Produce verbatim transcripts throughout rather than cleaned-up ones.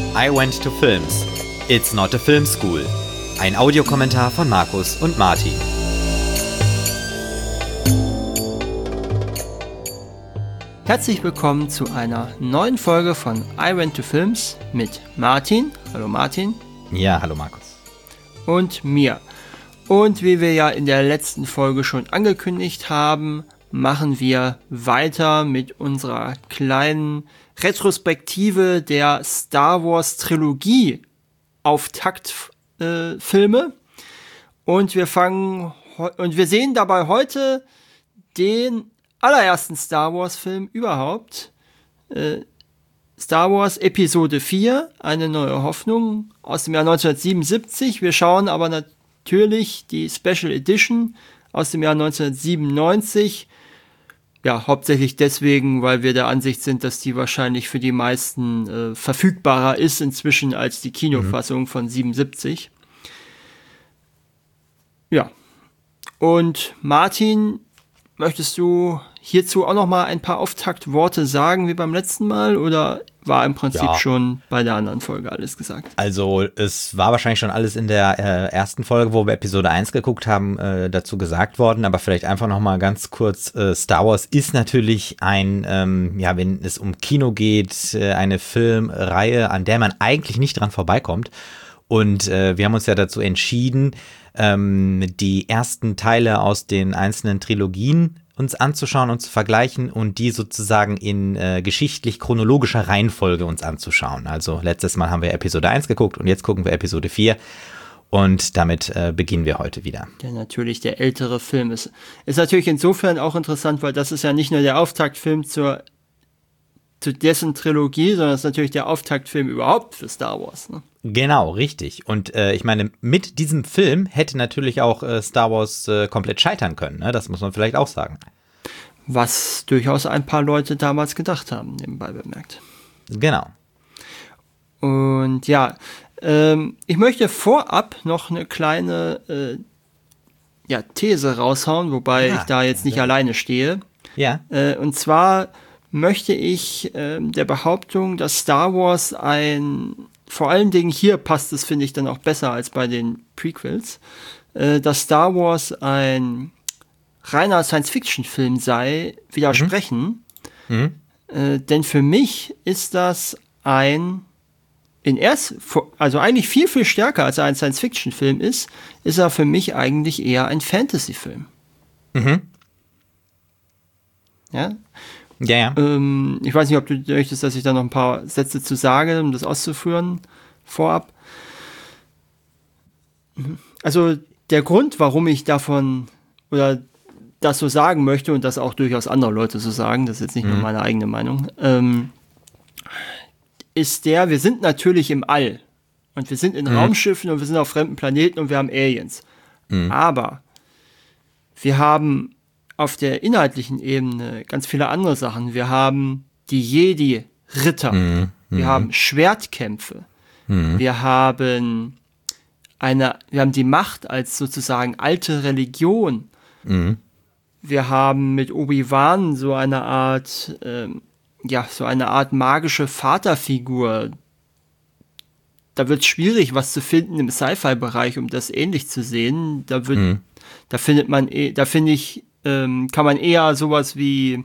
I went to films. It's not a film school. Ein Audiokommentar von Markus und Martin. Herzlich willkommen zu einer neuen Folge von I went to films mit Martin. Hallo Martin. Ja, hallo Markus. Und mir. Und wie wir ja in der letzten Folge schon angekündigt haben, machen wir weiter mit unserer kleinen Retrospektive der Star Wars Trilogie Auftaktfilme. Äh, und wir fangen und wir sehen dabei heute den allerersten Star Wars Film überhaupt. Äh, Star Wars Episode vier, eine neue Hoffnung aus dem Jahr neunzehnhundertsiebenundsiebzig. Wir schauen aber natürlich die Special Edition aus dem Jahr neunzehnhundertsiebenundneunzig. Ja, hauptsächlich deswegen, weil wir der Ansicht sind, dass die wahrscheinlich für die meisten äh, verfügbarer ist inzwischen als die Kinofassung mhm. von siebenundsiebzig. Ja. Und Martin, möchtest du hierzu auch noch mal ein paar Auftaktworte sagen wie beim letzten Mal oder war im Prinzip ja. schon bei der anderen Folge alles gesagt? Also es war wahrscheinlich schon alles in der äh, ersten Folge, wo wir Episode eins geguckt haben, äh, dazu gesagt worden, aber vielleicht einfach noch mal ganz kurz, äh, Star Wars ist natürlich ein, ähm, ja, wenn es um Kino geht, äh, eine Filmreihe, an der man eigentlich nicht dran vorbeikommt und äh, wir haben uns ja dazu entschieden, ähm, die ersten Teile aus den einzelnen Trilogien uns anzuschauen und zu vergleichen und die sozusagen in äh, geschichtlich-chronologischer Reihenfolge uns anzuschauen. Also letztes Mal haben wir Episode eins geguckt und jetzt gucken wir Episode vier und damit äh, beginnen wir heute wieder. Der natürlich der ältere Film ist. Ist natürlich insofern auch interessant, weil das ist ja nicht nur der Auftaktfilm zur, zu dessen Trilogie, sondern es ist natürlich der Auftaktfilm überhaupt für Star Wars, ne? Genau, richtig. Und äh, ich meine, mit diesem Film hätte natürlich auch äh, Star Wars äh, komplett scheitern können, ne? Das muss man vielleicht auch sagen. Was durchaus ein paar Leute damals gedacht haben, nebenbei bemerkt. Genau. Und ja, ähm, ich möchte vorab noch eine kleine äh, ja, These raushauen, wobei ja, ich da jetzt nicht ja. alleine stehe. Ja. Äh, und zwar möchte ich äh, der Behauptung, dass Star Wars ein vor allen Dingen hier passt es, finde ich, dann auch besser als bei den Prequels, äh, dass Star Wars ein reiner Science-Fiction-Film sei, widersprechen. Mhm. Äh, denn für mich ist das ein, in erst, also eigentlich viel, viel stärker als er ein Science-Fiction-Film ist, ist er für mich eigentlich eher ein Fantasy-Film. Mhm. Ja? Ja, ja. Ähm, ich weiß nicht, ob du möchtest, dass ich da noch ein paar Sätze zu sage, um das auszuführen, vorab. Also der Grund, warum ich davon oder das so sagen möchte und das auch durchaus andere Leute so sagen, das ist jetzt nicht mhm. nur meine eigene Meinung, ähm, ist der, wir sind natürlich im All und wir sind in mhm. Raumschiffen und wir sind auf fremden Planeten und wir haben Aliens. Mhm. Aber wir haben auf der inhaltlichen Ebene ganz viele andere Sachen. Wir haben die Jedi-Ritter. Mhm. Wir haben Schwertkämpfe. Mhm. Wir haben eine, wir haben die Macht als sozusagen alte Religion. Mhm. Wir haben mit Obi-Wan so eine Art, ähm, ja, so eine Art magische Vaterfigur. Da wird es schwierig, was zu finden im Sci-Fi-Bereich, um das ähnlich zu sehen. Da wird, mhm. da findet man, da finde ich, Ähm, kann man eher sowas wie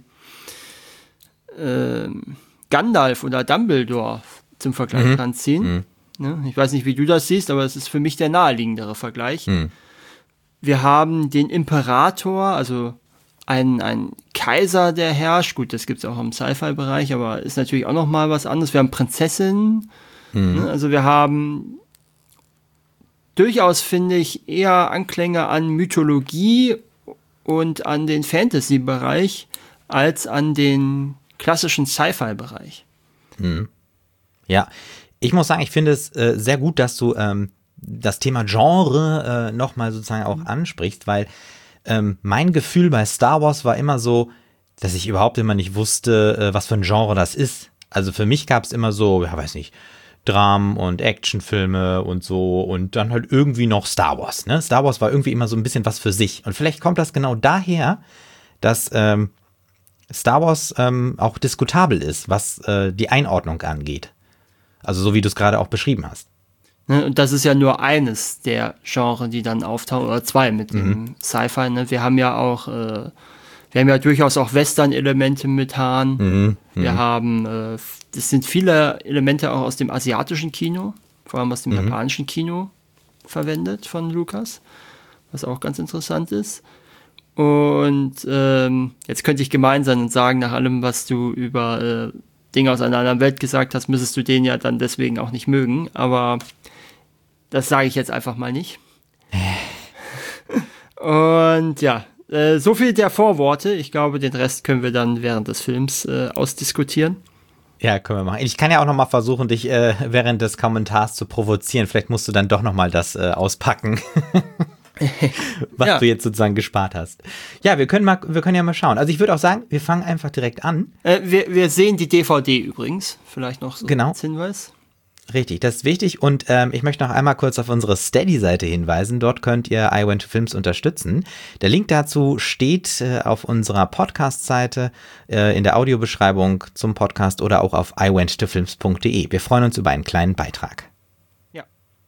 ähm, Gandalf oder Dumbledore zum Vergleich mhm. ranziehen. Mhm. Ne? Ich weiß nicht, wie du das siehst, aber es ist für mich der naheliegendere Vergleich. Mhm. Wir haben den Imperator, also einen, einen Kaiser, der herrscht. Gut, das gibt es auch im Sci-Fi-Bereich, aber ist natürlich auch noch mal was anderes. Wir haben Prinzessinnen. Mhm. Ne? Also wir haben durchaus, finde ich, eher Anklänge an Mythologie und an den Fantasy-Bereich als an den klassischen Sci-Fi-Bereich. Mhm. Ja, ich muss sagen, ich finde es äh, sehr gut, dass du ähm, das Thema Genre äh, nochmal sozusagen auch mhm. ansprichst, weil ähm, mein Gefühl bei Star Wars war immer so, dass ich überhaupt immer nicht wusste, äh, was für ein Genre das ist. Also für mich gab es immer so, ja, weiß nicht, Dramen und Actionfilme und so und dann halt irgendwie noch Star Wars, ne? Star Wars war irgendwie immer so ein bisschen was für sich und vielleicht kommt das genau daher, dass ähm, Star Wars ähm, auch diskutabel ist, was äh, die Einordnung angeht. Also so wie du es gerade auch beschrieben hast. Ne, und das ist ja nur eines der Genres, die dann auftauchen, oder zwei mit mhm. dem Sci-Fi. Ne? Wir haben ja auch, äh, wir haben ja durchaus auch Western-Elemente mit Han. Mhm. Wir mhm. haben, äh, es sind viele Elemente auch aus dem asiatischen Kino, vor allem aus dem mhm. japanischen Kino verwendet von Lucas, was auch ganz interessant ist. Und ähm, jetzt könnte ich gemein sein und sagen, nach allem, was du über äh, Dinge aus einer anderen Welt gesagt hast, müsstest du den ja dann deswegen auch nicht mögen, aber das sage ich jetzt einfach mal nicht. Und ja, äh, so viel der Vorworte. Ich glaube, den Rest können wir dann während des Films äh, ausdiskutieren. Ja, können wir machen. Ich kann ja auch noch mal versuchen, dich äh, während des Kommentars zu provozieren. Vielleicht musst du dann doch noch mal das äh, auspacken, was ja. du jetzt sozusagen gespart hast. Ja, wir können mal, wir können ja mal schauen. Also ich würde auch sagen, wir fangen einfach direkt an. Äh, wir, wir sehen die D V D übrigens. Vielleicht noch so genau. als Hinweis. Richtig, das ist wichtig und ähm, ich möchte noch einmal kurz auf unsere Steady-Seite hinweisen. Dort könnt ihr I Went to Films unterstützen. Der Link dazu steht äh, auf unserer Podcast-Seite, äh, in der Audiobeschreibung zum Podcast oder auch auf i went to films punkt de. Wir freuen uns über einen kleinen Beitrag. Ja.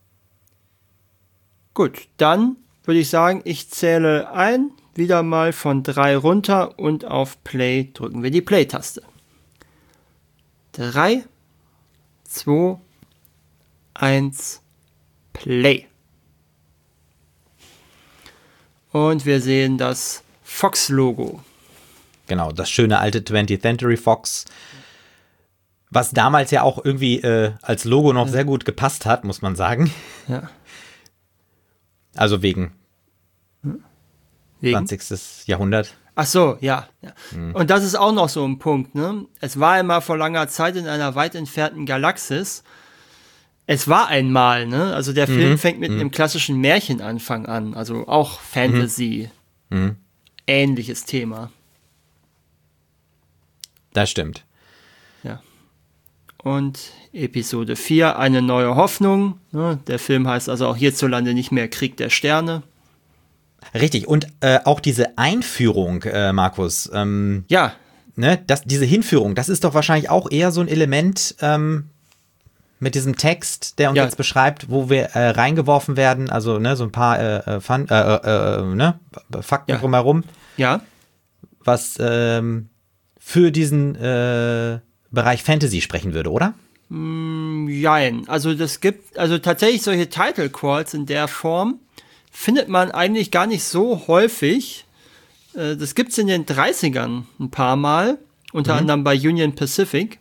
Gut, dann würde ich sagen, ich zähle ein, wieder mal von drei runter und auf Play drücken wir die Play-Taste. Drei, zwei, eins, Play. Und wir sehen das Fox-Logo. Genau, das schöne alte twentieth Century Fox, was damals ja auch irgendwie äh, als Logo noch ja. sehr gut gepasst hat, muss man sagen. Ja. Also wegen, wegen? zwanzigstes Jahrhundert. Ach so, ja. ja. Hm. Und das ist auch noch so ein Punkt, ne? Es war einmal vor langer Zeit in einer weit entfernten Galaxis. Es war einmal, ne? Also der Film mhm. fängt mit mhm. einem klassischen Märchenanfang an. Also auch Fantasy. Mhm. Ähnliches Thema. Das stimmt. Ja. Und Episode vier, eine neue Hoffnung. Ne? Der Film heißt also auch hierzulande nicht mehr Krieg der Sterne. Richtig. Und äh, auch diese Einführung, äh, Markus. Ähm, ja. Ne? Das, diese Hinführung, das ist doch wahrscheinlich auch eher so ein Element, ähm, mit diesem Text, der uns ja. jetzt beschreibt, wo wir äh, reingeworfen werden, also ne, so ein paar äh, Fun, äh, äh, ne, Fakten ja. drumherum, ja. was ähm, für diesen äh, Bereich Fantasy sprechen würde, oder? Mm, jein, also das gibt, also tatsächlich solche Title Calls in der Form findet man eigentlich gar nicht so häufig. Äh, das gibt's in den dreißigern ein paar Mal, unter mhm. anderem bei Union Pacific.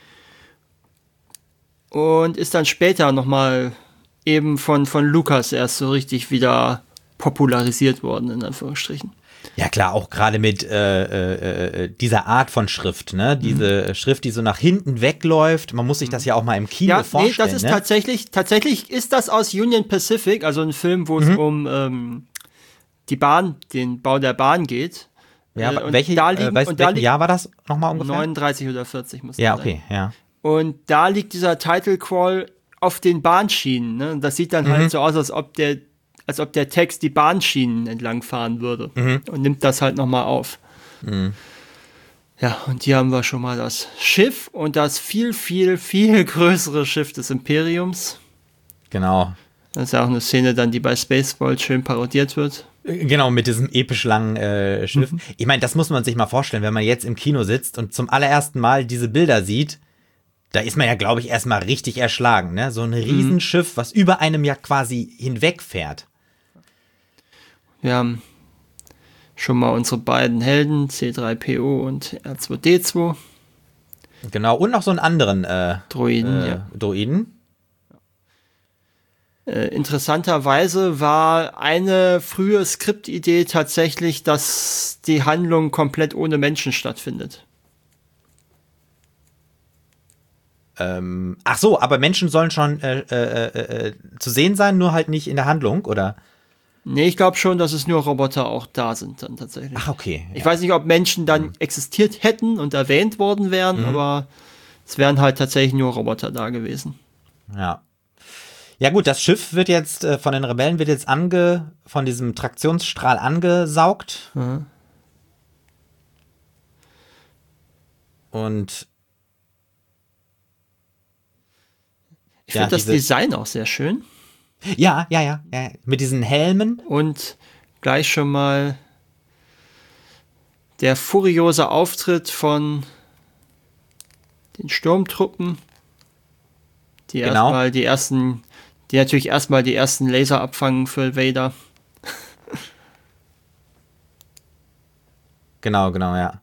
Und ist dann später nochmal eben von, von Lucas erst so richtig wieder popularisiert worden, in Anführungsstrichen. Ja klar, auch gerade mit äh, äh, dieser Art von Schrift, ne? Diese mhm. Schrift, die so nach hinten wegläuft. Man muss sich das ja auch mal im Kino ja, vorstellen. Ja, nee, das ist ne? tatsächlich, tatsächlich ist das aus Union Pacific, also ein Film, wo es mhm. um ähm, die Bahn, den Bau der Bahn geht. Ja, äh, und welche, da liegen, äh, weißt, und da welches Jahr war das nochmal ungefähr? neununddreißig oder vierzig muss das ja, sein. Ja, okay, ja. Und da liegt dieser Title Call auf den Bahnschienen. Ne? Das sieht dann mhm. halt so aus, als ob der, als ob der Text die Bahnschienen entlang fahren würde. Mhm. Und nimmt das halt nochmal auf. Mhm. Ja, und hier haben wir schon mal das Schiff und das viel, viel, viel größere Schiff des Imperiums. Genau. Das ist ja auch eine Szene dann, die bei Spaceball schön parodiert wird. Genau, mit diesem episch langen äh, Schiff. Mhm. Ich meine, das muss man sich mal vorstellen, wenn man jetzt im Kino sitzt und zum allerersten Mal diese Bilder sieht. Da ist man ja, glaube ich, erstmal richtig erschlagen, ne? So ein Riesenschiff, was über einem ja quasi hinwegfährt. Wir haben schon mal unsere beiden Helden, C drei P O und R zwei D zwei. Genau, und noch so einen anderen äh, Droiden, äh, ja. Droiden. Äh, interessanterweise war eine frühe Skriptidee tatsächlich, dass die Handlung komplett ohne Menschen stattfindet. Ähm, ach so, aber Menschen sollen schon äh, äh, äh, zu sehen sein, nur halt nicht in der Handlung, oder? Nee, ich glaube schon, dass es nur Roboter auch da sind dann tatsächlich. Ach, okay. Ich ja. weiß nicht, ob Menschen dann mhm. existiert hätten und erwähnt worden wären, mhm. aber es wären halt tatsächlich nur Roboter da gewesen. Ja. Ja gut, das Schiff wird jetzt, äh, von den Rebellen wird jetzt ange, von diesem Traktionsstrahl angesaugt. Mhm. Und Ich Ja, finde das diese- Design auch sehr schön. Ja, ja, ja, ja. Mit diesen Helmen. Und gleich schon mal der furiose Auftritt von den Sturmtruppen, die Genau. erstmal die ersten, die natürlich erstmal die ersten Laser abfangen für Vader. Genau, genau, ja.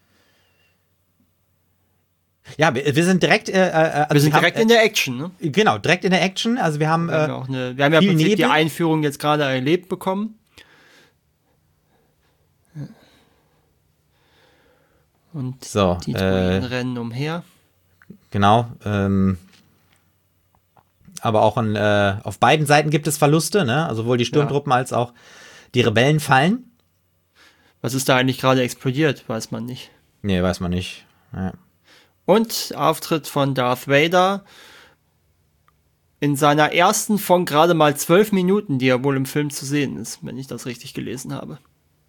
Ja, wir, wir sind direkt, äh, äh, also Wir sind haben, direkt in der Action, ne? äh, genau, direkt in der Action. Also wir haben, Wir haben äh, ja auch eine, wir haben ja im viel Prinzip die Nebel. Einführung jetzt gerade erlebt bekommen. Und So, die äh, Droiden rennen umher. genau. Ähm, aber auch an, äh, auf beiden Seiten gibt es Verluste, ne? Also sowohl die Sturmtruppen als auch die Rebellen fallen. Was ist da eigentlich gerade explodiert, weiß man nicht. Nee, weiß man nicht. Ja. Und Auftritt von Darth Vader in seiner ersten von gerade mal zwölf Minuten, die ja wohl im Film zu sehen ist, wenn ich das richtig gelesen habe.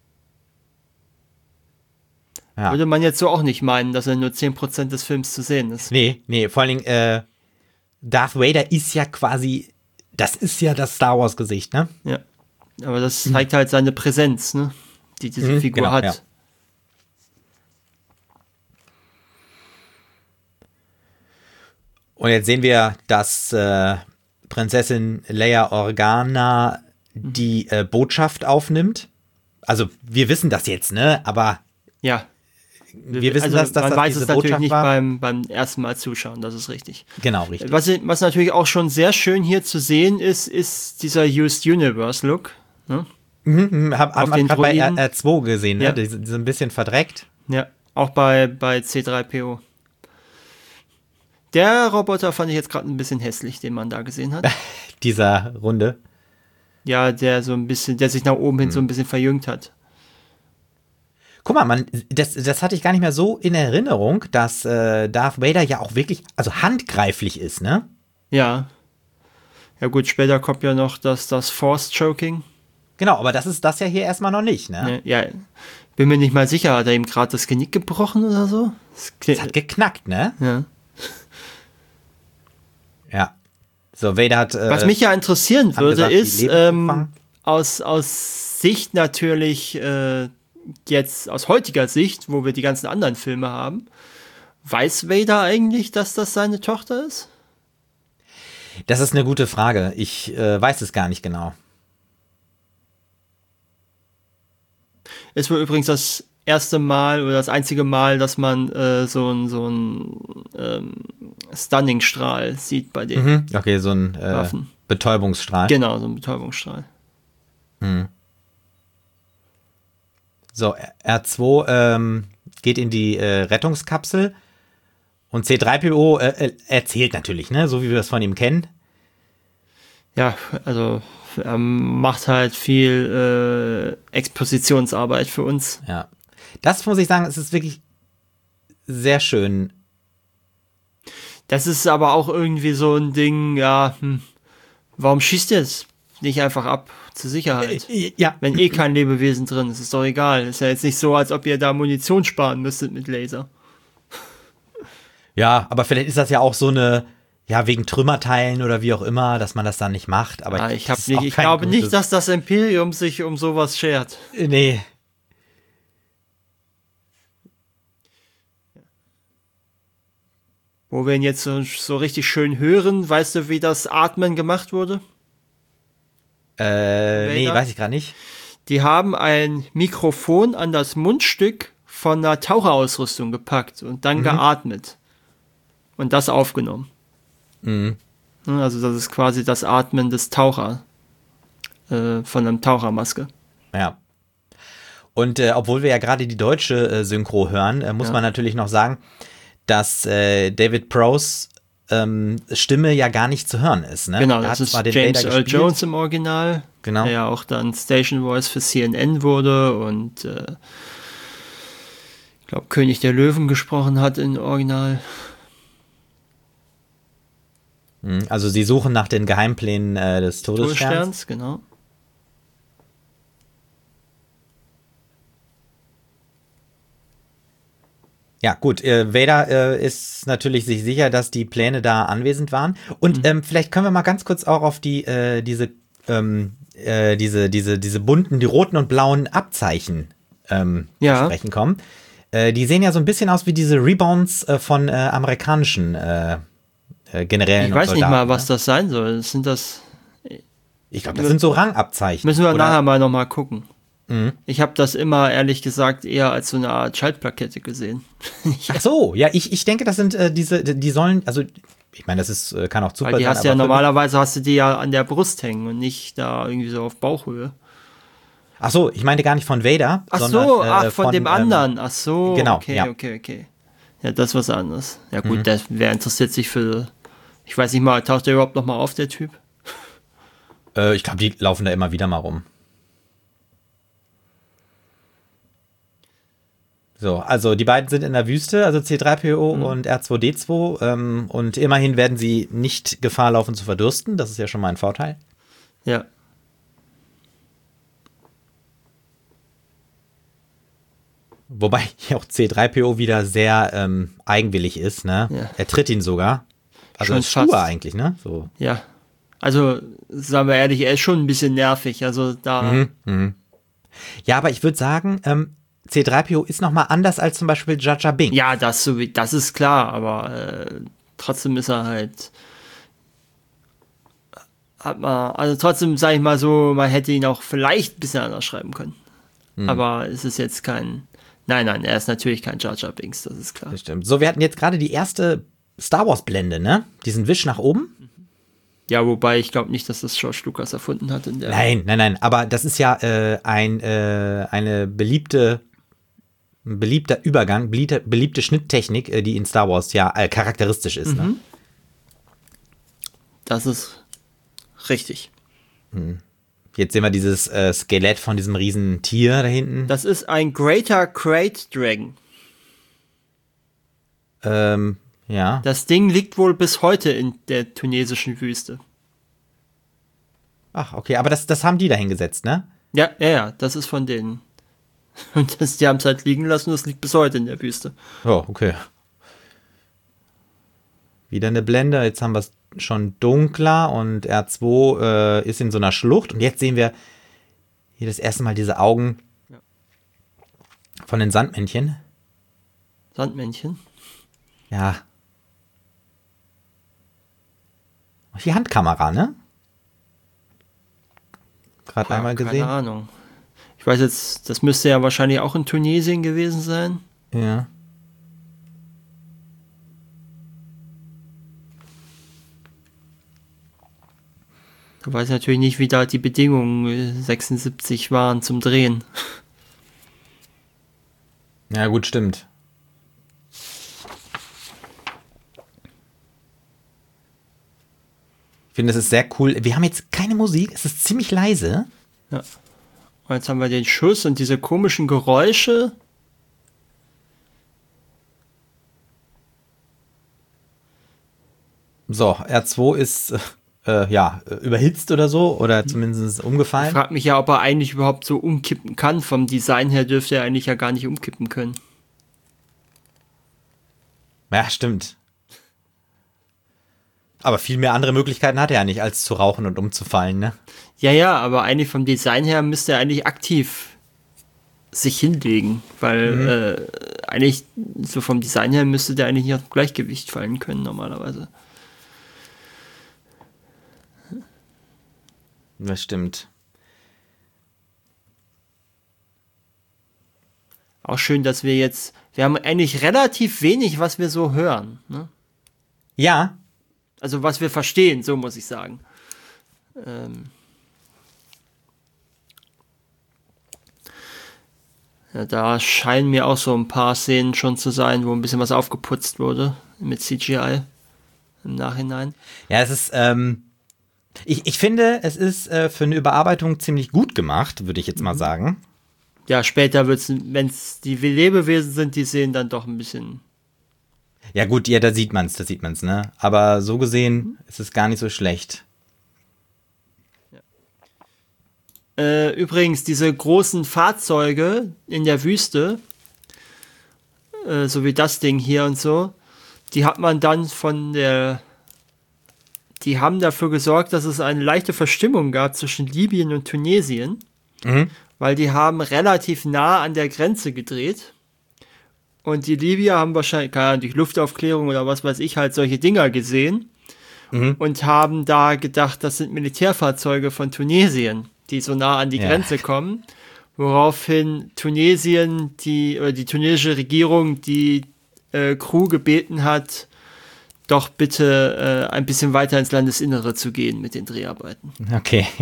Ja. Würde man jetzt so auch nicht meinen, dass er nur zehn Prozent des Films zu sehen ist. Nee, nee, vor allen Dingen, äh, Darth Vader ist ja quasi, das ist ja das Star Wars Gesicht, ne? Ja. Aber das zeigt halt seine Präsenz, ne? Die diese Mhm, Figur genau, hat. ja. Und jetzt sehen wir, dass äh, Prinzessin Leia Organa die äh, Botschaft aufnimmt. Also wir wissen das jetzt, ne? Aber Ja. wir wissen, also, dass, dass man das weiß diese es natürlich Botschaft nicht war. beim, beim ersten Mal zuschauen, das ist richtig. Genau, richtig. Was, was natürlich auch schon sehr schön hier zu sehen ist, ist dieser Used Universe Look. Ne? Mhm, hab, hat auf man den gerade bei R- Droiden. R zwei gesehen, ne? Ja. Die, sind- die sind ein bisschen verdreckt. Ja, auch bei, bei C drei P O. Der Roboter fand ich jetzt gerade ein bisschen hässlich, den man da gesehen hat. Dieser Runde. Ja, der so ein bisschen, der sich nach oben hin so ein bisschen verjüngt hat. Guck mal, man, das, das hatte ich gar nicht mehr so in Erinnerung, dass äh, Darth Vader ja auch wirklich, also handgreiflich ist, ne? Ja. Ja gut, später kommt ja noch das, das Force Choking. Genau, aber das ist das ja hier erstmal noch nicht, ne? Ne, ja, bin mir nicht mal sicher, hat er ihm gerade das Genick gebrochen oder so? Das Das hat geknackt, ne? ja. Ja. So, Vader hat. Äh, Was mich ja interessieren haben würde, gesagt, die ist leben ähm, gefangen. aus, aus Sicht natürlich äh, jetzt, aus heutiger Sicht, wo wir die ganzen anderen Filme haben, weiß Vader eigentlich, dass das seine Tochter ist? Das ist eine gute Frage. Ich äh, weiß es gar nicht genau. Es war übrigens das erste Mal oder das einzige Mal, dass man äh, so einen so ein, ähm, Stunning-Strahl sieht bei den Mhm. Okay, so ein äh, Waffen. Betäubungsstrahl. Genau, so ein Betäubungsstrahl. So, R zwei ähm, geht in die äh, Rettungskapsel und C drei P O äh, äh, erzählt natürlich, ne? So wie wir das von ihm kennen. Ja, also er macht halt viel äh, Expositionsarbeit für uns. Ja. Das muss ich sagen, es ist wirklich sehr schön. Das ist aber auch irgendwie so ein Ding, ja, hm, warum schießt ihr es nicht einfach ab zur Sicherheit? Äh, Ja, Wenn eh kein Lebewesen drin ist, ist doch egal. Ist ja jetzt nicht so, als ob ihr da Munition sparen müsstet mit Laser. ja, aber vielleicht ist das ja auch so eine, ja, wegen Trümmerteilen oder wie auch immer, dass man das dann nicht macht. Aber Ah, ich das hab ist nicht, auch ich kein glaube nicht, gutes- dass das Imperium sich um sowas schert. Äh, Nee. Wo wir ihn jetzt so, so richtig schön hören, weißt du, wie das Atmen gemacht wurde? Äh, nee, Vader? weiß ich gerade nicht. Die haben ein Mikrofon an das Mundstück von einer Taucherausrüstung gepackt und dann geatmet. Und das aufgenommen. Also das ist quasi das Atmen des Taucher. Äh, von einem Tauchermaske. Ja. Und äh, obwohl wir ja gerade die deutsche äh, Synchro hören, äh, muss Ja. man natürlich noch sagen, dass äh, David Prowse ähm, Stimme ja gar nicht zu hören ist. Ne? Genau, Er das hat ist zwar den James Vader Earl gespielt, Jones im Original, Genau. der ja auch dann Station Voice für C N N wurde und äh, ich glaube König der Löwen gesprochen hat im Original. Mhm. Also sie suchen nach den Geheimplänen äh, des Todessterns. Todessterns, genau. Ja, gut, äh, Vader äh, ist natürlich sich sicher, dass die Pläne da anwesend waren. Und mhm. ähm, vielleicht können wir mal ganz kurz auch auf die, äh, diese, ähm, äh, diese, diese, diese bunten, die roten und blauen Abzeichen ähm, ja. sprechen kommen. Äh, die sehen ja so ein bisschen aus wie diese Rebounds äh, von äh, amerikanischen äh, äh, Generälen. Ich weiß und Soldaten, nicht mal, was ne? das sein soll. Sind das. Ich glaube, das sind so Rangabzeichen. Müssen wir oder? nachher mal nochmal gucken. Mhm. Ich habe das immer, ehrlich gesagt, eher als so eine Art Schaltplakette gesehen. Ach so, ja, ich, ich denke, das sind äh, diese, die sollen, also ich meine, das ist, kann auch Zufall Weil die sein. hast ja normalerweise hast du die ja an der Brust hängen und nicht da irgendwie so auf Bauchhöhe. Ach so, ich meinte gar nicht von Vader. Ach sondern, so, äh, ach, von, von dem ähm, anderen. Ach so, genau, okay, ja. okay, okay. Ja, das ist was anderes. Ja gut, Mhm. der, wer interessiert sich für, ich weiß nicht mal, taucht der überhaupt noch mal auf, der Typ? Äh, ich glaube, die laufen da immer wieder mal rum. So, also die beiden sind in der Wüste, also C drei P O mhm. und R zwei D zwei. Ähm, und immerhin werden sie nicht Gefahr laufen zu verdursten. Das ist ja schon mal ein Vorteil. Ja. Wobei hier auch C drei P O wieder sehr ähm, eigenwillig ist, ne? Ja. Er tritt ihn sogar. Also Schon ist stur fast. eigentlich, ne? So. Ja. Also, sagen wir ehrlich, er ist schon ein bisschen nervig. Also da. Mhm, mhm. Ja, aber ich würde sagen, ähm, C drei P O ist noch mal anders als zum Beispiel Jar Jar Binks. Ja, das, so wie, das ist klar, aber äh, trotzdem ist er halt. Hat man, also trotzdem sage ich mal so, man hätte ihn auch vielleicht ein bisschen anders schreiben können. Mhm. Aber es ist jetzt kein. Nein, nein, er ist natürlich kein Jar Jar Binks, das ist klar. Das stimmt. So, wir hatten jetzt gerade die erste Star Wars Blende, ne? Diesen Wisch nach oben. Ja, wobei ich glaube nicht, dass das George Lucas erfunden hat. In der nein, nein, nein. Aber das ist ja äh, ein, äh, eine beliebte, ein beliebter Übergang, beliebte, beliebte Schnitttechnik, äh, die in Star Wars ja äh, charakteristisch ist. Mhm. Ne? Das ist richtig. Mhm. Jetzt sehen wir dieses äh, Skelett von diesem riesen Tier da hinten. Das ist ein Greater Crate Dragon. Ähm, ja. Das Ding liegt wohl bis heute in der tunesischen Wüste. Ach, okay, aber das, das haben die da hingesetzt, ne? Ja, ja, ja, das ist von denen. Und das, die haben es halt liegen lassen und das liegt bis heute in der Wüste. Oh, okay. Wieder eine Blende, jetzt haben wir es schon dunkler und R zwei äh, ist in so einer Schlucht und jetzt sehen wir hier das erste Mal diese Augen ja. von den Sandmännchen. Sandmännchen? Ja. Die Handkamera, ne? Gerade ja, einmal gesehen. Keine Ahnung. Ich weiß jetzt, das müsste ja wahrscheinlich auch in Tunesien gewesen sein. Ja. Ich weiß natürlich nicht, wie da die Bedingungen sechsundsiebzig waren zum Drehen. Ja, gut, stimmt. Ich finde, es ist sehr cool. Wir haben jetzt keine Musik, es ist ziemlich leise. Ja. Und jetzt haben wir den Schuss und diese komischen Geräusche. So, R zwei ist äh, ja überhitzt oder so oder zumindest umgefallen. Ich frage mich ja, ob er eigentlich überhaupt so umkippen kann. Vom Design her dürfte er eigentlich ja gar nicht umkippen können. Ja, stimmt. Aber viel mehr andere Möglichkeiten hat er ja nicht, als zu rauchen und umzufallen, ne? Ja, ja, aber eigentlich vom Design her müsste er eigentlich aktiv sich hinlegen, weil mhm. äh, eigentlich so vom Design her müsste der eigentlich nicht auf Gleichgewicht fallen können normalerweise. Das stimmt. Auch schön, dass wir jetzt, wir haben eigentlich relativ wenig, was wir so hören, ne? Ja. Also was wir verstehen, so muss ich sagen. Ähm ja, da scheinen mir auch so ein paar Szenen schon zu sein, wo ein bisschen was aufgeputzt wurde mit C G I im Nachhinein. Ja, es ist, ähm, ich, ich finde, es ist äh, für eine Überarbeitung ziemlich gut gemacht, würde ich jetzt mal sagen. Ja, später wird es, wenn es die Lebewesen sind, die sehen dann doch ein bisschen. Ja gut, ja, da sieht man's, da sieht man's, ne? Aber so gesehen mhm. ist es gar nicht so schlecht. Ja. Äh, übrigens, diese großen Fahrzeuge in der Wüste, äh, so wie das Ding hier und so, die hat man dann von der, die haben dafür gesorgt, dass es eine leichte Verstimmung gab zwischen Libyen und Tunesien, mhm. weil die haben relativ nah an der Grenze gedreht. Und die Libyer haben wahrscheinlich, keine Ahnung, durch Luftaufklärung oder was weiß ich, halt solche Dinger gesehen mhm. und haben da gedacht, das sind Militärfahrzeuge von Tunesien, die so nah an die ja. Grenze kommen, woraufhin Tunesien, die, oder die tunesische Regierung, die äh, Crew gebeten hat, doch bitte äh, ein bisschen weiter ins Landesinnere zu gehen mit den Dreharbeiten. Okay, ja.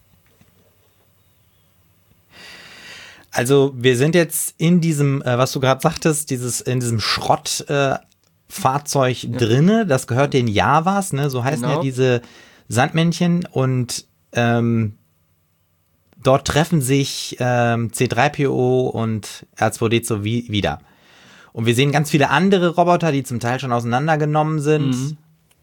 Also wir sind jetzt in diesem, äh, was du gerade sagtest, dieses in diesem Schrottfahrzeug äh, ja. drinne. Das gehört den Javas, ne? So heißen genau. ja diese Sandmännchen. Und ähm, dort treffen sich ähm, C drei P O und R zwei D zwei wie, wieder. Und wir sehen ganz viele andere Roboter, die zum Teil schon auseinandergenommen sind. Mhm.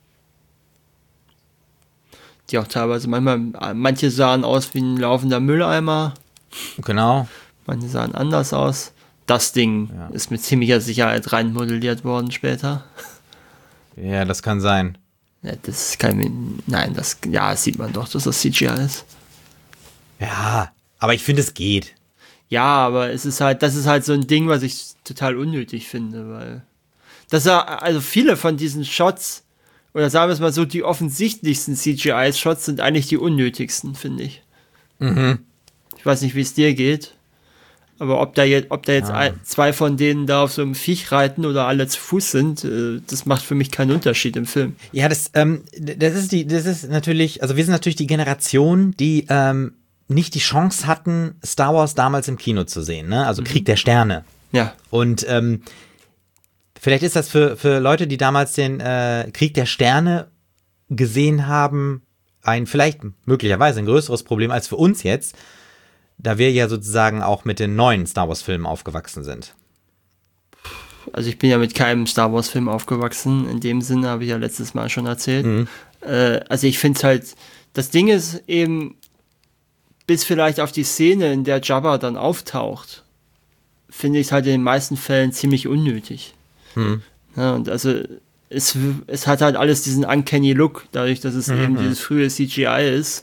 Die auch teilweise manchmal, manche sahen aus wie ein laufender Mülleimer. Genau. Manche sahen anders aus. Das Ding ja. ist mit ziemlicher Sicherheit reinmodelliert worden später. Ja, das kann sein. Ja, das ist kein, nein, das, ja, das sieht man doch, dass das C G I ist. Ja, aber ich finde, es geht. Ja, aber es ist halt, das ist halt so ein Ding, was ich total unnötig finde, weil das ja, also viele von diesen Shots, oder sagen wir es mal so, die offensichtlichsten C G I-Shots sind eigentlich die unnötigsten, finde ich. Mhm. Ich weiß nicht, wie es dir geht. Aber ob da jetzt, ob da jetzt ah. ein, zwei von denen da auf so einem Viech reiten oder alle zu Fuß sind, äh, das macht für mich keinen Unterschied im Film. Ja, das, ähm, das ist die, das ist natürlich, also wir sind natürlich die Generation, die ähm, nicht die Chance hatten, Star Wars damals im Kino zu sehen, ne? Also mhm. Krieg der Sterne. Ja. Und ähm, vielleicht ist das für, für Leute, die damals den äh, Krieg der Sterne gesehen haben, ein vielleicht möglicherweise ein größeres Problem als für uns jetzt, da wir ja sozusagen auch mit den neuen Star Wars-Filmen aufgewachsen sind. Also ich bin ja mit keinem Star Wars-Film aufgewachsen, in dem Sinne, habe ich ja letztes Mal schon erzählt. Mhm. Äh, also ich finde es halt, das Ding ist eben, bis vielleicht auf die Szene, in der Jabba dann auftaucht, finde ich es halt in den meisten Fällen ziemlich unnötig. Mhm. Ja, und also es, es hat halt alles diesen uncanny Look, dadurch, dass es mhm. eben dieses frühe C G I ist.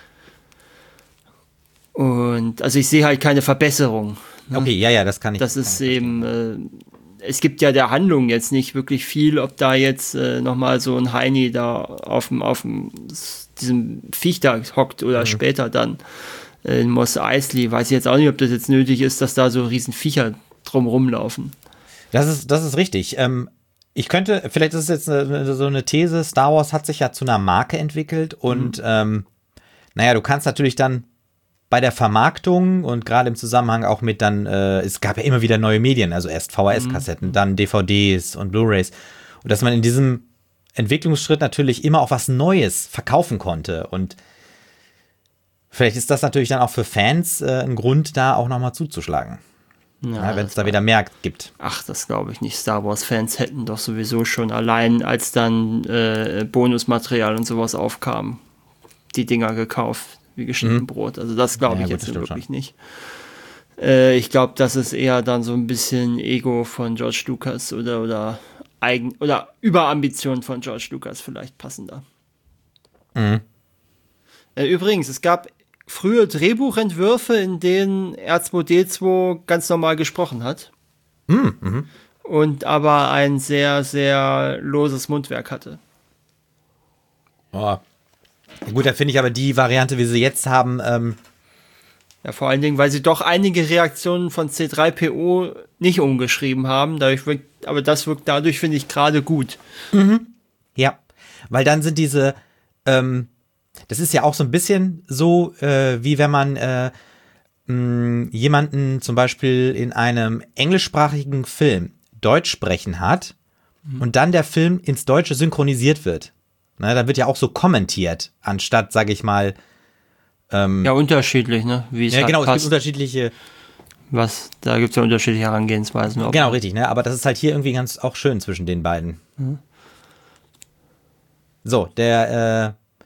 Und also ich sehe halt keine Verbesserung. Ne? Okay, ja, ja, das kann ich. Das ist eben, äh, es gibt ja der Handlung jetzt nicht wirklich viel, ob da jetzt äh, nochmal so ein Heini da auf dem, auf dem, diesem Viech da hockt oder mhm. später dann äh, in Mos Eisley. Weiß ich jetzt auch nicht, ob das jetzt nötig ist, dass da so riesen Viecher drum rumlaufen. Das ist, das ist richtig. Ähm, ich könnte, vielleicht ist es jetzt eine, so eine These, Star Wars hat sich ja zu einer Marke entwickelt und mhm. ähm, naja, du kannst natürlich dann bei der Vermarktung und gerade im Zusammenhang auch mit dann, äh, es gab ja immer wieder neue Medien, also erst V H S-Kassetten, mhm. dann D V Ds und Blu-rays. Und dass man in diesem Entwicklungsschritt natürlich immer auch was Neues verkaufen konnte. Und vielleicht ist das natürlich dann auch für Fans äh, ein Grund, da auch nochmal zuzuschlagen. Ja, ja, wenn es da wieder mehr gibt. Ach, das glaube ich nicht. Star Wars-Fans hätten doch sowieso schon allein, als dann äh, Bonusmaterial und sowas aufkam, die Dinger gekauft. Wie geschnitten mhm. Brot. Also das glaube ich ja, gut, jetzt wirklich schon. nicht. Äh, ich glaube, das ist eher dann so ein bisschen Ego von George Lucas oder, oder, Eigen- oder Überambition von George Lucas vielleicht passender. Mhm. Äh, übrigens, es gab frühe Drehbuchentwürfe, in denen R zwei D zwei ganz normal gesprochen hat. Mhm. Mhm. Und aber ein sehr, sehr loses Mundwerk hatte. Oh. Gut, da finde ich aber die Variante, wie sie jetzt haben, ähm ja, vor allen Dingen, weil sie doch einige Reaktionen von C drei P O nicht umgeschrieben haben. Dadurch wirkt, aber das wirkt dadurch, finde ich, gerade gut. Mhm. Ja, weil dann sind diese, ähm, das ist ja auch so ein bisschen so, äh, wie wenn man äh, mh, jemanden zum Beispiel in einem englischsprachigen Film Deutsch sprechen hat mhm. und dann der Film ins Deutsche synchronisiert wird. Ne, da wird ja auch so kommentiert, anstatt, sage ich mal, ähm, ja, unterschiedlich, ne? Wie es ja, halt genau, passt. Es gibt unterschiedliche. Was, da gibt es ja unterschiedliche Herangehensweisen. Genau, richtig, ne? Aber das ist halt hier irgendwie ganz auch schön zwischen den beiden. Mhm. So, der, äh,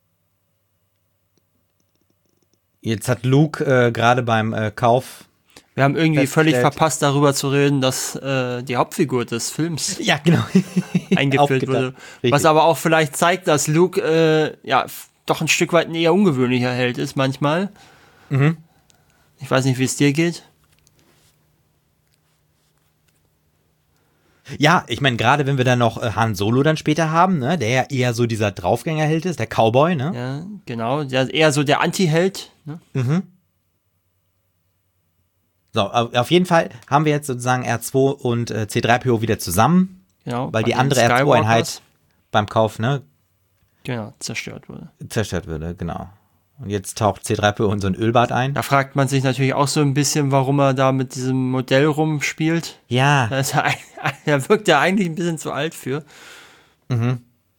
jetzt hat Luke äh, gerade beim äh, Kauf Wir haben irgendwie völlig verpasst, darüber zu reden, dass äh, die Hauptfigur des Films ja, genau. eingeführt wurde. Richtig. Was aber auch vielleicht zeigt, dass Luke äh, ja doch ein Stück weit ein eher ungewöhnlicher Held ist manchmal. Mhm. Ich weiß nicht, wie es dir geht. Ja, ich meine, gerade wenn wir dann noch äh, Han Solo dann später haben, ne, der ja eher so dieser Draufgängerheld ist, der Cowboy, ne? Ja, genau. Der, eher so der Anti-Held. Ne? Mhm. So, auf jeden Fall haben wir jetzt sozusagen R zwei und äh, C drei P O wieder zusammen, genau, weil die andere R zwei Einheit beim Kauf, ne? Genau, zerstört wurde. Zerstört wurde, genau. Und jetzt taucht C drei P O in so ein Ölbad ein. Da fragt man sich natürlich auch so ein bisschen, warum er da mit diesem Modell rumspielt. Ja. Da, ist er, da wirkt er eigentlich ein bisschen zu alt für. Mhm.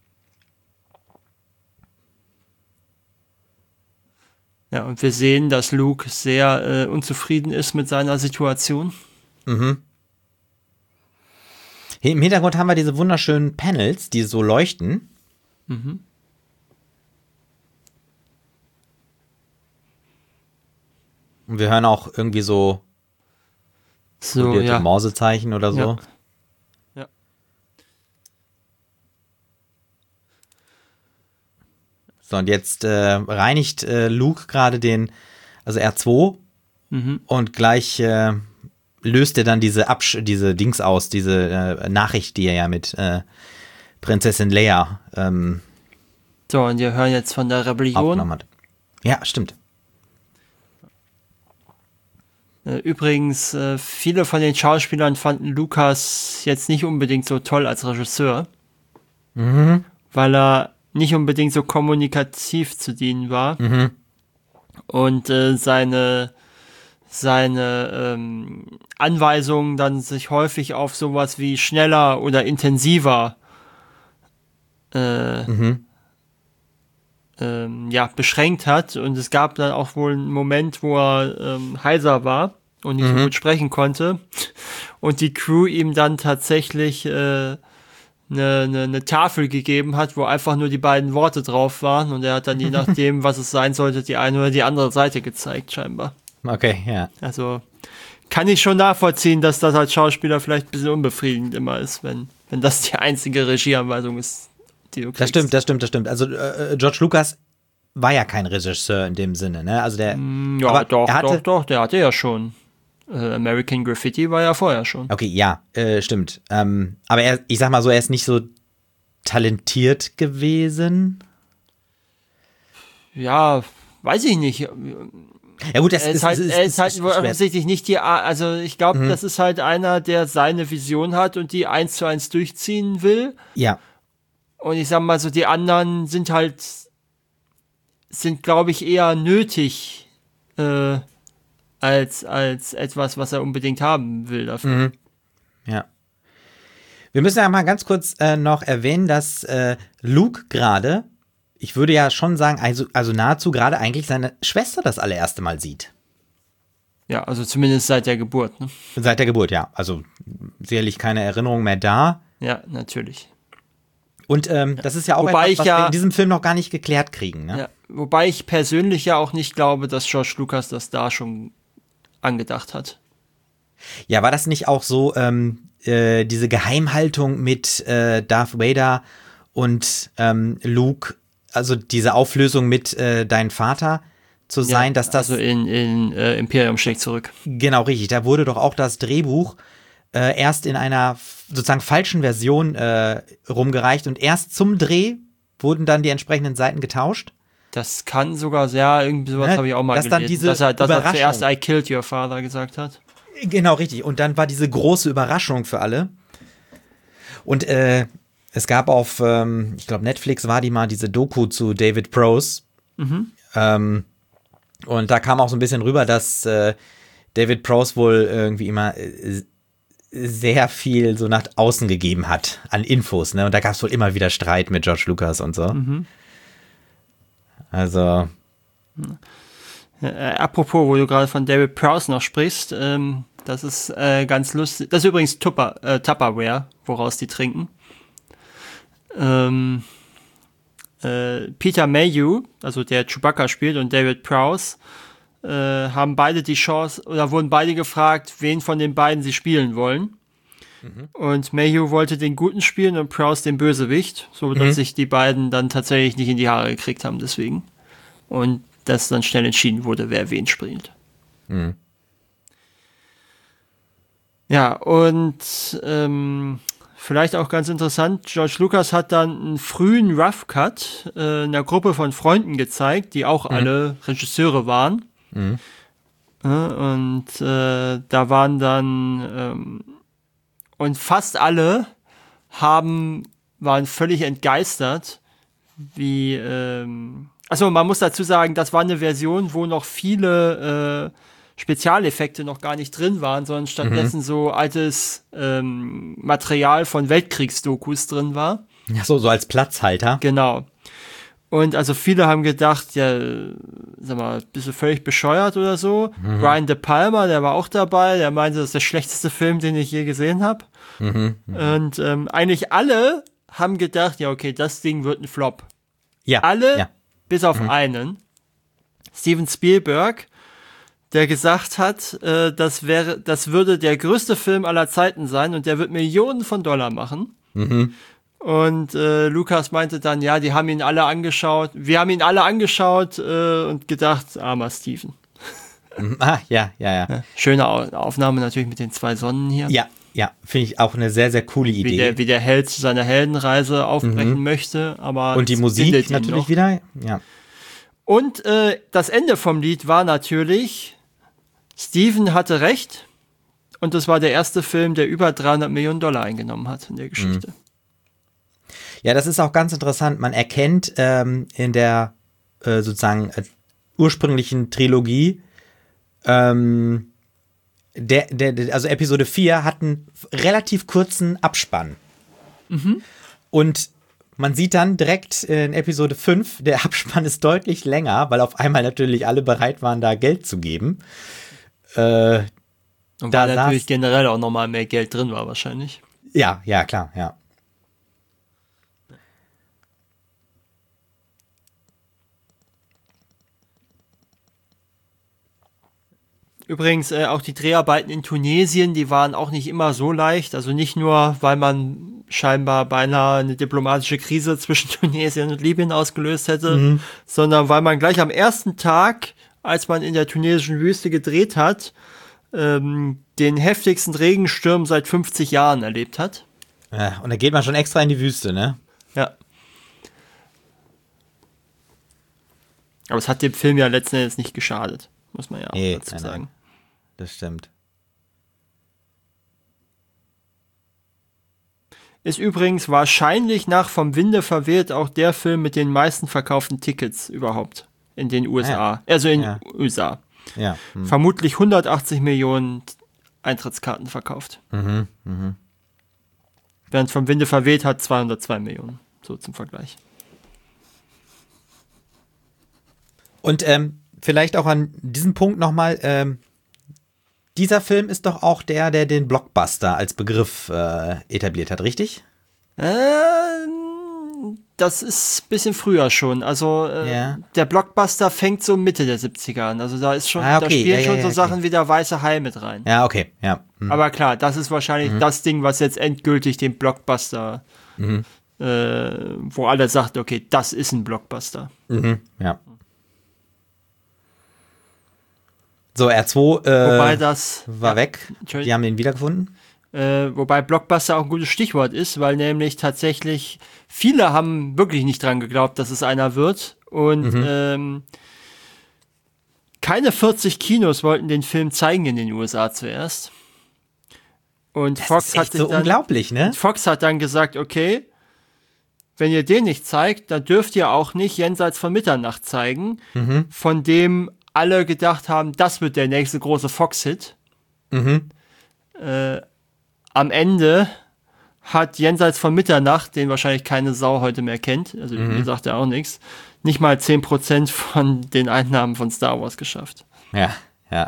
Ja, und wir sehen, dass Luke sehr äh, unzufrieden ist mit seiner Situation. Mhm. Im Hintergrund haben wir diese wunderschönen Panels, die so leuchten. Mhm. Und wir hören auch irgendwie so, so ja. Morsezeichen oder so. Ja. Ja. So, und jetzt äh, reinigt äh, Luke gerade den, also R zwei, mhm. und gleich äh, löst er dann diese Absch diese Dings aus, diese äh, Nachricht, die er ja mit äh, Prinzessin Leia ähm, so, und wir hören jetzt von der Rebellion. Hat. Ja, stimmt. Übrigens, äh, viele von den Schauspielern fanden Lucas jetzt nicht unbedingt so toll als Regisseur, mhm. weil er nicht unbedingt so kommunikativ zu dienen war. Mhm. Und äh, seine, seine ähm, Anweisungen dann sich häufig auf sowas wie schneller oder intensiver äh, mhm. ähm, ja, beschränkt hat. Und es gab dann auch wohl einen Moment, wo er ähm, heiser war und nicht mhm. so gut sprechen konnte. Und die Crew ihm dann tatsächlich äh, Eine, eine, eine Tafel gegeben hat, wo einfach nur die beiden Worte drauf waren, und er hat dann je nachdem, was es sein sollte, die eine oder die andere Seite gezeigt, scheinbar. Okay, ja. Also kann ich schon nachvollziehen, dass das als Schauspieler vielleicht ein bisschen unbefriedigend immer ist, wenn, wenn das die einzige Regieanweisung ist, die du kriegst. Das stimmt, das stimmt, das stimmt. Also äh, George Lucas war ja kein Regisseur in dem Sinne, ne? Also der mm, Ja, aber doch, er hatte, doch, doch, der hatte ja schon. American Graffiti war ja vorher schon. Okay, ja, äh, stimmt. Ähm, aber er, ich sag mal so, er ist nicht so talentiert gewesen. Ja, weiß ich nicht. Ja gut, das er ist, ist halt, ist, er ist, ist halt ist offensichtlich nicht die, also ich glaube, mhm. das ist halt einer, der seine Vision hat und die eins zu eins durchziehen will. Ja. Und ich sag mal so, die anderen sind halt, sind glaube ich eher nötig, äh, als, als etwas, was er unbedingt haben will dafür. Mhm. Ja. Wir müssen ja mal ganz kurz äh, noch erwähnen, dass äh, Luke gerade, ich würde ja schon sagen, also, also nahezu gerade eigentlich seine Schwester das allererste Mal sieht. Ja, also zumindest seit der Geburt. Ne? Seit der Geburt, ja. Also sicherlich keine Erinnerung mehr da. Ja, natürlich. Und ähm, das ist ja auch wobei etwas, was ja, wir in diesem Film noch gar nicht geklärt kriegen. Ne? Ja, wobei ich persönlich ja auch nicht glaube, dass George Lucas das da schon angedacht hat. Ja, war das nicht auch so, ähm, äh, diese Geheimhaltung mit äh, Darth Vader und ähm, Luke, also diese Auflösung mit äh, dein Vater zu sein, ja, dass das... Also in, in äh, Imperium schlägt zurück. Genau, richtig. Da wurde doch auch das Drehbuch äh, erst in einer sozusagen falschen Version äh, rumgereicht und erst zum Dreh wurden dann die entsprechenden Seiten getauscht. Das kann sogar sehr, irgendwie sowas ne? habe ich auch mal dass gelesen, dann diese dass, er, dass er zuerst I killed your father gesagt hat. Genau, richtig. Und dann war diese große Überraschung für alle. Und äh, es gab auf, ähm, ich glaube, Netflix war die mal diese Doku zu David Prowse. Mhm. Ähm, und da kam auch so ein bisschen rüber, dass äh, David Prowse wohl irgendwie immer äh, sehr viel so nach außen gegeben hat an Infos. Ne? Und da gab es wohl immer wieder Streit mit George Lucas und so. Mhm. Also. Äh, apropos, wo du gerade von David Prowse noch sprichst, ähm, das ist äh, ganz lustig. Das ist übrigens Tupper, äh, Tupperware, woraus die trinken. Ähm, äh, Peter Mayhew, also der Chewbacca spielt, und David Prowse äh, haben beide die Chance, oder wurden beide gefragt, wen von den beiden sie spielen wollen. Mhm. Und Mayhew wollte den Guten spielen und Prowse den Bösewicht, so dass mhm. sich die beiden dann tatsächlich nicht in die Haare gekriegt haben deswegen. Und dass dann schnell entschieden wurde, wer wen spielt. Mhm. Ja, und ähm, vielleicht auch ganz interessant, George Lucas hat dann einen frühen Rough Cut äh, einer Gruppe von Freunden gezeigt, die auch mhm. alle Regisseure waren. Mhm. Ja, und äh, da waren dann ähm, und fast alle haben waren völlig entgeistert, wie ähm, also man muss dazu sagen, das war eine Version, wo noch viele äh, Spezialeffekte noch gar nicht drin waren, sondern stattdessen mhm. so altes ähm, Material von Weltkriegsdokus drin war. Ja, so, so als Platzhalter. Genau. Und also viele haben gedacht, ja, sag mal, bist du völlig bescheuert oder so. Mhm. Brian De Palma, der war auch dabei, der meinte, das ist der schlechteste Film, den ich je gesehen habe. Mhm. Mhm. Und ähm, eigentlich alle haben gedacht, ja, okay, das Ding wird ein Flop. Ja. Alle, ja. bis auf mhm. einen. Steven Spielberg, der gesagt hat, äh, das wäre, das würde der größte Film aller Zeiten sein und der wird Millionen von Dollar machen. Mhm. Und äh, Lucas meinte dann, ja, die haben ihn alle angeschaut, wir haben ihn alle angeschaut äh, und gedacht, armer Steven. Ah, ja, ja, ja. ja schöne Aufnahme natürlich mit den zwei Sonnen hier. Ja, ja, finde ich auch eine sehr, sehr coole Idee. Wie der, wie der Held zu seiner Heldenreise aufbrechen mhm. möchte, aber und die Musik natürlich wieder, ja. Und äh, das Ende vom Lied war natürlich, Steven hatte recht und das war der erste Film, der über dreihundert Millionen Dollar eingenommen hat in der Geschichte. Ja, das ist auch ganz interessant. Man erkennt ähm, in der äh, sozusagen äh, ursprünglichen Trilogie, ähm, der, der, der, also Episode vier hat einen relativ kurzen Abspann. Mhm. Und man sieht dann direkt in Episode fünf, der Abspann ist deutlich länger, weil auf einmal natürlich alle bereit waren, da Geld zu geben. Äh, Und da weil natürlich generell auch nochmal mehr Geld drin war wahrscheinlich. Ja, ja, klar, ja. Übrigens, äh, auch die Dreharbeiten in Tunesien, die waren auch nicht immer so leicht. Also nicht nur, weil man scheinbar beinahe eine diplomatische Krise zwischen Tunesien und Libyen ausgelöst hätte, mhm. sondern weil man gleich am ersten Tag, als man in der tunesischen Wüste gedreht hat, ähm, den heftigsten Regensturm seit fünfzig Jahren erlebt hat. Ja, und da geht man schon extra in die Wüste, ne? Ja. Aber es hat dem Film ja letzten Endes nicht geschadet. Muss man ja auch nee, dazu nein, sagen. Nein. Das stimmt. Ist übrigens wahrscheinlich nach Vom Winde verweht auch der Film mit den meisten verkauften Tickets überhaupt in den U S A. Ah, ja. Also in ja. U S A. Ja. Hm. Vermutlich hundertachtzig Millionen Eintrittskarten verkauft. Mhm. Mhm. Während Vom Winde verweht hat zweihundertzwei Millionen. So zum Vergleich. Und ähm, vielleicht auch an diesem Punkt nochmal, ähm, dieser Film ist doch auch der, der den Blockbuster als Begriff äh, etabliert hat, richtig? Ähm, das ist ein bisschen früher schon. Also äh, ja. der Blockbuster fängt so Mitte der siebziger an. Also da ist schon, ah, okay. da spielen ja, ja, schon ja, so okay. Sachen wie der Weiße Hai mit rein. Ja, okay, ja. Mhm. Aber klar, das ist wahrscheinlich mhm. das Ding, was jetzt endgültig den Blockbuster, mhm. äh, wo alle sagt, okay, das ist ein Blockbuster. Mhm. Ja. So, R zwei äh, wobei das, war ja, weg. Die haben ihn wiedergefunden. Äh, wobei Blockbuster auch ein gutes Stichwort ist, weil nämlich tatsächlich viele haben wirklich nicht dran geglaubt, dass es einer wird. Und mhm. ähm, keine vierzig Kinos wollten den Film zeigen in den U S A zuerst. Und das Fox ist echt hat sich so dann, unglaublich, ne? Fox hat dann gesagt, okay, wenn ihr den nicht zeigt, dann dürft ihr auch nicht Jenseits von Mitternacht zeigen, mhm. von dem alle gedacht haben, das wird der nächste große Fox-Hit. Mhm. Äh, am Ende hat Jenseits von Mitternacht, den wahrscheinlich keine Sau heute mehr kennt, also mhm. mir sagt er auch nichts, nicht mal zehn Prozent von den Einnahmen von Star Wars geschafft. Ja, ja.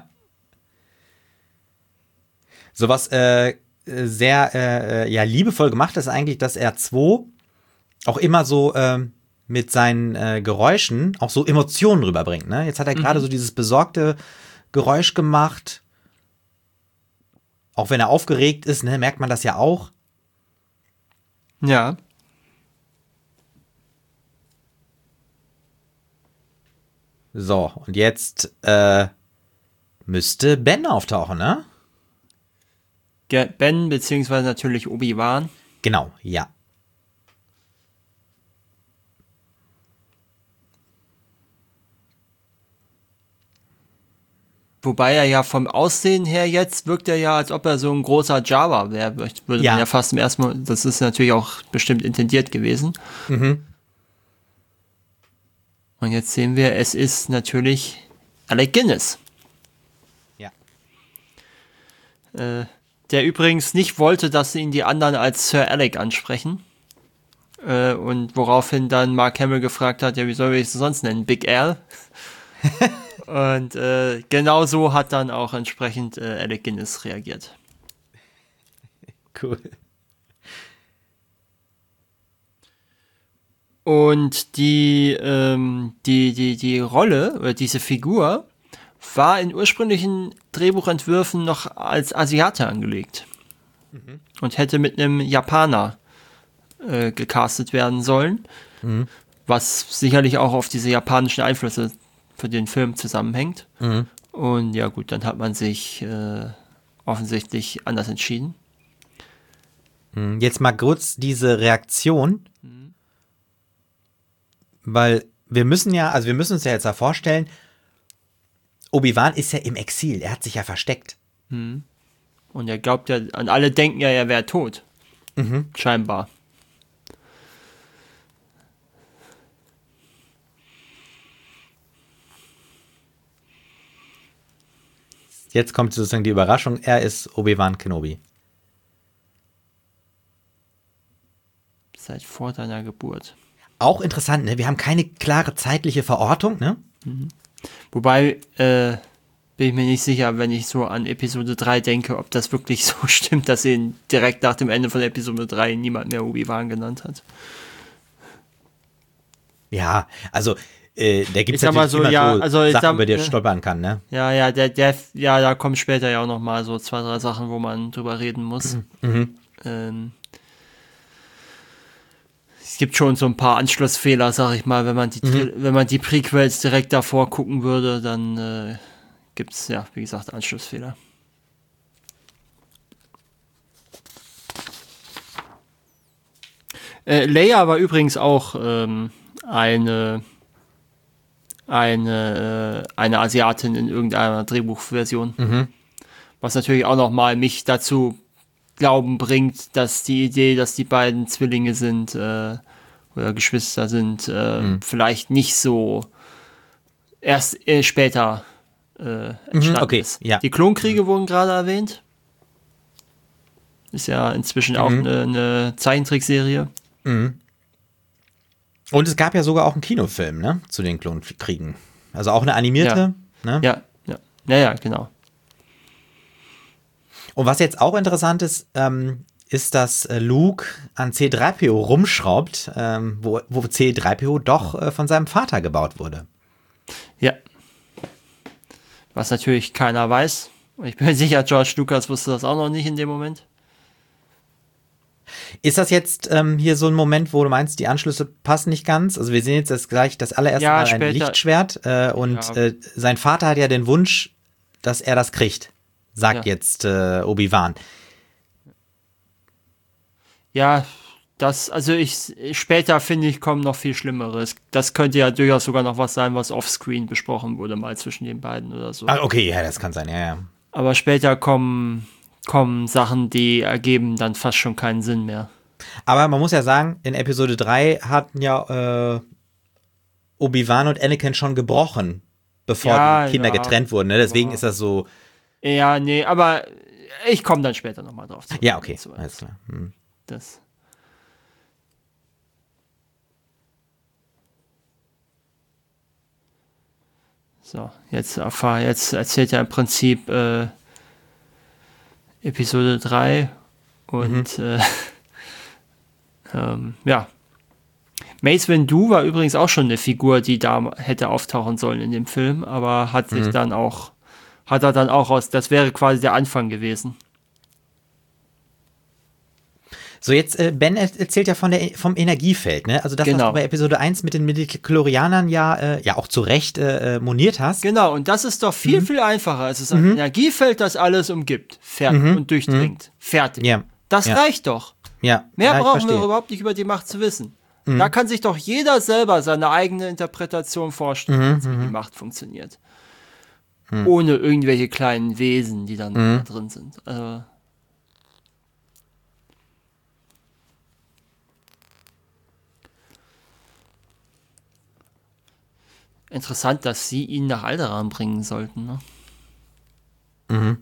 So was äh, sehr äh, ja, liebevoll gemacht ist eigentlich, dass R zwei auch immer so ähm, mit seinen äh, Geräuschen auch so Emotionen rüberbringt. Ne? Jetzt hat er mhm. gerade so dieses besorgte Geräusch gemacht. Auch wenn er aufgeregt ist, ne, merkt man das ja auch. Ja. So, und jetzt äh, müsste Ben auftauchen, ne? Ben, beziehungsweise natürlich Obi-Wan. Genau, ja. Wobei er ja vom Aussehen her jetzt wirkt er ja, als ob er so ein großer Java wäre, würde ja. man ja fast im ersten Mal, das ist natürlich auch bestimmt intendiert gewesen. Mhm. Und jetzt sehen wir, es ist natürlich Alec Guinness. Ja. Äh, der übrigens nicht wollte, dass ihn die anderen als Sir Alec ansprechen. Äh, und woraufhin dann Mark Hamill gefragt hat, ja, wie soll ich es sonst nennen? Big Al? Und äh, genau so hat dann auch entsprechend äh, Alec Guinness reagiert. Cool. Und die, ähm, die, die, die Rolle, oder diese Figur, war in ursprünglichen Drehbuchentwürfen noch als Asiate angelegt. Mhm. Und hätte mit einem Japaner äh, gecastet werden sollen. Mhm. Was sicherlich auch auf diese japanischen Einflüsse für den Film zusammenhängt. Mhm. Und ja gut, dann hat man sich äh, offensichtlich anders entschieden. Jetzt mal kurz diese Reaktion, mhm. weil wir müssen ja, also wir müssen uns ja jetzt da vorstellen, Obi-Wan ist ja im Exil, er hat sich ja versteckt. Mhm. Und er glaubt ja, an alle denken ja, er wäre tot. Mhm. Scheinbar. Jetzt kommt sozusagen die Überraschung, er ist Obi-Wan Kenobi. Seit vor deiner Geburt. Auch interessant, ne? Wir haben keine klare zeitliche Verortung, ne? Mhm. Wobei, äh, bin ich mir nicht sicher, wenn ich so an Episode drei denke, ob das wirklich so stimmt, dass ihn direkt nach dem Ende von Episode drei niemand mehr Obi-Wan genannt hat. Ja, also Äh, da gibt es natürlich so, immer ja, so also Sachen, sag, über die er stolpern kann, ne? Ja, ja, der, der, ja, da kommen später ja auch noch mal so zwei, drei Sachen, wo man drüber reden muss. Mhm. Ähm, es gibt schon so ein paar Anschlussfehler, sag ich mal, wenn man die, mhm. wenn man die Prequels direkt davor gucken würde, dann äh, gibt es, ja, wie gesagt, Anschlussfehler. Äh, Leia war übrigens auch ähm, eine eine, äh, eine Asiatin in irgendeiner Drehbuchversion. Mhm. Was natürlich auch nochmal mich dazu glauben bringt, dass die Idee, dass die beiden Zwillinge sind äh, oder Geschwister sind, äh, mhm. vielleicht nicht so erst äh, später äh, entstanden mhm, okay. ist. Ja. Die Klonkriege mhm. wurden gerade erwähnt. Ist ja inzwischen mhm. auch eine, eine Zeichentrickserie. Mhm. Und es gab ja sogar auch einen Kinofilm, ne, zu den Klonkriegen. Also auch eine animierte, ja. ne? Ja, ja, ja, ja, genau. Und was jetzt auch interessant ist, ähm, ist, dass Luke an C drei P O rumschraubt, ähm, wo, wo C drei P O doch äh, von seinem Vater gebaut wurde. Ja. Was natürlich keiner weiß. Ich bin mir sicher, George Lucas wusste das auch noch nicht in dem Moment. Ist das jetzt ähm, hier so ein Moment, wo du meinst, die Anschlüsse passen nicht ganz? Also wir sehen jetzt das gleich das allererste ja, Mal ein später. Lichtschwert äh, und ja. äh, sein Vater hat ja den Wunsch, dass er das kriegt, sagt ja. jetzt äh, Obi-Wan. Ja, das, also ich, später finde ich, kommen noch viel Schlimmeres. Das könnte ja durchaus sogar noch was sein, was offscreen besprochen wurde, mal zwischen den beiden oder so. Ah, okay, ja, das kann sein, ja, ja. Aber später kommen kommen Sachen, die ergeben dann fast schon keinen Sinn mehr. Aber man muss ja sagen, in Episode drei hatten ja äh, Obi-Wan und Anakin schon gebrochen, bevor ja, die Kinder ja, getrennt wurden. Ne? Deswegen ist das so. Ja, nee, aber ich komme dann später nochmal drauf zurück. Ja, okay, alles klar. Hm. Das. So, jetzt erfahr, jetzt erzählt er im Prinzip äh, Episode drei und mhm. äh, ähm, ja, Mace Windu war übrigens auch schon eine Figur, die da hätte auftauchen sollen in dem Film, aber hat sich mhm. dann auch, hat er dann auch aus, das wäre quasi der Anfang gewesen. So, jetzt, äh, Ben erzählt ja von der, vom Energiefeld, ne? Also das, genau. was du bei Episode eins mit den Midichlorianern ja, äh, ja auch zu Recht äh, moniert hast. Genau, und das ist doch viel, mhm. viel einfacher. Es ist ein mhm. Energiefeld, das alles umgibt, fertig mhm. und durchdringt. Mhm. Fertig. Ja. Das ja. reicht doch. Ja. Mehr ja, brauchen wir überhaupt nicht über die Macht zu wissen. Mhm. Da kann sich doch jeder selber seine eigene Interpretation vorstellen, mhm. wie die Macht funktioniert. Mhm. Ohne irgendwelche kleinen Wesen, die dann mhm. da drin sind. Also interessant, dass sie ihn nach Alderaan bringen sollten, ne? Mhm.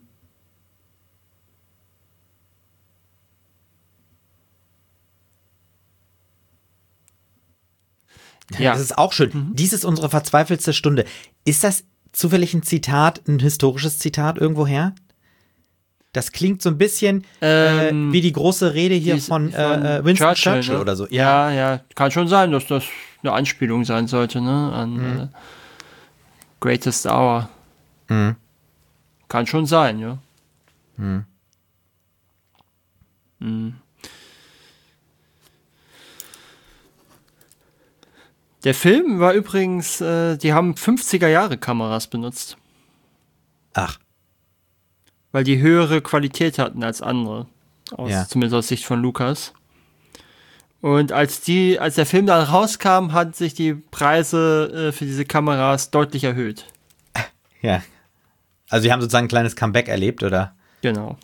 Ja. Das ist auch schön. Mhm. Dies ist unsere verzweifelste Stunde. Ist das zufällig ein Zitat, ein historisches Zitat irgendwoher? Das klingt so ein bisschen ähm, äh, wie die große Rede hier von, von äh, Winston Churchill, Churchill ne? oder so. Ja. ja, ja. Kann schon sein, dass das eine Anspielung sein sollte, ne? An mhm. äh, Greatest Hour. Mhm. Kann schon sein, ja. Mhm. Mhm. Der Film war übrigens, äh, die haben fünfziger-Jahre-Kameras benutzt. Ach. Weil die höhere Qualität hatten als andere. Aus, ja. Zumindest aus Sicht von Lucas. Und als die, als der Film dann rauskam, hatten sich die Preise äh, für diese Kameras deutlich erhöht. Ja. Also die haben sozusagen ein kleines Comeback erlebt, oder? Genau.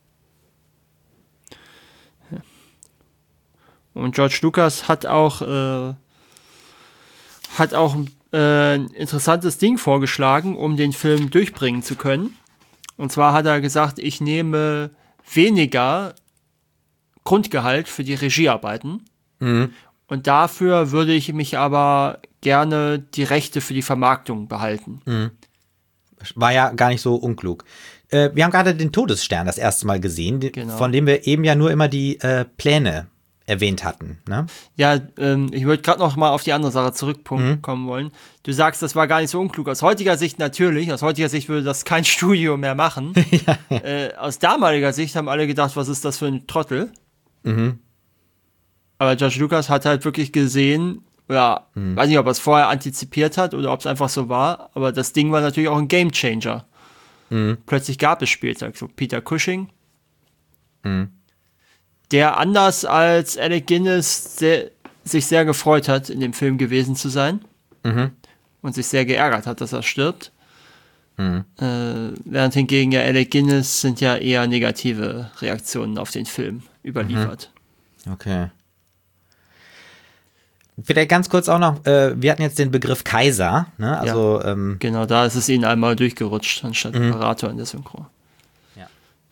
Ja. Und George Lucas hat auch äh, hat auch äh, ein interessantes Ding vorgeschlagen, um den Film durchbringen zu können. Und zwar hat er gesagt, ich nehme weniger Grundgehalt für die Regiearbeiten. Mhm. Und dafür würde ich mich aber gerne die Rechte für die Vermarktung behalten. Mhm. War ja gar nicht so unklug. Äh, wir haben gerade den Todesstern das erste Mal gesehen, genau. von dem wir eben ja nur immer die äh, Pläne erwähnt hatten. Ne? Ja, ähm, ich würde gerade noch mal auf die andere Sache zurückkommen mhm. wollen. Du sagst, das war gar nicht so unklug. Aus heutiger Sicht natürlich. Aus heutiger Sicht würde das kein Studio mehr machen. ja, ja. Äh, aus damaliger Sicht haben alle gedacht, was ist das für ein Trottel? Mhm. Aber George Lucas hat halt wirklich gesehen, ja, mhm. weiß nicht, ob er es vorher antizipiert hat oder ob es einfach so war, aber das Ding war natürlich auch ein Gamechanger. Mhm. Plötzlich gab es Spieltag, so Peter Cushing, mhm. der anders als Alec Guinness sehr, sich sehr gefreut hat, in dem Film gewesen zu sein mhm. und sich sehr geärgert hat, dass er stirbt. Mhm. Äh, während hingegen ja Alec Guinness sind ja eher negative Reaktionen auf den Film überliefert. Mhm. Okay. Vielleicht ganz kurz auch noch, äh, wir hatten jetzt den Begriff Kaiser, ne? Also, ja, ähm, genau, da ist es ihnen einmal durchgerutscht, anstatt mhm. Imperator in der Synchro. Ja.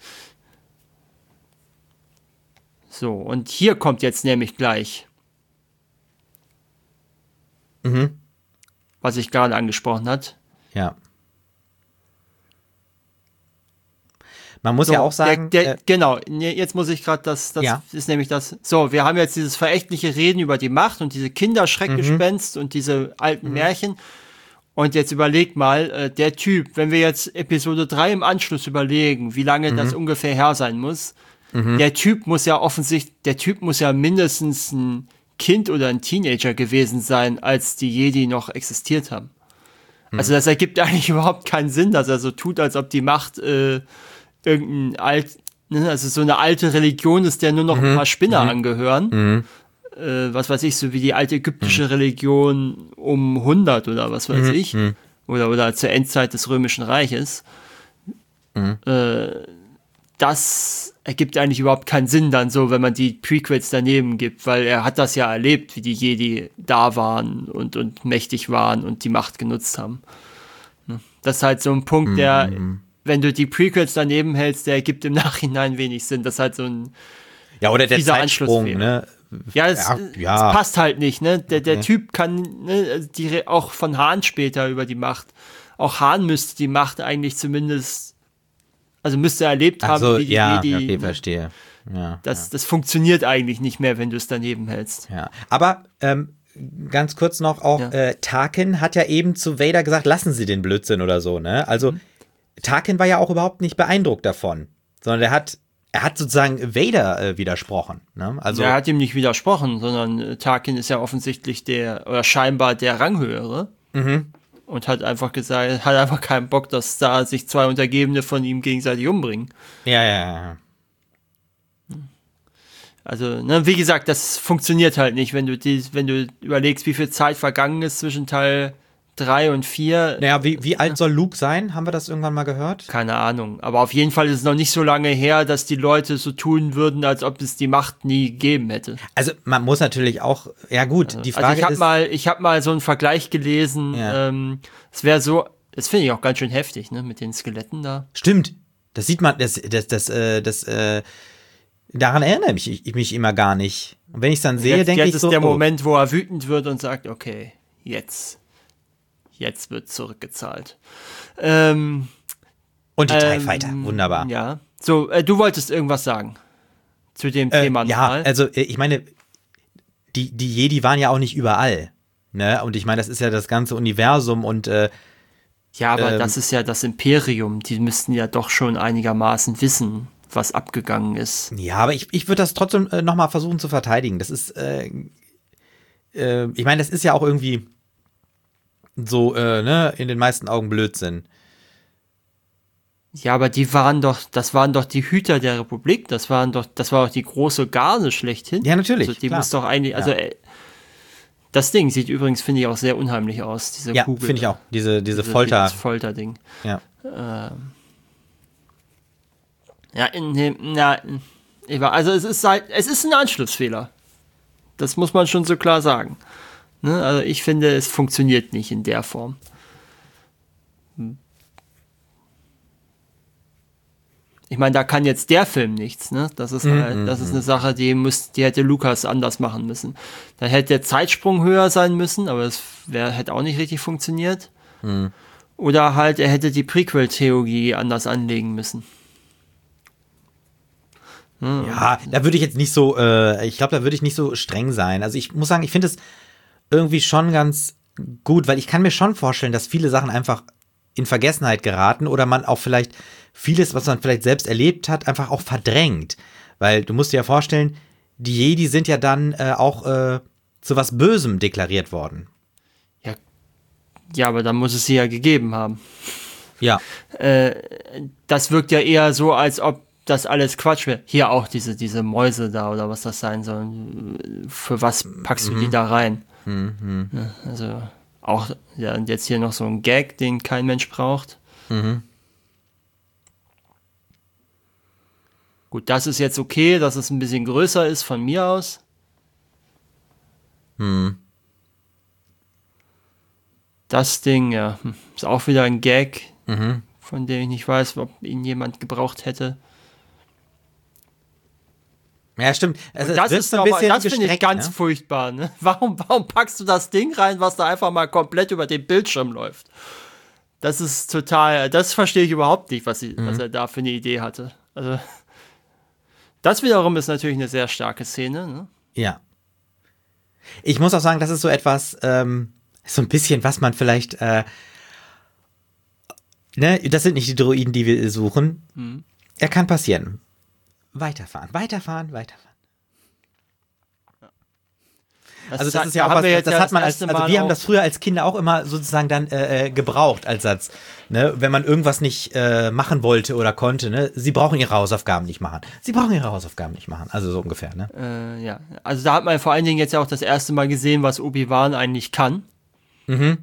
So, und hier kommt jetzt nämlich gleich, mhm. was ich gerade angesprochen hat. Ja. Man muss so, ja auch sagen... Der, der, äh, genau, jetzt muss ich gerade, das, das ja. ist nämlich das... So, wir haben jetzt dieses verächtliche Reden über die Macht und diese Kinderschreckgespenst mhm. und diese alten mhm. Märchen. Und jetzt überleg mal, äh, der Typ, wenn wir jetzt Episode drei im Anschluss überlegen, wie lange mhm. das ungefähr her sein muss, mhm. der Typ muss ja offensichtlich, der Typ muss ja mindestens ein Kind oder ein Teenager gewesen sein, als die Jedi noch existiert haben. Mhm. Also das ergibt eigentlich überhaupt keinen Sinn, dass er so tut, als ob die Macht... Äh, irgendein alt, ne, also so eine alte Religion ist, der nur noch mhm. ein paar Spinner mhm. angehören. Mhm. Äh, was weiß ich, so wie die alte ägyptische mhm. Religion um hundert oder was weiß mhm. ich. Mhm. Oder, oder zur Endzeit des Römischen Reiches. Mhm. Äh, das ergibt eigentlich überhaupt keinen Sinn dann so, wenn man die Prequels daneben gibt, weil er hat das ja erlebt, wie die Jedi da waren und, und mächtig waren und die Macht genutzt haben. Das ist halt so ein Punkt, mhm. der wenn du die Prequels daneben hältst, der ergibt im Nachhinein wenig Sinn. Das ist halt so ein ja, oder der Zeitsprung, ne? Ja, es, ja, ja. es passt halt nicht, ne? Der, der okay. Typ kann, ne, die, auch von Hahn später über die Macht, auch Hahn müsste die Macht eigentlich zumindest, also müsste er erlebt Ach haben, so, wie die, ja, wie die okay, verstehe. Ja, das, ja. das funktioniert eigentlich nicht mehr, wenn du es daneben hältst. Ja, aber ähm, ganz kurz noch auch, Ja. äh, Tarkin hat ja eben zu Vader gesagt, lassen Sie den Blödsinn oder so, ne? Also mhm. Tarkin war ja auch überhaupt nicht beeindruckt davon, sondern er hat, er hat sozusagen Vader äh, widersprochen, ne? Also er hat ihm nicht widersprochen, sondern äh, Tarkin ist ja offensichtlich der, oder scheinbar der Ranghöhere. Mhm. Und hat einfach gesagt, hat einfach keinen Bock, dass da sich zwei Untergebene von ihm gegenseitig umbringen. Ja, ja, ja. Also, ne, wie gesagt, das funktioniert halt nicht, wenn du die, wenn du überlegst, wie viel Zeit vergangen ist zwischen Teil drei und vier. Naja, wie, wie alt soll Luke sein? Haben wir das irgendwann mal gehört? Keine Ahnung. Aber auf jeden Fall ist es noch nicht so lange her, dass die Leute so tun würden, als ob es die Macht nie gegeben hätte. Also man muss natürlich auch, ja gut, also, die Frage also ich hab ist... Mal, ich habe mal so einen Vergleich gelesen, ja. ähm, es wäre so, das finde ich auch ganz schön heftig, ne, mit den Skeletten da. Stimmt, das sieht man, das, das, das, äh, das, äh, daran erinnere ich mich, ich mich immer gar nicht. Und wenn ich es dann sehe, denke ich so... Jetzt ist der oh. Moment, wo er wütend wird und sagt, okay, jetzt, jetzt wird zurückgezahlt. Ähm, und die ähm, TIE Fighter, wunderbar. Ja, so, äh, du wolltest irgendwas sagen zu dem äh, Thema ja, nochmal. Also äh, ich meine, die, die Jedi waren ja auch nicht überall, ne? Und ich meine, das ist ja das ganze Universum und äh, ja, aber ähm, das ist ja das Imperium, die müssten ja doch schon einigermaßen wissen, was abgegangen ist. Ja, aber ich, ich würde das trotzdem äh, nochmal versuchen zu verteidigen. Das ist, äh, äh, ich meine, das ist ja auch irgendwie so, äh, ne, in den meisten Augen Blödsinn. Ja, aber die waren doch, das waren doch die Hüter der Republik, das waren doch, das war doch die große Garde schlechthin. Ja, natürlich. Also die klar. muss doch eigentlich, also ja. äh, das Ding sieht übrigens, finde ich, auch sehr unheimlich aus, diese ja, Kugel. Ja, finde ich auch, diese, diese, diese Folter. Das Folterding. Ja. Ähm, ja, in dem, ja, also es ist halt, es ist ein Anschlussfehler. Das muss man schon so klar sagen. Ne? Also ich finde, es funktioniert nicht in der Form. Hm. Ich meine, da kann jetzt der Film nichts, ne? Das ist halt, mm, das ist eine Sache, die muss, die hätte Lucas anders machen müssen. Da hätte der Zeitsprung höher sein müssen, aber es wär, hätte auch nicht richtig funktioniert. Mm. Oder halt, er hätte die Prequel-Theorie anders anlegen müssen. Hm. Ja, da würde ich jetzt nicht so, äh, ich glaube, da würde ich nicht so streng sein. Also ich muss sagen, ich finde es irgendwie schon ganz gut, weil ich kann mir schon vorstellen, dass viele Sachen einfach in Vergessenheit geraten oder man auch vielleicht vieles, was man vielleicht selbst erlebt hat, einfach auch verdrängt. Weil du musst dir ja vorstellen, die Jedi sind ja dann äh, auch äh, zu was Bösem deklariert worden. Ja, ja, aber dann muss es sie ja gegeben haben. Ja. Äh, das wirkt ja eher so, als ob das alles Quatsch wäre. Hier auch diese, diese Mäuse da oder was das sein soll. Für was packst du mhm. die da rein? Mhm. Ja, also auch, ja, und jetzt hier noch so ein Gag, den kein Mensch braucht. Mhm. Gut, das ist jetzt okay, dass es ein bisschen größer ist von mir aus. Mhm. Das Ding, ja, ist auch wieder ein Gag, mhm. von dem ich nicht weiß, ob ihn jemand gebraucht hätte. Ja, stimmt. Also das ist so ein bisschen das finde ich ganz ne? furchtbar. Ne? Warum, warum packst du das Ding rein, was da einfach mal komplett über den Bildschirm läuft? Das ist total, das verstehe ich überhaupt nicht, was, sie, mhm. was er da für eine Idee hatte. Also, das wiederum ist natürlich eine sehr starke Szene. Ne? Ja. Ich muss auch sagen, das ist so etwas, ähm, so ein bisschen, was man vielleicht, äh, ne, das sind nicht die Droiden, die wir suchen. Mhm. Er kann passieren. Weiterfahren, weiterfahren, weiterfahren. Das also das hat, ist ja auch was, das, das ja hat man als, also wir haben das früher als Kinder auch immer sozusagen dann äh, gebraucht als Satz, ne, wenn man irgendwas nicht äh, machen wollte oder konnte, ne, sie brauchen ihre Hausaufgaben nicht machen, sie brauchen ihre Hausaufgaben nicht machen, also so ungefähr, ne. Äh, ja, also da hat man vor allen Dingen jetzt ja auch das erste Mal gesehen, was Obi-Wan eigentlich kann. Mhm.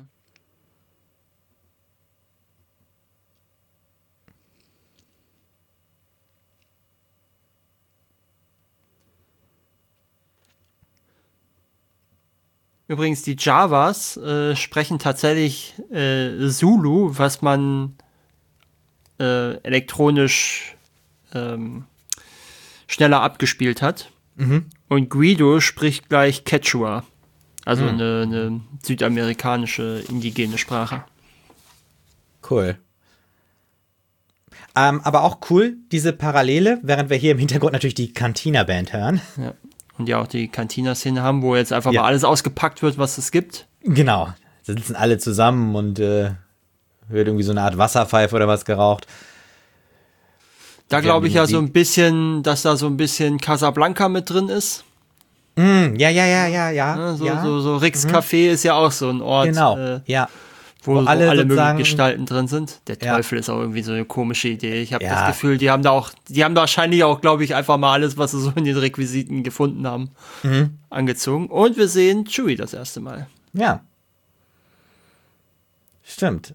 Übrigens, die Jawas äh, sprechen tatsächlich äh, Zulu, was man äh, elektronisch ähm, schneller abgespielt hat. Mhm. Und Guido spricht gleich Quechua, also mhm. eine, eine südamerikanische indigene Sprache. Cool. Ähm, aber auch cool, diese Parallele, während wir hier im Hintergrund natürlich die Cantina-Band hören. Ja. Und ja auch die Cantina-Szene haben, wo jetzt einfach Ja. mal alles ausgepackt wird, was es gibt. Genau. Da sitzen alle zusammen und äh, wird irgendwie so eine Art Wasserpfeife oder was geraucht. Da Wir glaube haben ich die ja so Musik. ein bisschen, dass da so ein bisschen Casablanca mit drin ist. Mm, ja, ja, ja, ja, ja. Ne? So, ja. so, so Ricks Café ist ja auch so ein Ort, Genau. äh, Ja. wo, Wo wo alle alle, möglichen sozusagen- Gestalten drin sind. Der Ja. Teufel ist auch irgendwie so eine komische Idee. Ich habe Ja. das Gefühl, die haben da auch, die haben da wahrscheinlich auch, glaube ich, einfach mal alles, was sie so in den Requisiten gefunden haben, Mhm. angezogen. Und wir sehen Chewie das erste Mal. Ja. Stimmt.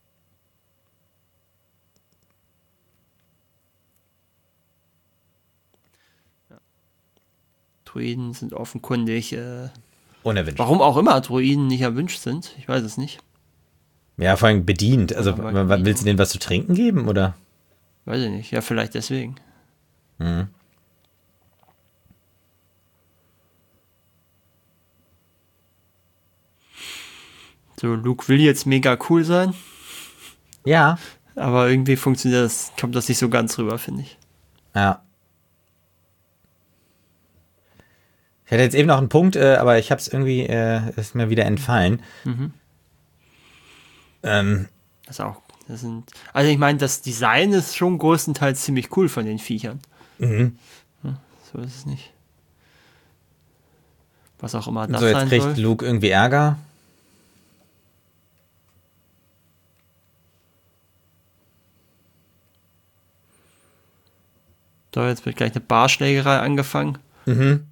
Druiden sind offenkundig, äh, Unerwünscht. warum auch immer Druiden nicht erwünscht sind. Ich weiß es nicht. Ja, vor allem bedient. Also, Aber w- w- willst du denen was zu trinken geben, oder? Weiß ich nicht. Ja, vielleicht deswegen. Mhm. So, Luke will jetzt mega cool sein, Ja. aber irgendwie funktioniert das, kommt das nicht so ganz rüber, finde ich. Ja. Ich hatte jetzt eben noch einen Punkt, äh, aber ich habe es irgendwie, äh, ist mir wieder entfallen. Mhm. Ähm, Das auch. Das sind, also ich meine, das Design ist schon größtenteils ziemlich cool von den Viechern. mhm. So ist es nicht. Was auch immer das So, jetzt sein kriegt soll. Luke irgendwie Ärger. So, jetzt wird gleich eine Barschlägerei angefangen. Mhm.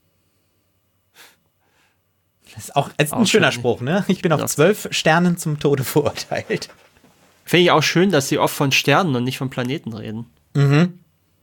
Das ist auch, ist ein Auch schöner schön. Spruch, ne? Ich bin auf Ja. zwölf Sternen zum Tode verurteilt. Finde ich auch schön, dass sie oft von Sternen und nicht von Planeten reden. Mhm.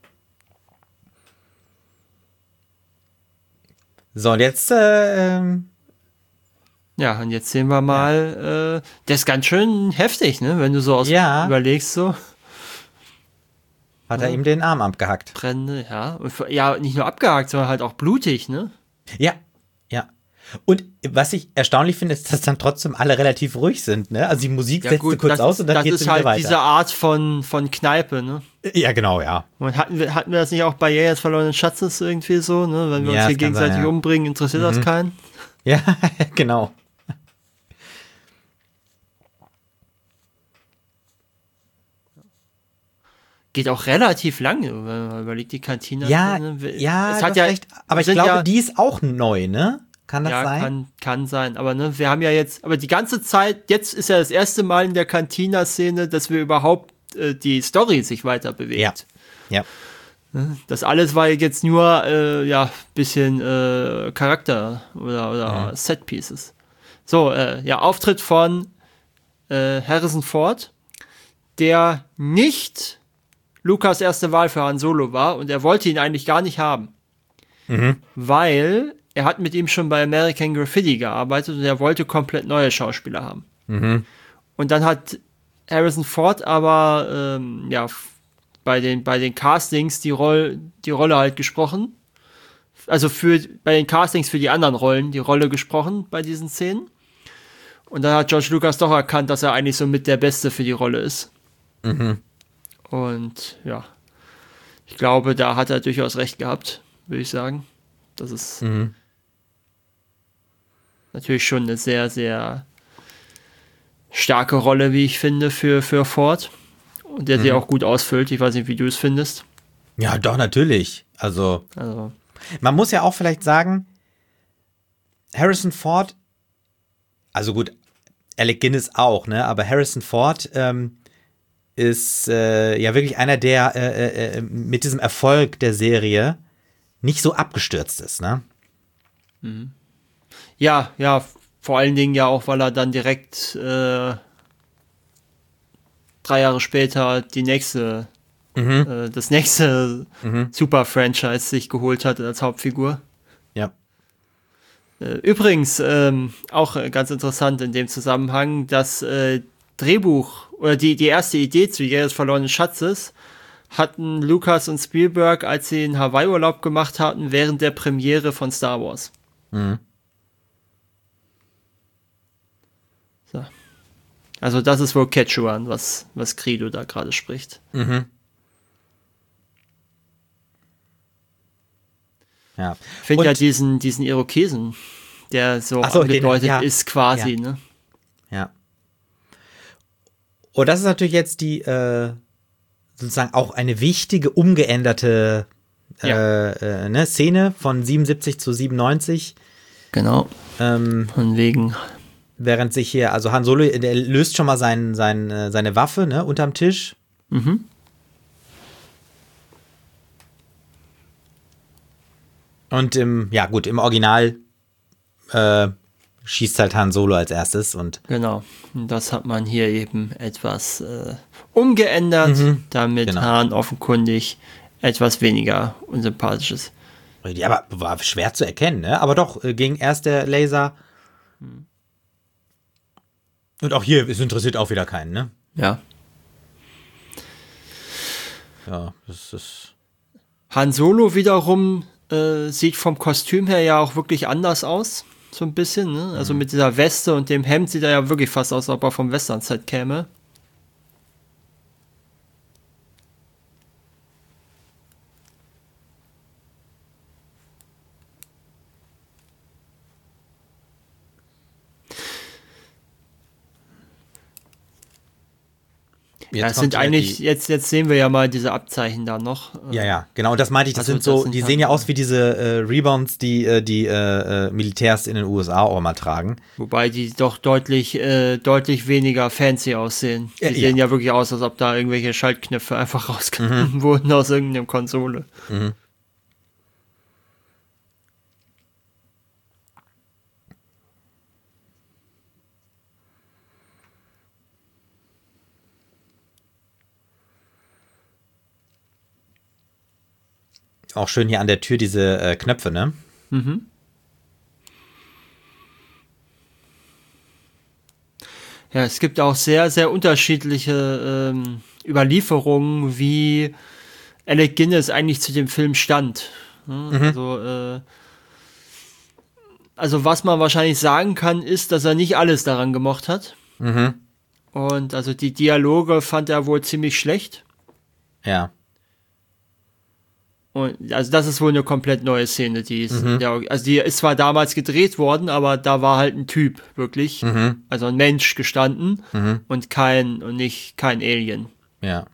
So, und jetzt, äh, ähm, Ja, und jetzt sehen wir mal, äh, der ist ganz schön heftig, ne? Wenn du so aus Ja. überlegst, so hat er ihm den Arm abgehackt. Brände, ja. Und, für- ja, nicht nur abgehakt, sondern halt auch blutig, ne? Ja, ja. Und was ich erstaunlich finde, ist, dass dann trotzdem alle relativ ruhig sind, ne? Also die Musik setzt du kurz das, aus und dann das geht's ist wieder halt weiter. diese Art von, von Kneipe, ne? Ja, genau, ja. Und hatten wir, hatten wir das nicht auch bei Jäger des verlorenen Schatzes irgendwie so, ne? Wenn wir Ja, uns hier das kann sein, gegenseitig ja. umbringen, interessiert das keinen. Ja, genau. Geht auch relativ lange, wenn man überlegt, die Kantine. Ja, ne? ja, es du hat hast ja recht. Aber ich sind glaube, ja, die ist auch neu, ne? Kann das ja, sein? kann, kann sein. Aber ne, wir haben ja jetzt, aber die ganze Zeit, jetzt ist ja das erste Mal in der Cantina-Szene, dass wir überhaupt äh, die Story sich weiter bewegt. Ja. Ja. Das alles war jetzt nur, äh, ja, bisschen äh, Charakter oder, oder Mhm. Set-Pieces. So, äh, ja, Auftritt von äh, Harrison Ford, der nicht Lukas erste Wahl für Han Solo war und er wollte ihn eigentlich gar nicht haben. Mhm. Weil er hat mit ihm schon bei American Graffiti gearbeitet und er wollte komplett neue Schauspieler haben. Mhm. Und dann hat Harrison Ford aber ähm, ja, f- bei den, bei den Castings die, Roll, die Rolle halt gesprochen. Also für, bei den Castings für die anderen Rollen die Rolle gesprochen bei diesen Szenen. Und dann hat George Lucas doch erkannt, dass er eigentlich so mit der Beste für die Rolle ist. Mhm. Und ja, ich glaube, da hat er durchaus recht gehabt, würde ich sagen. Das ist Mhm. natürlich schon eine sehr, sehr starke Rolle, wie ich finde, für, für Ford. Und der sie auch gut ausfüllt. Ich weiß nicht, wie du es findest. Ja, doch, natürlich. Also, Also, man muss ja auch vielleicht sagen, Harrison Ford, also gut, Alec Guinness auch, ne? Aber Harrison Ford ähm, ist äh, ja wirklich einer, der äh, äh, mit diesem Erfolg der Serie nicht so abgestürzt ist, ne? ja, ja, vor allen Dingen ja auch, weil er dann direkt äh, drei Jahre später die nächste, Mhm. äh, das nächste Mhm. Super-Franchise sich geholt hat als Hauptfigur. Ja. Äh, Übrigens, ähm, auch äh, ganz interessant in dem Zusammenhang, das äh, Drehbuch oder die, die erste Idee zu Jäger des verlorenen Schatzes hatten Lucas und Spielberg, als sie einen Hawaii-Urlaub gemacht hatten, während der Premiere von Star Wars. Mhm. So. Also das ist wohl Quechuan, was, was Credo da gerade spricht. Mhm. Ja. Ich finde ja diesen, diesen Irokesen, der so, so angedeutet den, ja, ist quasi, ja. ne? Ja. Und das ist natürlich jetzt die, äh, sozusagen auch eine wichtige, umgeänderte äh, Ja. äh, ne, Szene von siebenundsiebzig zu siebenundneunzig. Genau. Ähm, Von wegen. Während sich hier, also Han Solo, der löst schon mal sein, sein, äh, seine Waffe, ne, unterm Tisch. Mhm. Und im, ja gut, im Original äh, schießt halt Han Solo als erstes und Genau. Und das hat man hier eben etwas äh, umgeändert, Mhm. damit Genau. Han offenkundig etwas weniger unsympathisch ist. ja, aber war schwer zu erkennen, ne? Aber doch, äh, ging erst der Laser. Und auch hier, es interessiert auch wieder keinen, ne? Ja. Ja, das ist. Han Solo wiederum äh, sieht vom Kostüm her ja auch wirklich anders aus. So ein bisschen, ne? Also mit dieser Weste und dem Hemd sieht er ja wirklich fast aus, als ob er vom Western-Set käme. Jetzt Ja, es kommt sind ja eigentlich, die- jetzt, jetzt sehen wir ja mal diese Abzeichen da noch. Ja, ja, genau. Und das meinte ich, das Also sind so, das sind die halt- sehen ja aus wie diese äh, Rebounds, die äh, die äh, äh, Militärs in den U S A auch mal tragen. Wobei die doch deutlich, äh, deutlich weniger fancy aussehen. Die Ja, ja. sehen ja wirklich aus, als ob da irgendwelche Schaltknöpfe einfach rausgenommen wurden aus irgendeiner Konsole. Auch schön hier an der Tür diese äh, Knöpfe, ne? Ja, es gibt auch sehr, sehr unterschiedliche ähm, Überlieferungen, wie Alec Guinness eigentlich zu dem Film stand. Ne? Also, äh, also was man wahrscheinlich sagen kann, ist, dass er nicht alles daran gemocht hat. Mhm. Und also die Dialoge fand er wohl ziemlich schlecht. Ja. Und also das ist wohl eine komplett neue Szene, die ist, in der, also die ist zwar damals gedreht worden, aber da war halt ein Typ wirklich, also ein Mensch gestanden und kein und nicht kein Alien. Ja.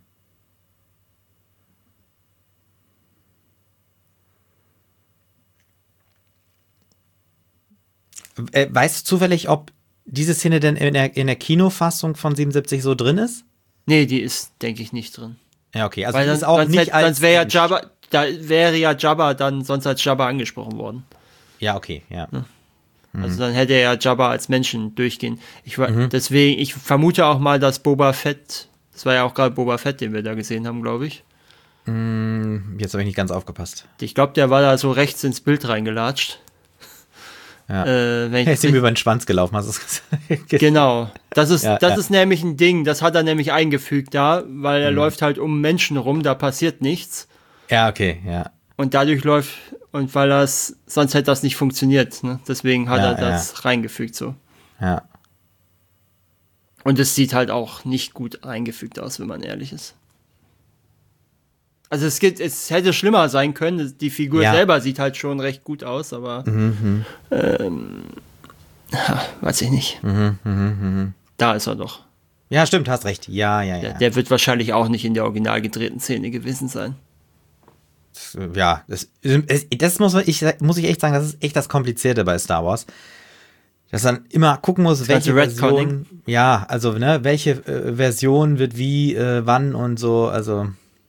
Äh, weißt du zufällig, ob diese Szene denn in der, in der Kinofassung von siebenundsiebzig so drin ist? Nee, die ist, denke ich, nicht drin. Ja, okay. Also Weil die dann, ist auch sonst nicht hätte, als sonst wäre ja Mensch. Jabba, da wäre ja Jabba dann sonst als Jabba angesprochen worden. Ja, okay, ja. Also dann hätte er ja Jabba als Menschen durchgehen. Ich war, deswegen, ich vermute auch mal, dass Boba Fett, das war ja auch gerade Boba Fett, den wir da gesehen haben, glaube ich. Jetzt habe ich nicht ganz aufgepasst. Ich glaube, der war da so rechts ins Bild reingelatscht. Ja. Äh, wenn ich Er das ist ihm nicht- über den Schwanz gelaufen, hast du es gesagt? Genau, das ist, Ja, das ja. ist nämlich ein Ding, das hat er nämlich eingefügt da, weil er läuft halt um Menschen rum, da passiert nichts. Ja, okay, ja. Und dadurch läuft, und weil das, sonst hätte das nicht funktioniert, ne? Deswegen hat Ja, er das reingefügt so. Ja. Und es sieht halt auch nicht gut eingefügt aus, wenn man ehrlich ist. Also es gibt, es hätte schlimmer sein können, die Figur Ja. selber sieht halt schon recht gut aus, aber ähm, ja, weiß ich nicht. Da ist er doch. Ja, stimmt, hast recht. Ja, ja, ja. Der, der wird wahrscheinlich auch nicht in der original gedrehten Szene gewesen sein. ja, das, das muss, ich, muss ich echt sagen, das ist echt das Komplizierte bei Star Wars. Dass man immer gucken muss, welche ganze Retconning. Version, ja, also, ne, welche äh, Version wird wie, äh, wann und so, also,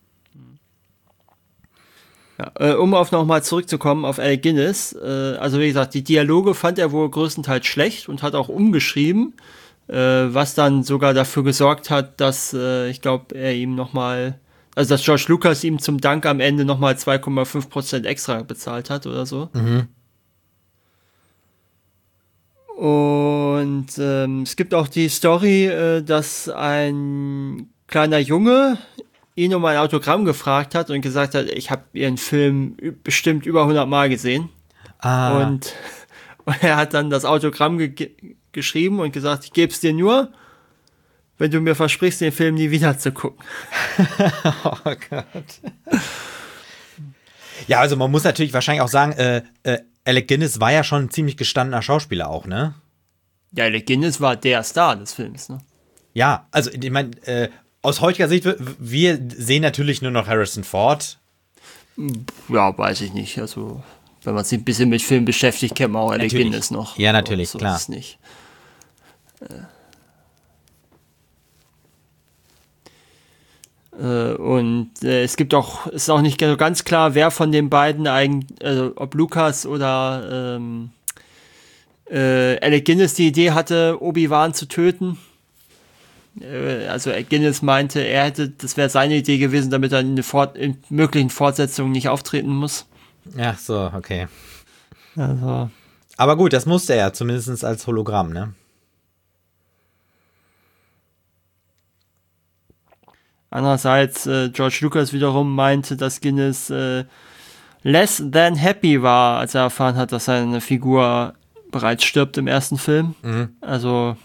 Ja, äh, um auf nochmal zurückzukommen auf Alec Guinness, äh, also wie gesagt, die Dialoge fand er wohl größtenteils schlecht und hat auch umgeschrieben, äh, was dann sogar dafür gesorgt hat, dass äh, ich glaube, er ihm nochmal, also dass George Lucas ihm zum Dank am Ende nochmal zwei Komma fünf Prozent extra bezahlt hat oder so. Und ähm, es gibt auch die Story, äh, dass ein kleiner Junge ihn um ein Autogramm gefragt hat und gesagt hat, ich habe ihren Film ü- bestimmt über hundert Mal gesehen. ah, Und, und er hat dann das Autogramm ge geschrieben und gesagt, ich gebe es dir nur, wenn du mir versprichst, den Film nie wieder zu gucken. oh Gott. Ja, also man muss natürlich wahrscheinlich auch sagen, äh, äh, Alec Guinness war ja schon ein ziemlich gestandener Schauspieler auch, ne? Ja, Alec Guinness war der Star des Films, ne? Ja, also ich meine, äh, aus heutiger Sicht, wir sehen natürlich nur noch Harrison Ford. Ja, weiß ich nicht. Also, wenn man sich ein bisschen mit Film beschäftigt, kennt man auch Alec Natürlich. Guinness noch. Ja, natürlich, so klar. Ist es nicht. Äh, und äh, es gibt auch, es ist auch nicht so ganz klar, wer von den beiden eigentlich, also ob Lucas oder ähm, äh, Alec Guinness die Idee hatte, Obi-Wan zu töten. Äh, also Alec Guinness meinte, er hätte, das wäre seine Idee gewesen, damit er in, eine Fort, in möglichen Fortsetzungen nicht auftreten muss. Ach so, okay. Also. Aber gut, das musste er, zumindest als Hologramm, ne? Andererseits, äh, George Lucas wiederum meinte, dass Guinness äh, less than happy war, als er erfahren hat, dass seine Figur bereits stirbt im ersten Film. Mhm. Also,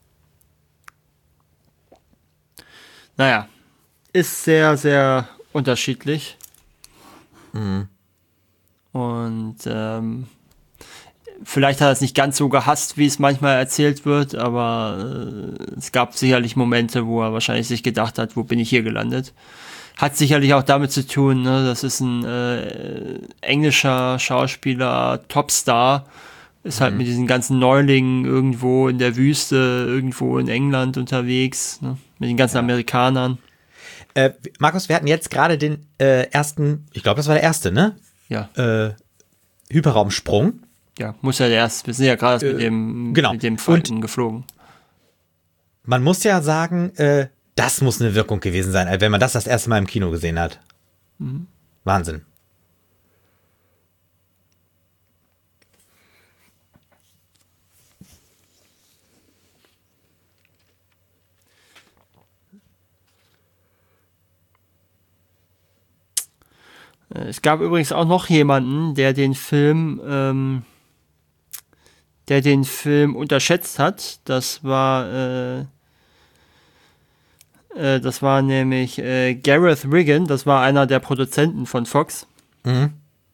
naja, ist sehr, sehr unterschiedlich. Mhm. Und ähm, vielleicht hat er es nicht ganz so gehasst, wie es manchmal erzählt wird, aber äh, es gab sicherlich Momente, wo er wahrscheinlich sich gedacht hat, wo bin ich hier gelandet. Hat sicherlich auch damit zu tun, ne, das ist ein äh, englischer Schauspieler, Topstar, ist halt Mhm. mit diesen ganzen Neulingen irgendwo in der Wüste, irgendwo in England unterwegs, ne, mit den ganzen Ja. Amerikanern. Äh, Markus, wir hatten jetzt gerade den äh, ersten, ich glaube, das war der erste, ne? Ja, Äh, Hyperraumsprung. ja, muss ja erst, wir sind ja gerade Äh, mit dem, genau. mit dem Falken geflogen. Man muss ja sagen, äh, das muss eine Wirkung gewesen sein, als wenn man das das erste Mal im Kino gesehen hat. Mhm. Wahnsinn. Es gab übrigens auch noch jemanden, der den Film, ähm, der den Film unterschätzt hat. Das war, äh, äh, das war nämlich äh, Gareth Riggin. Das war einer der Produzenten von Fox. Mhm.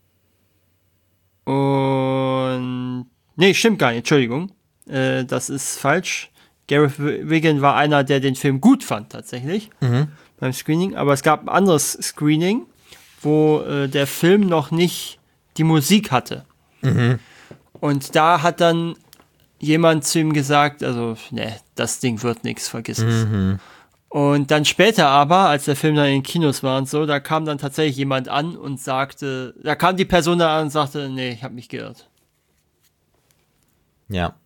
Und nee, stimmt gar nicht. Entschuldigung, äh, das ist falsch. Gareth Riggin war einer, der den Film gut fand tatsächlich Mhm. beim Screening. Aber es gab ein anderes Screening, wo äh, der Film noch nicht die Musik hatte. Mhm. Und da hat dann jemand zu ihm gesagt, also, ne, das Ding wird nichts, vergiss es. Mhm. Und dann später aber, als der Film dann in den Kinos war und so, da kam dann tatsächlich jemand an und sagte, da kam die Person da an und sagte, nee, ich habe mich geirrt. Ja.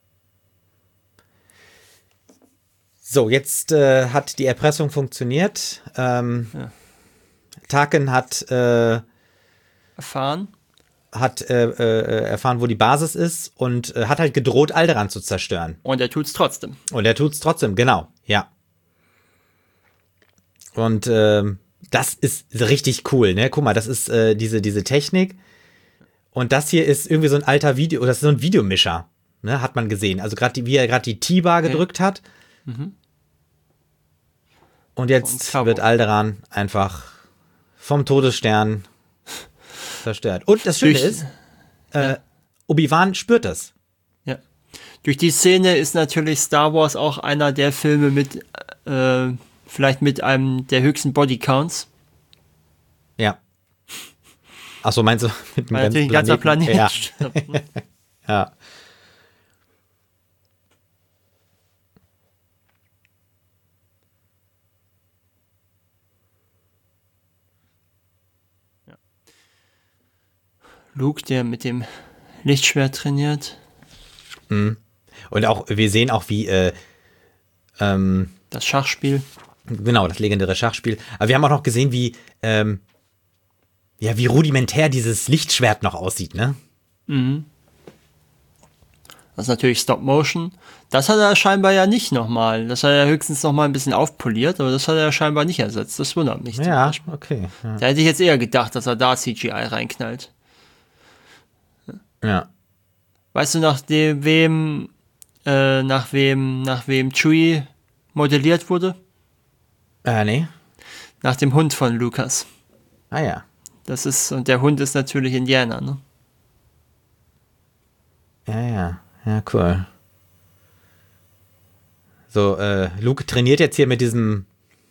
So, jetzt äh, hat die Erpressung funktioniert. Ähm, Ja. Tarkin hat, äh, Erfahren. hat äh, äh, erfahren, wo die Basis ist und äh, hat halt gedroht, Alderaan zu zerstören. Und er tut's trotzdem. Und er tut's trotzdem, genau, ja. Und ähm, das ist richtig cool, ne? Guck mal, das ist äh, diese, diese Technik. Und das hier ist irgendwie so ein alter Video, oder das ist so ein Videomischer, ne? Hat man gesehen. Also gerade wie er gerade die T-Bar Okay. gedrückt hat. Mhm. Und jetzt Und Cabo. wird Alderaan einfach vom Todesstern zerstört. Und das Schöne Durch- ist, äh, Obi-Wan spürt das. Ja. Durch die Szene ist natürlich Star Wars auch einer der Filme mit, äh, vielleicht mit einem der höchsten Bodycounts. Ja. Ach so, meinst du mit dem Weil natürlich ein ganzer Planet Ja, stirbt, ne? ja. Luke, der mit dem Lichtschwert trainiert. Und auch, wir sehen auch, wie, äh, ähm, Das Schachspiel. genau, das legendäre Schachspiel. Aber wir haben auch noch gesehen, wie, ähm, ja, wie rudimentär dieses Lichtschwert noch aussieht, ne? Mhm. Das ist natürlich Stop Motion. Das hat er scheinbar ja nicht nochmal. Das hat er höchstens nochmal ein bisschen aufpoliert, aber das hat er scheinbar nicht ersetzt. Das wundert mich. zum Ja, Beispiel. okay. Ja. Da hätte ich jetzt eher gedacht, dass er da C G I reinknallt. ja. Weißt du, nach dem, wem, äh, nach wem, nach wem Chewie modelliert wurde? Äh, nee. Nach dem Hund von Lucas. Ah ja. Das ist, und der Hund ist natürlich Indiana, ne? Ja, ja, ja, cool. So, äh, Luke trainiert jetzt hier mit diesem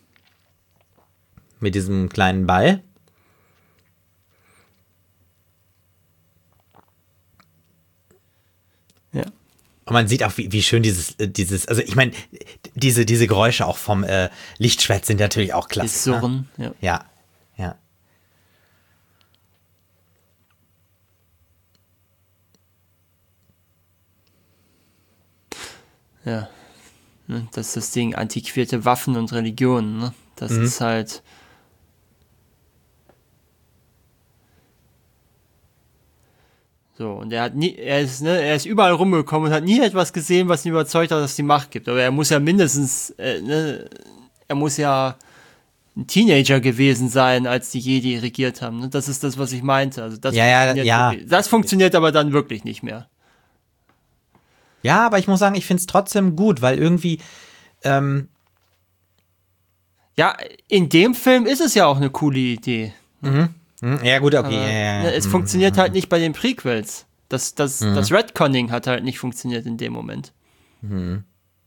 mit diesem kleinen Ball. Ja. Und man sieht auch, wie, wie schön dieses, dieses, also ich meine, diese, diese Geräusche auch vom äh, Lichtschwert sind natürlich auch klasse. Das Surren, ne? ja. Ja, ja. Ja. Das ist das Ding, antiquierte Waffen und Religionen, ne? Das mhm. ist halt. So, und er hat nie, er ist, ne, er ist überall rumgekommen und hat nie etwas gesehen, was ihn überzeugt hat, dass es die Macht gibt. Aber er muss ja mindestens, äh, ne, er muss ja ein Teenager gewesen sein, als die Jedi regiert haben. Ne? Das ist das, was ich meinte. Also das ja, ja, funktioniert ja. Wirklich. Das funktioniert aber dann wirklich nicht mehr. Ja, aber ich muss sagen, ich finde es trotzdem gut, weil irgendwie ähm ja, in dem Film ist es ja auch eine coole Idee. Mhm. Ja, gut, okay. Aber, ja, ja, ja. Es mhm. funktioniert halt nicht bei den Prequels. Das, das, mhm. das Retconning hat halt nicht funktioniert in dem Moment. Mhm.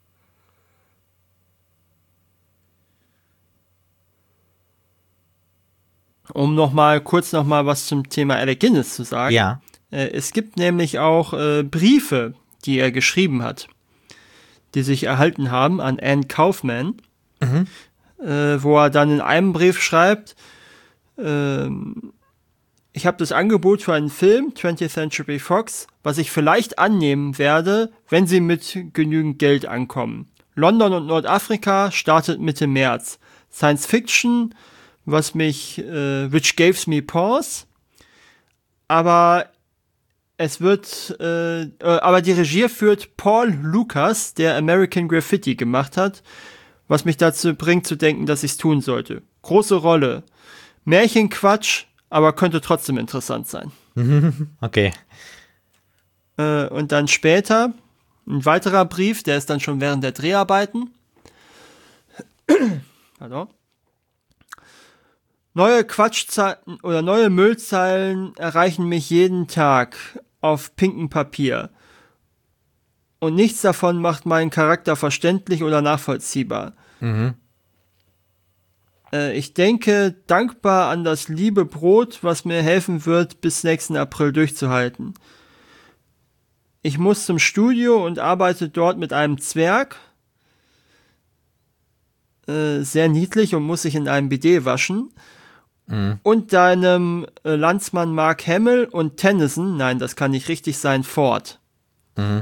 Um noch mal kurz noch mal was zum Thema Alec Guinness zu sagen. Ja. Äh, es gibt nämlich auch äh, Briefe, die er geschrieben hat, die sich erhalten haben an Anne Kaufman, mhm. äh, wo er dann in einem Brief schreibt, ähm, ich habe das Angebot für einen Film, twentieth Century Fox, was ich vielleicht annehmen werde, wenn sie mit genügend Geld ankommen. London und Nordafrika startet Mitte März. Science Fiction, was mich, äh, which gives me pause, aber es wird, äh, äh, aber die Regie führt Paul Lucas, der American Graffiti gemacht hat, was mich dazu bringt zu denken, dass ich es tun sollte. Große Rolle. Märchenquatsch, aber könnte trotzdem interessant sein. Okay. Äh, und dann später ein weiterer Brief, der ist dann schon während der Dreharbeiten. Pardon. Neue Quatschzeilen oder neue Müllzeilen erreichen mich jeden Tag auf pinkem Papier. Und nichts davon macht meinen Charakter verständlich oder nachvollziehbar. Mhm. Äh, ich denke dankbar an das liebe Brot, was mir helfen wird, bis nächsten April durchzuhalten. Ich muss zum Studio und arbeite dort mit einem Zwerg. Äh, sehr niedlich und muss sich in einem Bidet waschen. Mhm. Und deinem äh, Landsmann Mark Hamill und Tennyson, nein, das kann nicht richtig sein, Ford. Mhm.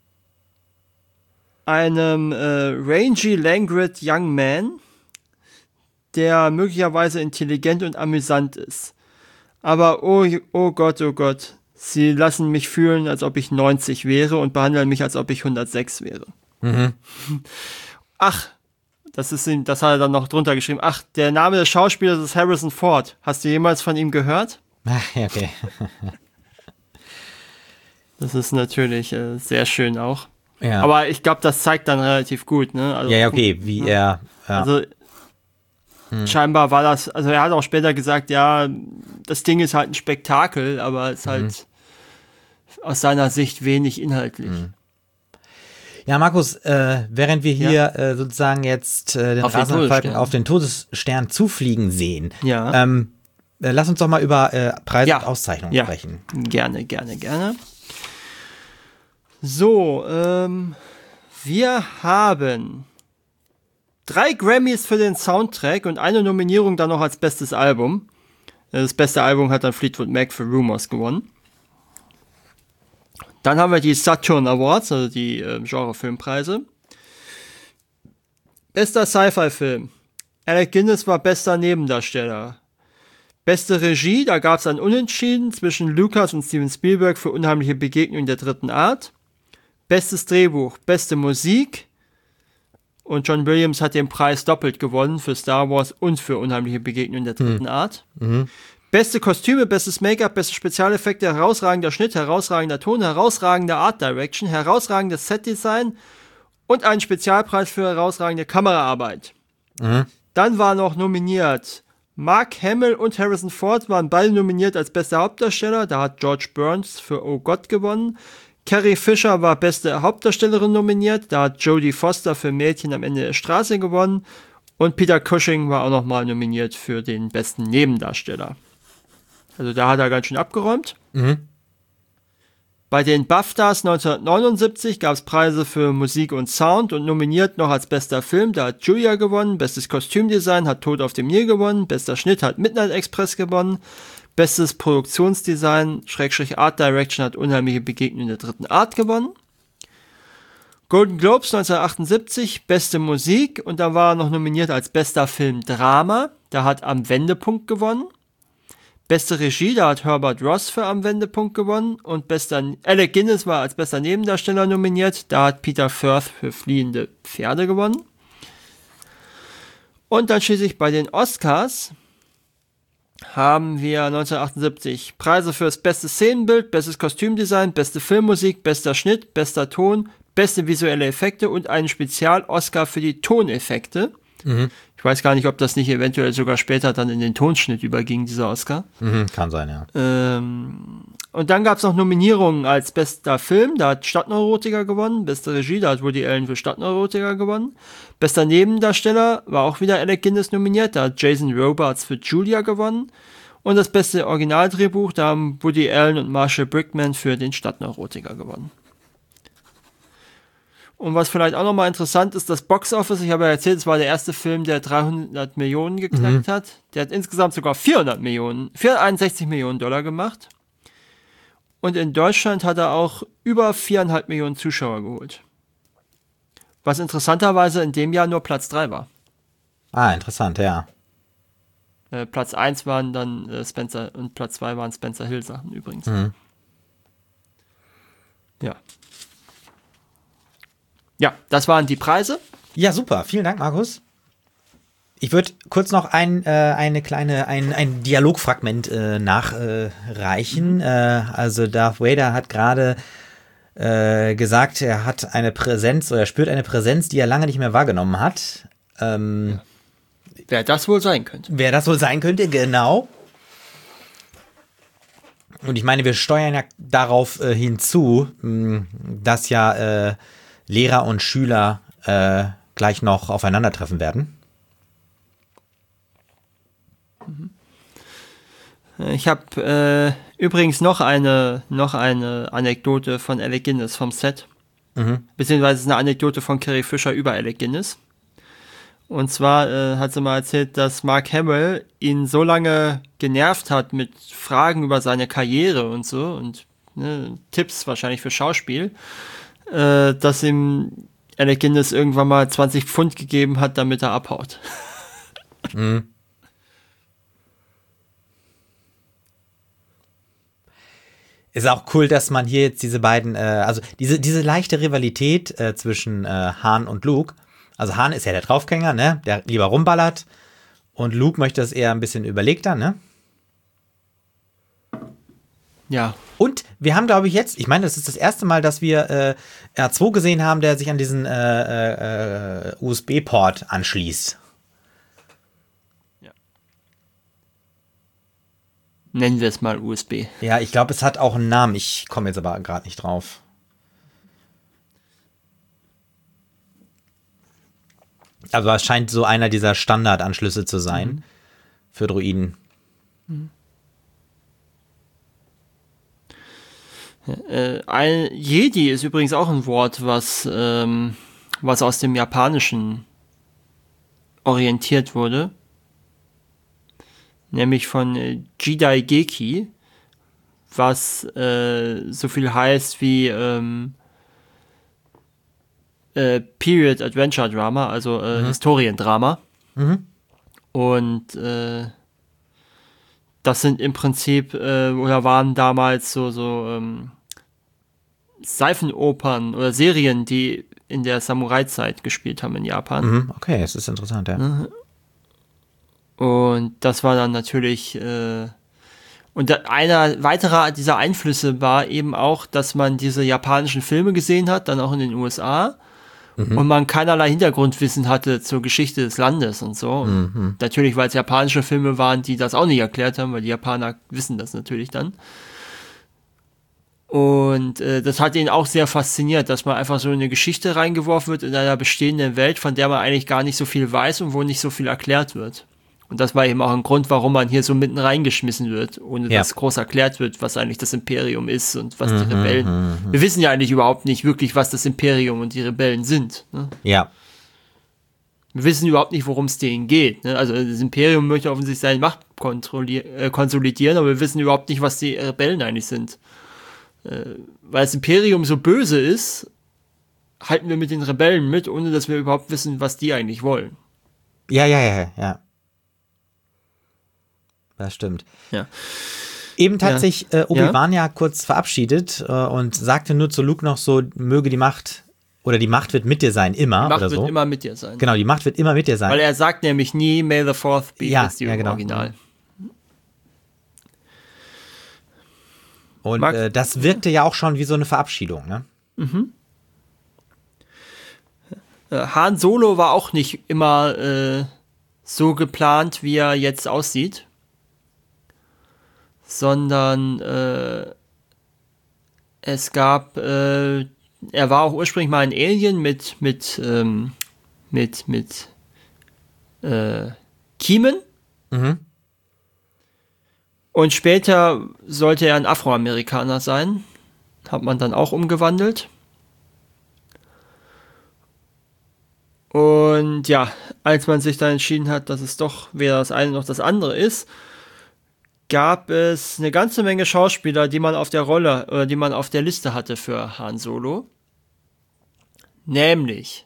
Einem äh, rangy Langrid Young Man, der möglicherweise intelligent und amüsant ist. Aber oh, oh Gott, oh Gott, sie lassen mich fühlen, als ob ich neunzig wäre und behandeln mich, als ob ich hundertsechs wäre. Mhm. Ach, Das ist ihm, das hat er dann noch drunter geschrieben. Ach, der Name des Schauspielers ist Harrison Ford. Hast du jemals von ihm gehört? Ach, ja, okay. Das ist natürlich äh, sehr schön auch. Ja. Aber ich glaube, das zeigt dann relativ gut, ne? Also, ja, ja, okay, wie ne? er. Ja. Also hm. scheinbar war das, also er hat auch später gesagt, ja, das Ding ist halt ein Spektakel, aber es ist mhm. halt aus seiner Sicht wenig inhaltlich. Mhm. Ja, Markus, äh, während wir hier ja. äh, sozusagen jetzt äh, den auf rasenden den Falken auf den Todesstern zufliegen sehen, ja. ähm, äh, lass uns doch mal über äh, Preise ja. und Auszeichnungen ja. sprechen. Gerne, gerne, gerne. So, ähm, wir haben drei Grammys für den Soundtrack und eine Nominierung dann noch als bestes Album. Das beste Album hat dann Fleetwood Mac für Rumors gewonnen. Dann haben wir die Saturn Awards, also die äh, Genre-Filmpreise. Bester Sci-Fi-Film. Alec Guinness war bester Nebendarsteller. Beste Regie, da gab es ein Unentschieden zwischen Lucas und Steven Spielberg für Unheimliche Begegnungen der dritten Art. Bestes Drehbuch, beste Musik. Und John Williams hat den Preis doppelt gewonnen für Star Wars und für Unheimliche Begegnungen der dritten mhm. Art. Mhm. Beste Kostüme, bestes Make-up, beste Spezialeffekte, herausragender Schnitt, herausragender Ton, herausragende Art Direction, herausragendes Setdesign und einen Spezialpreis für herausragende Kameraarbeit. Mhm. Dann war noch nominiert Mark Hamill und Harrison Ford waren beide nominiert als bester Hauptdarsteller. Da hat George Burns für Oh Gott gewonnen. Carrie Fisher war beste Hauptdarstellerin nominiert. Da hat Jodie Foster für Mädchen am Ende der Straße gewonnen. Und Peter Cushing war auch nochmal nominiert für den besten Nebendarsteller. Also da hat er ganz schön abgeräumt. Mhm. Bei den BAFTAs neunzehnhundertneunundsiebzig gab es Preise für Musik und Sound und nominiert noch als bester Film, da hat Julia gewonnen, bestes Kostümdesign hat Tod auf dem Nil gewonnen, bester Schnitt hat Midnight Express gewonnen, bestes Produktionsdesign, Schrägstrich Art Direction hat Unheimliche Begegnungen der dritten Art gewonnen. Golden Globes neunzehnhundertachtundsiebzig, beste Musik und da war er noch nominiert als bester Film Drama, da hat Am Wendepunkt gewonnen. Beste Regie, da hat Herbert Ross für Am Wendepunkt gewonnen und bester Alec Guinness war als bester Nebendarsteller nominiert, da hat Peter Firth für Fliehende Pferde gewonnen. Und dann schließlich bei den Oscars haben wir neunzehnhundertachtundsiebzig Preise für das beste Szenenbild, bestes Kostümdesign, beste Filmmusik, bester Schnitt, bester Ton, beste visuelle Effekte und einen Spezial-Oscar für die Toneffekte. Mhm. Ich weiß gar nicht, ob das nicht eventuell sogar später dann in den Tonschnitt überging, dieser Oscar. Mhm, kann sein, ja. Ähm, und dann gab es noch Nominierungen als bester Film, da hat Stadtneurotiker gewonnen, beste Regie, da hat Woody Allen für Stadtneurotiker gewonnen. Bester Nebendarsteller war auch wieder Alec Guinness nominiert, da hat Jason Robards für Julia gewonnen. Und das beste Originaldrehbuch, da haben Woody Allen und Marshall Brickman für den Stadtneurotiker gewonnen. Und was vielleicht auch nochmal interessant ist, das Box-Office, ich habe ja erzählt, es war der erste Film, der dreihundert Millionen geknackt mhm. hat. Der hat insgesamt sogar vierhundert Millionen, vierhunderteinundsechzig Millionen Dollar gemacht. Und in Deutschland hat er auch über viereinhalb Millionen Zuschauer geholt. Was interessanterweise in dem Jahr nur Platz drei war. Ah, interessant, ja. Äh, Platz eins waren dann äh, Spencer und Platz zwei waren Spencer Hill Sachen übrigens. Mhm. Ja. Ja, das waren die Preise. Ja, super. Vielen Dank, Markus. Ich würde kurz noch ein, äh, eine kleine, ein, ein Dialogfragment äh, nachreichen. Mhm. Äh, also Darth Vader hat gerade äh, gesagt, er hat eine Präsenz oder er spürt eine Präsenz, die er lange nicht mehr wahrgenommen hat. Ähm, ja. Wer das wohl sein könnte. Wer das wohl sein könnte, genau. Und ich meine, wir steuern ja darauf äh, hinzu, mh, dass ja äh, Lehrer und Schüler äh, gleich noch aufeinandertreffen werden. Ich habe äh, übrigens noch eine, noch eine Anekdote von Alec Guinness vom Set. Mhm. Beziehungsweise eine Anekdote von Carrie Fisher über Alec Guinness. Und zwar äh, hat sie mal erzählt, dass Mark Hamill ihn so lange genervt hat mit Fragen über seine Karriere und so und ne, Tipps wahrscheinlich für Schauspiel, äh, dass ihm Alec Guinness irgendwann mal zwanzig Pfund gegeben hat, damit er abhaut. Mhm. Ist auch cool, dass man hier jetzt diese beiden, äh, also diese, diese leichte Rivalität äh, zwischen äh, Han und Luke. Also Han ist ja der Draufgänger, ne, der lieber rumballert. Und Luke möchte das eher ein bisschen überlegter, ne? Ja. Und wir haben, glaube ich, jetzt, ich meine, das ist das erste Mal, dass wir äh, R zwei gesehen haben, der sich an diesen äh, äh, U S B-Port anschließt. Ja. Nennen wir es mal U S B. Ja, ich glaube, es hat auch einen Namen. Ich komme jetzt aber gerade nicht drauf. Also es scheint so einer dieser Standardanschlüsse zu sein mhm. für Droiden. Mhm. Äh, ein Jedi ist übrigens auch ein Wort, was, ähm, was aus dem Japanischen orientiert wurde. Nämlich von äh, Jidaigeki, was äh, so viel heißt wie ähm, äh, Period Adventure Drama, also äh, mhm. Historiendrama. Mhm. Und äh, das sind im Prinzip, äh, oder waren damals so, so ähm, Seifenopern oder Serien, die in der Samurai-Zeit gespielt haben in Japan. Mhm, okay, es ist interessant, ja. Und das war dann natürlich, äh, und da, einer weiterer dieser Einflüsse war eben auch, dass man diese japanischen Filme gesehen hat, dann auch in den U S A. mhm. und man keinerlei Hintergrundwissen hatte zur Geschichte des Landes und so. Und mhm. natürlich, weil es japanische Filme waren, die das auch nicht erklärt haben, weil die Japaner wissen das natürlich dann. Und äh, das hat ihn auch sehr fasziniert, dass man einfach so in eine Geschichte reingeworfen wird in einer bestehenden Welt, von der man eigentlich gar nicht so viel weiß und wo nicht so viel erklärt wird. Und das war eben auch ein Grund, warum man hier so mitten reingeschmissen wird, ohne ja. dass groß erklärt wird, was eigentlich das Imperium ist und was mhm, die Rebellen... Mhm. Wir wissen ja eigentlich überhaupt nicht wirklich, was das Imperium und die Rebellen sind. Ne? Ja. Wir wissen überhaupt nicht, worum es denen geht. Ne? Also das Imperium möchte offensichtlich seine Macht kontrollier- äh, konsolidieren, aber wir wissen überhaupt nicht, was die Rebellen eigentlich sind. Weil das Imperium so böse ist, halten wir mit den Rebellen mit, ohne dass wir überhaupt wissen, was die eigentlich wollen. Ja, ja, ja, ja. Das stimmt. Ja. Eben hat ja. sich äh, Obi-Wan ja. ja kurz verabschiedet äh, und sagte nur zu Luke noch so, möge die Macht, oder die Macht wird mit dir sein, immer. Die Macht oder wird so. immer mit dir sein. Genau, die Macht wird immer mit dir sein. Weil er sagt nämlich nie, may the fourth be ja, with you ja, im genau. Original. Und äh, das wirkte ja auch schon wie so eine Verabschiedung, ne? Mhm. Han Solo war auch nicht immer äh, so geplant, wie er jetzt aussieht. Sondern äh, es gab, äh, er war auch ursprünglich mal ein Alien mit, mit, ähm, mit, mit äh, Kiemen. Mhm. Und später sollte er ein Afroamerikaner sein. Hat man dann auch umgewandelt. Und ja, als man sich dann entschieden hat, dass es doch weder das eine noch das andere ist, gab es eine ganze Menge Schauspieler, die man auf der Rolle, oder die man auf der Liste hatte für Han Solo. Nämlich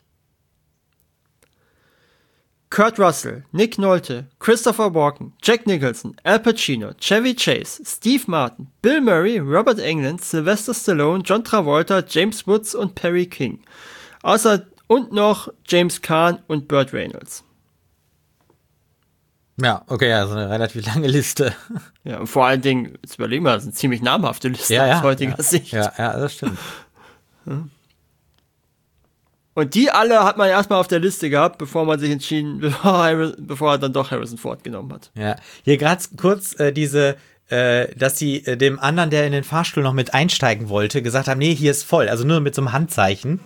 Kurt Russell, Nick Nolte, Christopher Walken, Jack Nicholson, Al Pacino, Chevy Chase, Steve Martin, Bill Murray, Robert Englund, Sylvester Stallone, John Travolta, James Woods und Perry King. Außer und noch James Caan und Burt Reynolds. Ja, okay, also eine relativ lange Liste. Ja, und vor allen Dingen, jetzt überlegen wir, das ist eine ziemlich namhafte Liste ja, ja, aus heutiger ja, Sicht. Ja, ja, das stimmt. Und die alle hat man erstmal auf der Liste gehabt, bevor man sich entschieden, bevor, Harris, bevor er dann doch Harrison Ford genommen hat. Ja, hier gerade kurz äh, diese, äh, dass sie äh, dem anderen, der in den Fahrstuhl noch mit einsteigen wollte, gesagt haben, nee, hier ist voll, also nur mit so einem Handzeichen.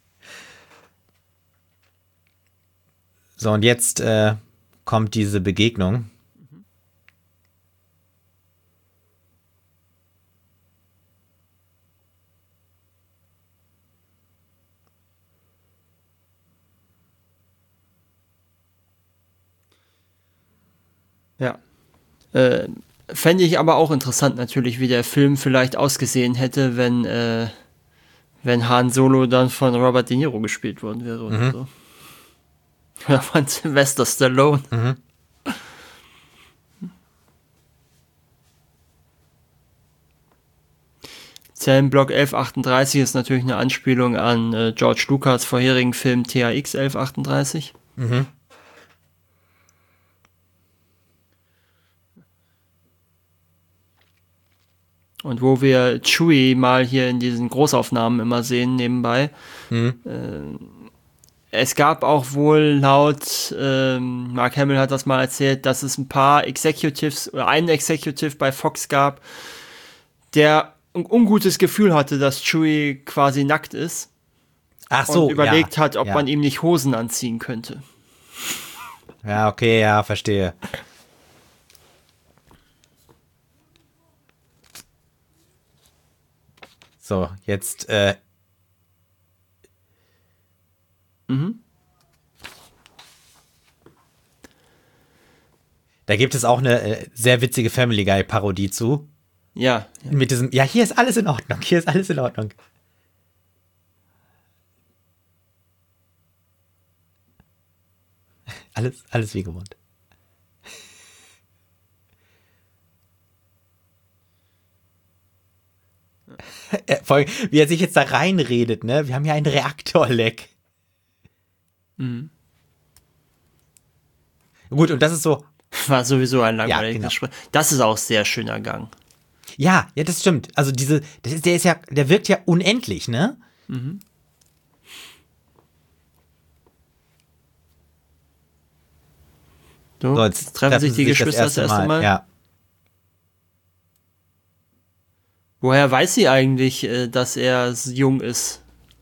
So, und jetzt äh, kommt diese Begegnung. Ja. Äh, fände ich aber auch interessant natürlich, wie der Film vielleicht ausgesehen hätte, wenn, äh, wenn Han Solo dann von Robert De Niro gespielt worden wäre oder mhm. so. Oder von Sylvester Stallone. Mhm. Zellenblock elf achtunddreißig ist natürlich eine Anspielung an äh, George Lucas vorherigen Film T H X elf achtunddreißig. Mhm. Und wo wir Chewie mal hier in diesen Großaufnahmen immer sehen nebenbei. Mhm. Äh, es gab auch wohl laut, ähm, Mark Hamill hat das mal erzählt, dass es ein paar Executives oder einen Executive bei Fox gab, der ein ungutes Gefühl hatte, dass Chewie quasi nackt ist. Ach so, und überlegt ja, hat, ob ja. man ihm nicht Hosen anziehen könnte. Ja, okay, ja, verstehe. So, jetzt äh Mhm. Da gibt es auch eine äh, sehr witzige Family Guy Parodie zu. Ja, ja. Mit diesem, ja, hier ist alles in Ordnung, hier ist alles in Ordnung. Alles, alles wie gewohnt. Vor allem, wie er sich jetzt da reinredet, ne? Wir haben ja einen Reaktorleck. Mhm. Gut, und das ist so. War sowieso ein langweiliges Ja, genau. Gespräch. Das ist auch sehr schöner Gang. Ja, ja, das stimmt. Also diese, das ist, der ist ja, der wirkt ja unendlich, ne? Mhm. So, So, jetzt jetzt treffen sich die Geschwister das erste Mal. Ja. Woher weiß sie eigentlich, äh, dass er jung ist?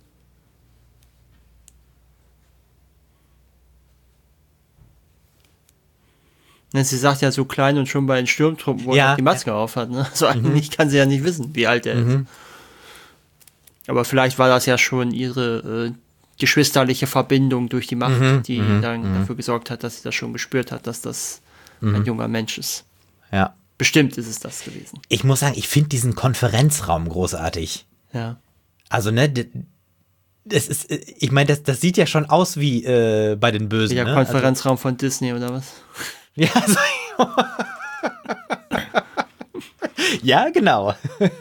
Ne, sie sagt ja so klein und schon bei den Sturmtruppen, wo Ja. er die Maske auf hat. Ne? Also eigentlich kann sie ja nicht wissen, wie alt er Mhm. ist. Aber vielleicht war das ja schon ihre äh, geschwisterliche Verbindung durch die Macht, Mhm, die mhm, dann mhm. dafür gesorgt hat, dass sie das schon gespürt hat, dass das Mhm. ein junger Mensch ist. Ja. Bestimmt ist es das gewesen. Ich muss sagen, ich finde diesen Konferenzraum großartig. Ja. Also, ne, d- das ist, äh, ich meine, das, das sieht ja schon aus wie äh, bei den Bösen. Der Ne? Konferenzraum von Disney oder was? Also, ja, so, ja, genau.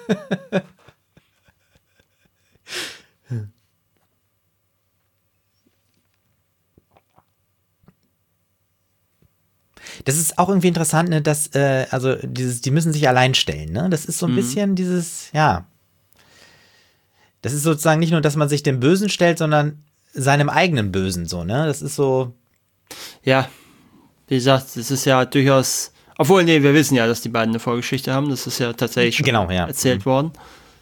Das ist auch irgendwie interessant, ne, dass, äh, also dieses, die müssen sich allein stellen, ne? Das ist so ein Mhm. bisschen dieses, ja. Das ist sozusagen nicht nur, dass man sich dem Bösen stellt, sondern seinem eigenen Bösen so, ne? Das ist so. Ja, wie gesagt, es ist ja durchaus, obwohl, nee, wir wissen ja, dass die beiden eine Vorgeschichte haben, das ist ja tatsächlich schon Genau, ja. erzählt worden.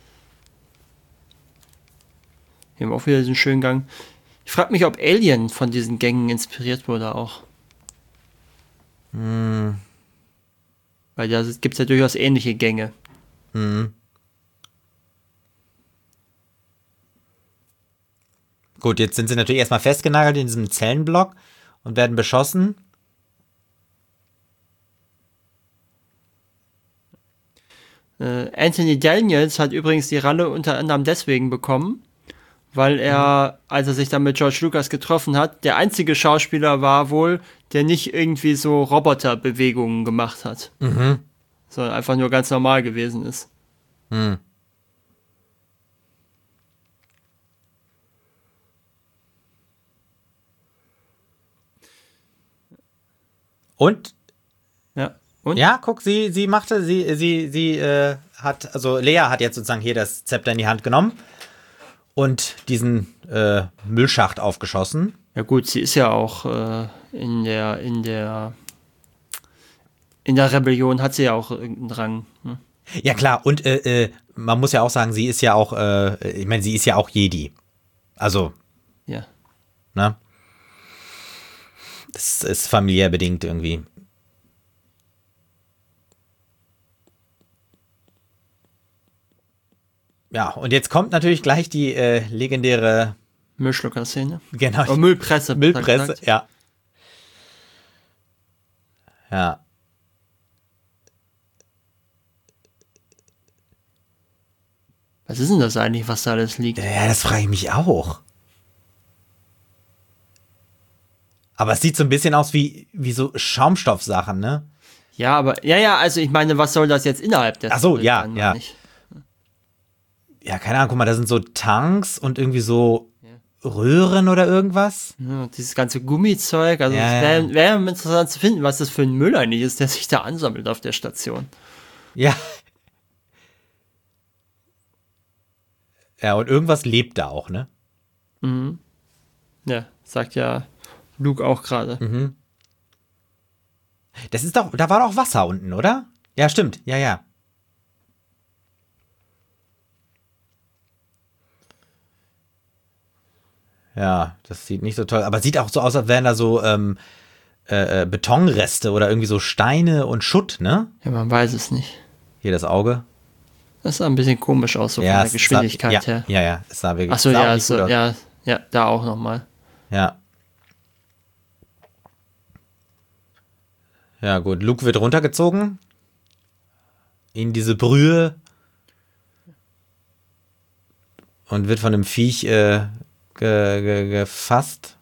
Wir haben auch wieder diesen schönen Gang. Ich frage mich, ob Alien von diesen Gängen inspiriert wurde auch. Hm, Weil da gibt es ja durchaus ähnliche Gänge. hm. Gut, jetzt sind sie natürlich erstmal festgenagelt in diesem Zellenblock und werden beschossen. Äh, Anthony Daniels hat übrigens die Rolle unter anderem deswegen bekommen, weil er, als er sich dann mit George Lucas getroffen hat, der einzige Schauspieler war wohl, der nicht irgendwie so Roboterbewegungen gemacht hat, Mhm. sondern einfach nur ganz normal gewesen ist. Hm. Und Ja. Und? ja, guck, sie, sie machte, sie, sie, sie äh, hat, also Lea hat jetzt sozusagen hier das Zepter in die Hand genommen und diesen äh, Müllschacht aufgeschossen. Ja gut, sie ist ja auch äh, in der, in der, in der Rebellion hat sie ja auch irgendeinen Rang. Ne? Ja klar, und äh, äh, man muss ja auch sagen, sie ist ja auch, äh, ich meine, sie ist ja auch Jedi. Also, Ja. ne? Das ist familiär bedingt irgendwie. Ja, und jetzt kommt natürlich gleich die äh, legendäre Müllschlucker-Szene. genau, Oh, Müllpresse. besser Müllpresse, gesagt. ja. Ja. Was ist denn das eigentlich, was da alles liegt? Ja, das frage ich mich auch. Aber es sieht so ein bisschen aus wie, wie so Schaumstoffsachen, ne? Ja, aber, ja, ja, also ich meine, was soll das jetzt innerhalb der Ach so, Story ja, sein, ja. meine ich? Ja, keine Ahnung, guck mal, da sind so Tanks und irgendwie so Röhren oder irgendwas. Ja, und dieses ganze Gummizeug, also Ja, es wäre ja. wär interessant zu finden, was das für ein Müll eigentlich ist, der sich da ansammelt auf der Station. Ja. Ja, und irgendwas lebt da auch, ne? Mhm. Ja, sagt ja Luke auch gerade. Mhm. Das ist doch, da war doch Wasser unten, oder? Ja, stimmt, ja, ja. Ja, das sieht nicht so toll, aber sieht auch so aus, als wären da so ähm, äh, äh, Betonreste oder irgendwie so Steine und Schutt, ne? Ja, man weiß es nicht. Hier das Auge. Das sah ein bisschen komisch aus, so ja, von der es Geschwindigkeit sah, ja, her. ja, ja, es sah wirklich Achso, sah auch ja, nicht so, gut aus. ja, ja, da auch nochmal. Ja. Ja, gut. Luke wird runtergezogen. In diese Brühe. Und wird von einem Viech äh, ge, ge, gefasst.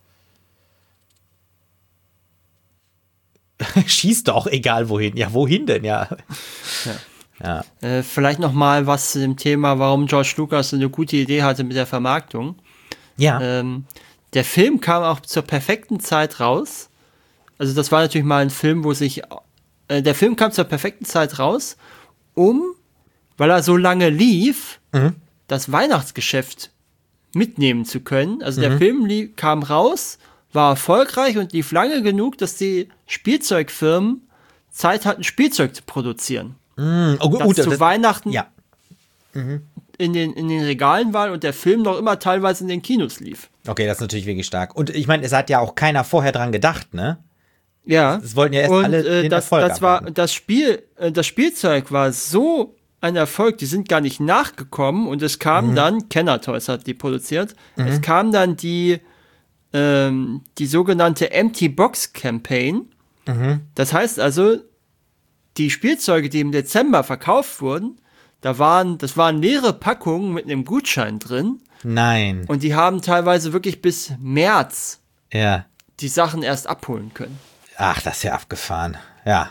Schießt doch, egal wohin. Ja, wohin denn, ja. Ja. Ja. Äh, vielleicht nochmal was zu dem Thema, warum George Lucas eine gute Idee hatte mit der Vermarktung. Ja. Ähm, der Film kam auch zur perfekten Zeit raus. Also das war natürlich mal ein Film, wo sich... Äh, der Film kam zur perfekten Zeit raus, um, weil er so lange lief, Mhm. das Weihnachtsgeschäft mitnehmen zu können. Also Mhm. der Film lief, kam raus, war erfolgreich und lief lange genug, dass die Spielzeugfirmen Zeit hatten, Spielzeug zu produzieren. Mm, oh, gut, das zu das, Weihnachten ja. Mhm. in, den, in den Regalen war und der Film noch immer teilweise in den Kinos lief. Okay, das ist natürlich wirklich stark. Und ich meine, es hat ja auch keiner vorher dran gedacht, ne? Ja. Es wollten ja erst und, alle äh, den das, Erfolg das war abwarten. das Spiel, äh, das Spielzeug war so ein Erfolg, die sind gar nicht nachgekommen und es kam Mhm. dann, Kenner Toys hat die produziert, mhm. es kam dann die ähm, die sogenannte Empty Box Campaign. Mhm. Das heißt also, die Spielzeuge, die im Dezember verkauft wurden, da waren, das waren leere Packungen mit einem Gutschein drin. Nein. Und die haben teilweise wirklich bis März Ja. die Sachen erst abholen können. Ach, das ist ja abgefahren. Ja.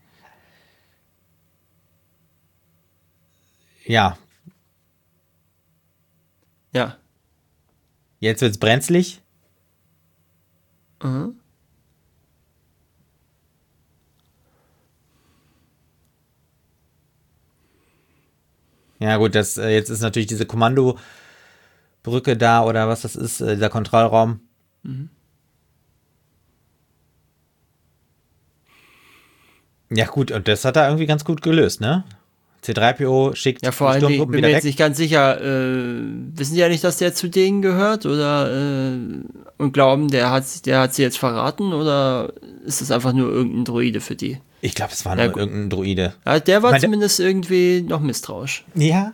Ja. Ja. Jetzt wird's brenzlig. Mhm. Ja, gut, das, äh, jetzt ist natürlich diese Kommandobrücke da oder was das ist, äh, dieser Kontrollraum. Mhm. Ja, gut, und das hat er irgendwie ganz gut gelöst, ne? C drei P O schickt Ja, vor die allem, ich Sturmtruppen bin wieder mir weg. jetzt nicht ganz sicher, äh, wissen die ja nicht, dass der zu denen gehört oder äh, und glauben, der hat, der hat sie jetzt verraten oder ist das einfach nur irgendein Droide für die? Ich glaube, es war Ja, nur gut. irgendein Droide. Ja, der war Ich meine, zumindest irgendwie noch misstrauisch. Ja.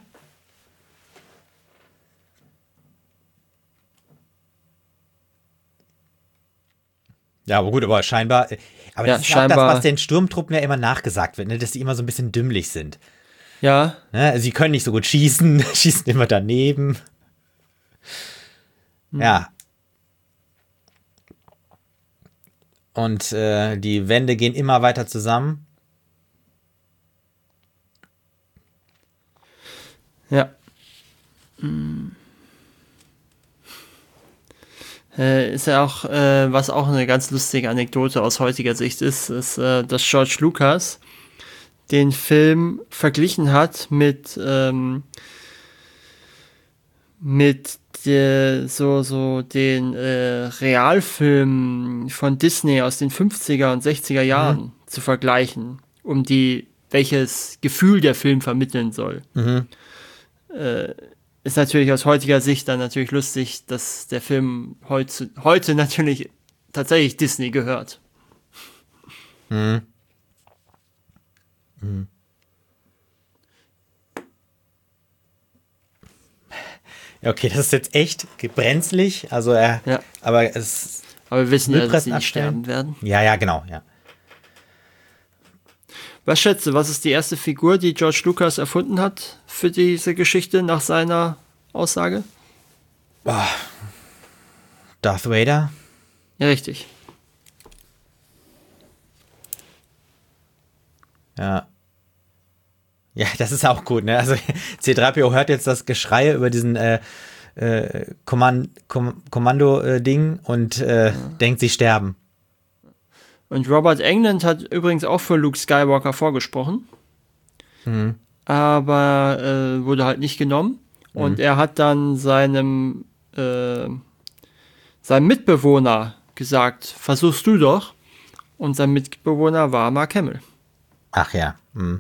Ja, aber gut, aber scheinbar. äh, Aber Ja, das ist ja auch das, scheinbar- was den Sturmtruppen ja immer nachgesagt wird, ne? Dass die immer so ein bisschen dümmlich sind. Ja, Ne? Also sie können nicht so gut schießen, schießen immer daneben. Ja. Und äh, die Wände gehen immer weiter zusammen. ja. Hm. Äh, ist ja auch, äh, was auch eine ganz lustige Anekdote aus heutiger Sicht ist, ist, äh, dass George Lucas den Film verglichen hat mit, ähm, mit der, so, so den äh, Realfilmen von Disney aus den fünfziger und sechziger Jahren Mhm. zu vergleichen, um die, welches Gefühl der Film vermitteln soll. Mhm. Äh, ist natürlich aus heutiger Sicht dann natürlich lustig, dass der Film heute, heute natürlich tatsächlich Disney gehört. Mhm. Mhm. Ja, okay, das ist jetzt echt brenzlig. Also er, Ja. aber es. Aber wir wissen ja, dass Müllpressen sie nicht abstellen? sterben werden. Ja, ja, genau, ja. Was schätze, was ist die erste Figur, die George Lucas erfunden hat für diese Geschichte nach seiner Aussage? Boah. Darth Vader? Ja, richtig. Ja. Ja, das ist auch gut, ne? Also C drei P O hört jetzt das Geschrei über diesen äh, äh, Kommand Kom Kommando-Ding und äh, ja. denkt, sie sterben. Und Robert Englund hat übrigens auch für Luke Skywalker vorgesprochen. Mhm. Aber äh, wurde halt nicht genommen. Mhm. Und er hat dann seinem, äh, seinem Mitbewohner gesagt, versuchst du doch. Und sein Mitbewohner war Mark Hamill. Ach ja. Mhm.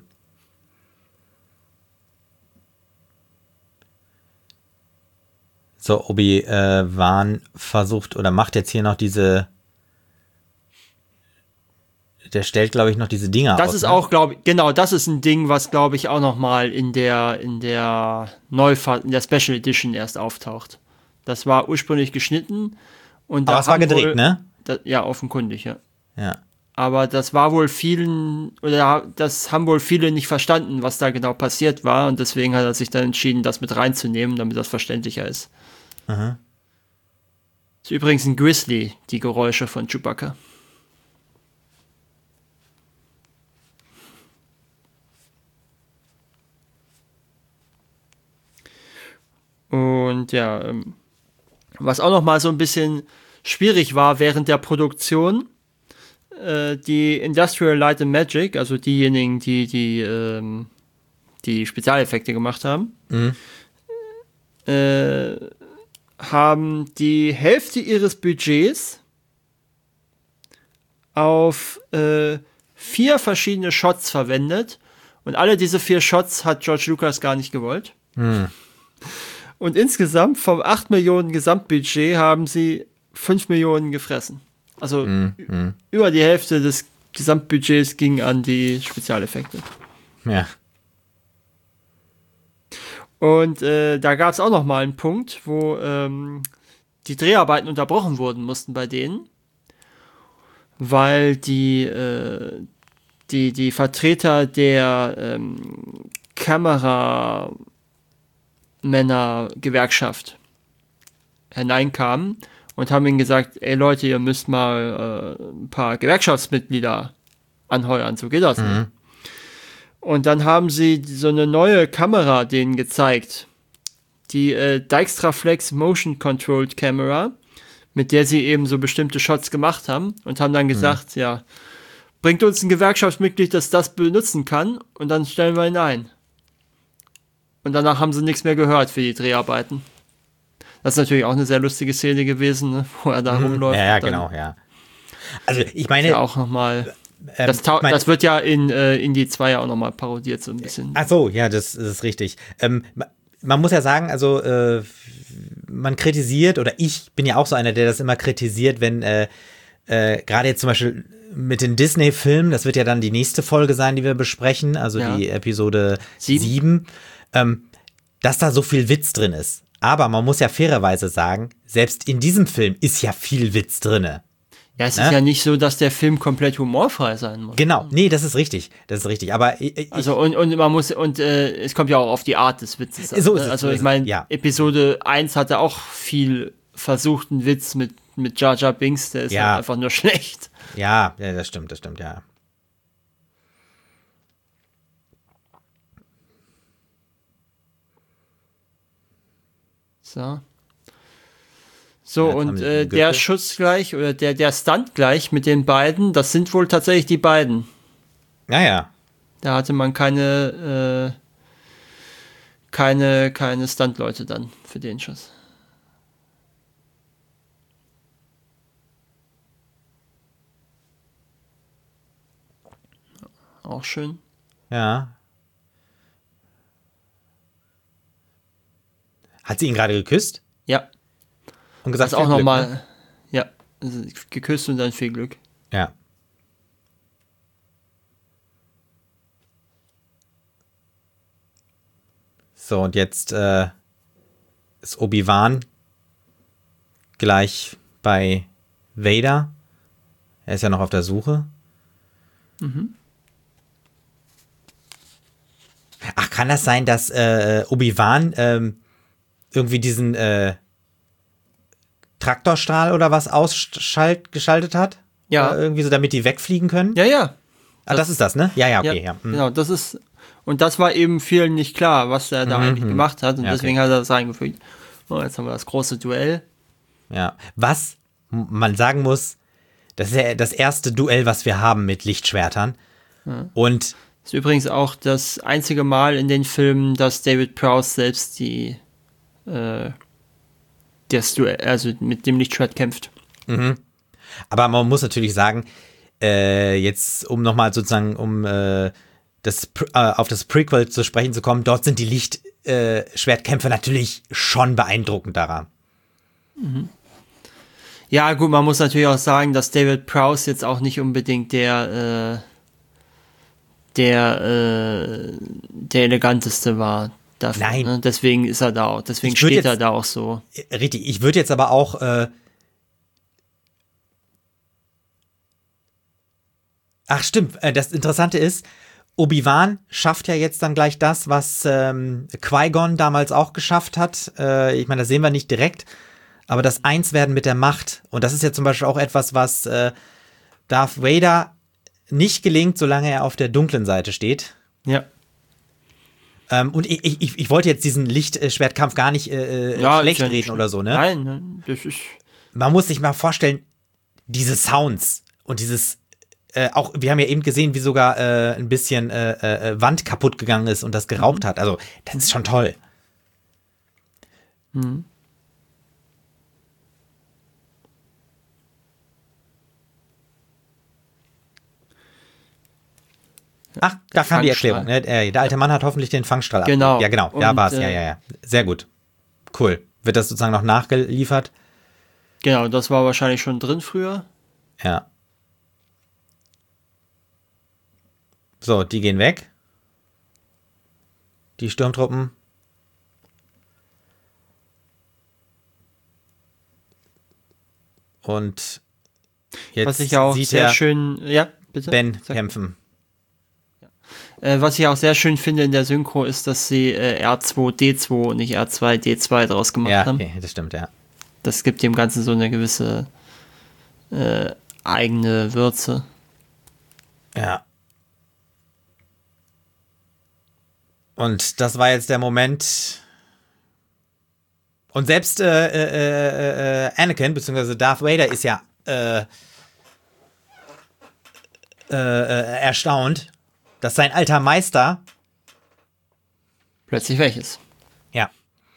So, Obi-Wan versucht oder macht jetzt hier noch diese. Der stellt, glaube ich, noch diese Dinger Das aus, ist ne? auch, glaube ich, genau, das ist ein Ding, was, glaube ich, auch noch mal in der, in der Neufahrt, in der Special Edition erst auftaucht. Das war ursprünglich geschnitten. Und Aber da es war haben gedreht, wohl, ne? Da, ja, offenkundig, ja. Ja. Aber das war wohl vielen, oder das haben wohl viele nicht verstanden, was da genau passiert war. Und deswegen hat er sich dann entschieden, das mit reinzunehmen, damit das verständlicher ist. Aha. Ist übrigens ein Grizzly, die Geräusche von Chewbacca. Und ja, ähm, was auch noch mal so ein bisschen schwierig war während der Produktion, äh, die Industrial Light and Magic, also diejenigen, die die, ähm, die Spezialeffekte gemacht haben, Mhm. äh, haben die Hälfte ihres Budgets auf äh, vier verschiedene Shots verwendet. Und alle diese vier Shots hat George Lucas gar nicht gewollt. Hm. Und insgesamt vom acht Millionen Gesamtbudget haben sie fünf Millionen gefressen. Also hm, hm. über die Hälfte des Gesamtbudgets ging an die Spezialeffekte. Ja. Und äh, da gab es auch noch mal einen Punkt, wo ähm, die Dreharbeiten unterbrochen wurden mussten bei denen, weil die, äh, die, die Vertreter der ähm, Kameramänner-Gewerkschaft hineinkamen und haben ihnen gesagt, ey Leute, ihr müsst mal äh, ein paar Gewerkschaftsmitglieder anheuern, so geht das Mhm. nicht. Und dann haben sie so eine neue Kamera denen gezeigt, die äh, Dijkstraflex Motion Controlled Camera, mit der sie eben so bestimmte Shots gemacht haben und haben dann gesagt, mhm. ja, bringt uns ein Gewerkschaftsmitglied, das das benutzen kann und dann stellen wir ihn ein. Und danach haben sie nichts mehr gehört für die Dreharbeiten. Das ist natürlich auch eine sehr lustige Szene gewesen, ne, wo er da Mhm. rumläuft. Ja, ja, genau, ja. Also ich meine... Ja, auch nochmal... Ähm, das, ta- ich mein, das wird ja in äh, Indie zwei ja auch nochmal parodiert, so ein bisschen. Ach so, ja, das, das ist richtig. Ähm, man muss ja sagen, also äh, man kritisiert, oder ich bin ja auch so einer, der das immer kritisiert, wenn äh, äh, gerade jetzt zum Beispiel mit den Disney-Filmen, das wird ja dann die nächste Folge sein, die wir besprechen, also ja. die Episode sieben, sieben, ähm, dass da so viel Witz drin ist. Aber man muss ja fairerweise sagen, selbst in diesem Film ist ja viel Witz drinne. Ja, es ne? ist ja nicht so, dass der Film komplett humorfrei sein muss. Genau, nee, das ist richtig, das ist richtig. Aber ich, ich, also und, und man muss und äh, es kommt ja auch auf die Art des Witzes an. So ist es, also so ich ist meine, ja. Episode eins hatte auch viel versuchten Witz mit mit Jar Jar Binks, der ist ja halt einfach nur schlecht. Ja, ja, das stimmt, das stimmt, ja. So. So, ja, und äh, der Schuss gleich, oder der, der Stunt gleich mit den beiden, das sind wohl tatsächlich die beiden. Naja. Da hatte man keine, äh, keine, keine Stunt-Leute dann für den Schuss. Auch schön. Ja. Hat sie ihn gerade geküsst? Ja. Und gesagt, das auch Glück, nochmal, ne? ja, also geküsst und dann viel Glück. Ja. So, und jetzt äh, ist Obi-Wan gleich bei Vader. Er ist ja noch auf der Suche. Mhm. Ach, kann das sein, dass äh, Obi-Wan ähm, irgendwie diesen äh, Traktorstrahl oder was ausgeschaltet hat? Ja. Oder irgendwie so, damit die wegfliegen können? Ja, ja. Ah, das, das ist das, ne? Ja, ja, okay. Ja, ja. Hm. Genau, das ist, und das war eben vielen nicht klar, was er da Mhm, eigentlich mhm. gemacht hat, und Ja, okay. deswegen hat er das eingefügt. So, jetzt haben wir das große Duell. Ja. Was man sagen muss, das ist ja das erste Duell, was wir haben mit Lichtschwertern. Ja. Und Das ist übrigens auch das einzige Mal in den Filmen, dass David Prowse selbst die äh, das Duell, also mit dem Lichtschwert kämpft. Mhm. Aber man muss natürlich sagen, äh, jetzt um nochmal sozusagen, um äh, das, äh, auf das Prequel zu sprechen zu kommen, dort sind die Lichtschwertkämpfe äh, natürlich schon beeindruckend daran. Mhm. Ja, gut, man muss natürlich auch sagen, dass David Prowse jetzt auch nicht unbedingt der äh, der äh, der eleganteste war. Dafür, Nein. Ne? Deswegen ist er da auch, deswegen steht jetzt, er da auch so. Richtig, ich würde jetzt aber auch äh, ach stimmt, äh, das Interessante ist, Obi-Wan schafft ja jetzt dann gleich das, was ähm, Qui-Gon damals auch geschafft hat. Äh, ich meine, das sehen wir nicht direkt, aber das Einswerden mit der Macht. Und das ist ja zum Beispiel auch etwas, was äh, Darth Vader nicht gelingt, solange er auf der dunklen Seite steht. Ja. Ähm, und ich, ich, ich wollte jetzt diesen Lichtschwertkampf gar nicht äh, ja, schlecht ja reden nicht. oder so, ne? Nein, das ist... Man muss sich mal vorstellen, diese Sounds und dieses Äh, auch, wir haben ja eben gesehen, wie sogar äh, ein bisschen äh, äh, Wand kaputt gegangen ist und das geraubt mhm. hat. Also, das ist schon toll. Mhm. Ach, da kam die Erklärung. Ne? Der alte Mann hat hoffentlich den Fangstrahl ab. Genau. Ja, genau. Da war es. Ja, ja, ja. Sehr gut. Cool. Wird das sozusagen noch nachgeliefert? Genau, das war wahrscheinlich schon drin früher. Ja. So, die gehen weg. Die Sturmtruppen. Und jetzt was ich auch sieht sehr er schön, ja, bitte. Ben Sag. kämpfen. Äh, was ich auch sehr schön finde in der Synchro ist, dass sie äh, R zwei D zwei und nicht R zwei D zwei draus gemacht Ja, haben. okay, das stimmt, ja. Das gibt dem Ganzen so eine gewisse äh, eigene Würze. Ja. Und das war jetzt der Moment. Und selbst äh, äh, äh, Anakin, beziehungsweise Darth Vader, ist ja äh, äh, äh, erstaunt, dass sein alter Meister Plötzlich welches. ja.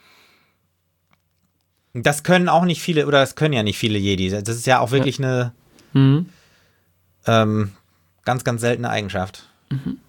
Das können auch nicht viele, oder das können ja nicht viele Jedi. Das ist ja auch wirklich ja. eine mhm. ähm, ganz, ganz seltene Eigenschaft. Mhm.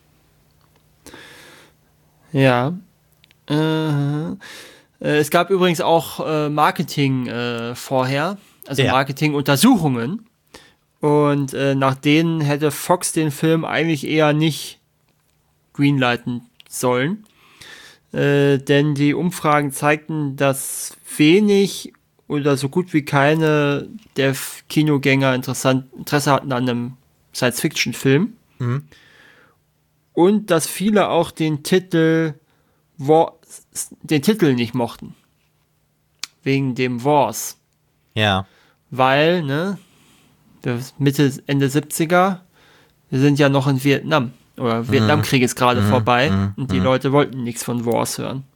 Ja. Äh, es gab übrigens auch äh, Marketing äh, vorher, also ja. Marketinguntersuchungen. Und äh, nach denen hätte Fox den Film eigentlich eher nicht greenlighten sollen. Äh, denn die Umfragen zeigten, dass wenig oder so gut wie keine der Kinogänger interessant, Interesse hatten an einem Science-Fiction-Film. Mhm. Und dass viele auch den Titel War, den Titel nicht mochten. Wegen dem Wars. Ja. Weil, ne, Mitte, Ende siebziger, wir sind ja noch in Vietnam. Oder mhm. Vietnamkrieg ist gerade mhm. vorbei mhm. und die mhm. Leute wollten nichts von Wars hören.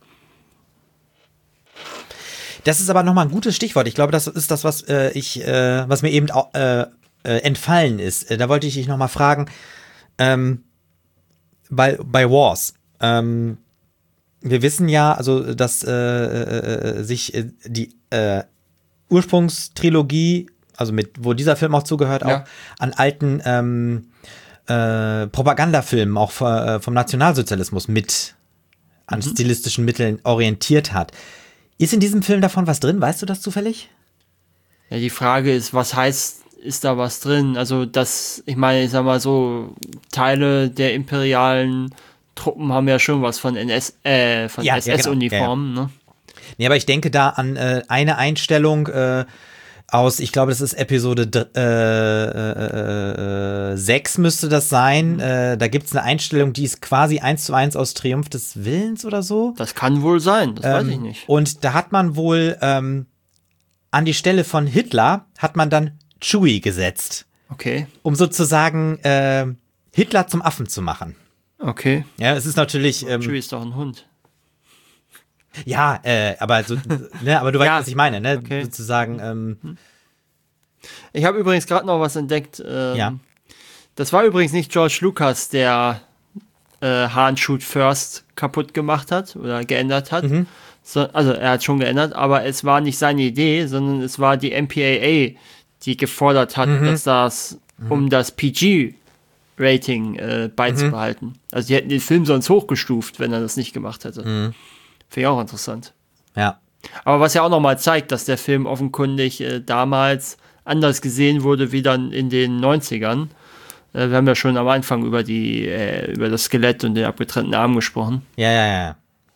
Das ist aber nochmal ein gutes Stichwort. Ich glaube, das ist das, was äh, ich, äh, was mir eben auch, äh, äh, entfallen ist. Äh, da wollte ich dich nochmal fragen, ähm, bei, bei Wars, ähm, wir wissen ja, also, dass äh, äh, sich äh, die äh, Ursprungstrilogie, also mit, wo dieser Film auch zugehört, ja. auch an alten ähm, äh, Propagandafilmen, auch äh, vom Nationalsozialismus mit an mhm. stilistischen Mitteln orientiert hat. Ist in diesem Film davon was drin? Weißt du das zufällig? Ja, die Frage ist, was heißt, ist da was drin? Also, das, ich meine, ich sag mal so, Teile der imperialen Truppen haben ja schon was von N S, äh, von ja, S S-Uniformen, ja, ja. ne? Nee, aber ich denke da an äh, eine Einstellung äh, aus, ich glaube, das ist Episode äh, äh, sechs müsste das sein. Mhm. Äh, da gibt es eine Einstellung, die ist quasi eins zu eins aus Triumph des Willens oder so. Das kann wohl sein, das ähm, weiß ich nicht. Und da hat man wohl ähm, an die Stelle von Hitler hat man dann Chewie gesetzt. Okay. Um sozusagen äh, Hitler zum Affen zu machen. Okay. Ja, es ist natürlich. Ähm, Chewie ist doch ein Hund. Ja, äh, aber so, ne, aber du weißt, ja, was ich meine, ne? Okay. Sozusagen. Ähm, ich habe übrigens gerade noch was entdeckt. Ähm, ja. Das war übrigens nicht George Lucas, der äh, Han Shoot First kaputt gemacht hat oder geändert hat. Mhm. So, also er hat schon geändert, aber es war nicht seine Idee, sondern es war die M P A A, die gefordert hat, mhm. dass das, mhm. um das P G-Rating äh, beizubehalten. Mhm. Also die hätten den Film sonst hochgestuft, wenn er das nicht gemacht hätte. Mhm. Finde ich auch interessant. Ja. Aber was ja auch nochmal zeigt, dass der Film offenkundig äh, damals anders gesehen wurde wie dann in den neunzigern. Äh, wir haben ja schon am Anfang über die äh, über das Skelett und den abgetrennten Arm gesprochen. Ja, ja, ja.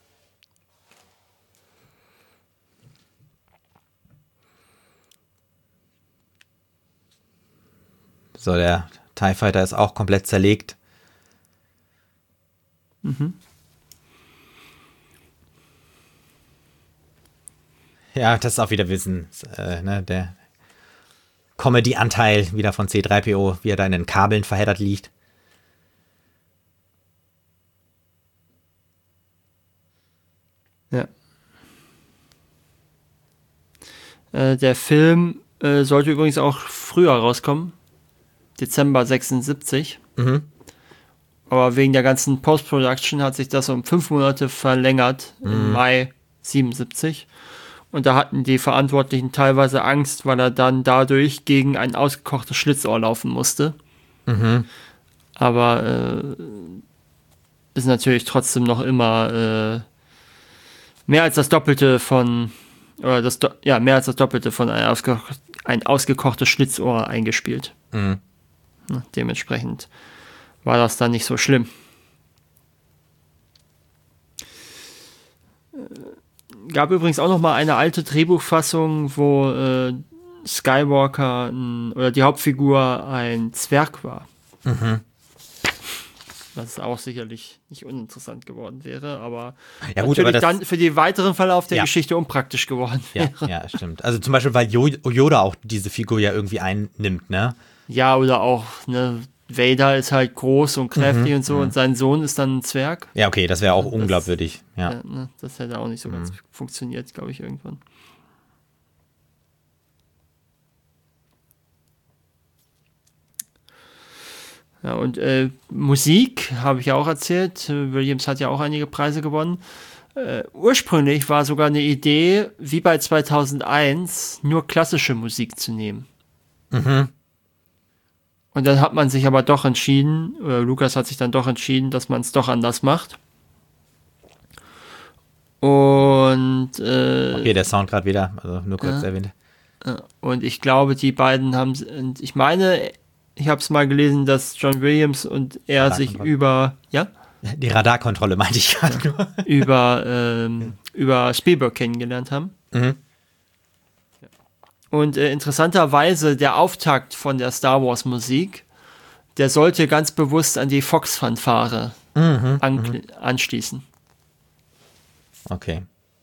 So, der TIE Fighter ist auch komplett zerlegt. Mhm. Ja, das ist auch wieder Wissen, äh, ne, der Comedy-Anteil wieder von C drei P O, wie er da in den Kabeln verheddert liegt. Ja. Äh, der Film äh, sollte übrigens auch früher rauskommen. Dezember sechsundsiebzig. Mhm. Aber wegen der ganzen Post-Production hat sich das um fünf Monate verlängert, mhm. im Mai siebenundsiebzig. Und da hatten die Verantwortlichen teilweise Angst, weil er dann dadurch gegen ein ausgekochtes Schlitzohr laufen musste. Mhm. Aber äh, ist natürlich trotzdem noch immer äh, mehr als das Doppelte von, oder das, ja, mehr als das Doppelte von ein, ausge, ein ausgekochtes Schlitzohr eingespielt. Mhm. Dementsprechend war das dann nicht so schlimm. Gab übrigens auch noch mal eine alte Drehbuchfassung, wo äh, Skywalker n, oder die Hauptfigur ein Zwerg war. Mhm. Was auch sicherlich nicht uninteressant geworden wäre, aber ja, gut, natürlich aber das, dann für den weiteren Verlauf der ja. Geschichte unpraktisch geworden wäre. Ja, ja, stimmt. Also zum Beispiel, weil Yoda auch diese Figur ja irgendwie einnimmt, ne? Ja, oder auch, ne, Vader ist halt groß und kräftig mhm, und so, mh. und sein Sohn ist dann ein Zwerg. Ja, okay, das wäre auch das, unglaubwürdig. Ja. Ja, ne, das hätte auch nicht so mhm. ganz funktioniert, glaube ich, irgendwann. Ja, und äh, Musik, habe ich ja auch erzählt, Williams hat ja auch einige Preise gewonnen. Äh, ursprünglich war sogar eine Idee, wie bei zweitausendeins, nur klassische Musik zu nehmen. Mhm. Und dann hat man sich aber doch entschieden, oder Lucas hat sich dann doch entschieden, dass man es doch anders macht. Und äh, okay, der Sound gerade wieder, also nur kurz ja, erwähnt. Und ich glaube, die beiden haben, ich meine, ich habe es mal gelesen, dass John Williams und er sich über, ja? Die Radarkontrolle meinte ich gerade nur. über, ähm, über Spielberg kennengelernt haben. Mhm. Und äh, interessanterweise der Auftakt von der Star Wars Musik, der sollte ganz bewusst an die Fox-Fanfare mhm, an, mhm. anschließen. Okay.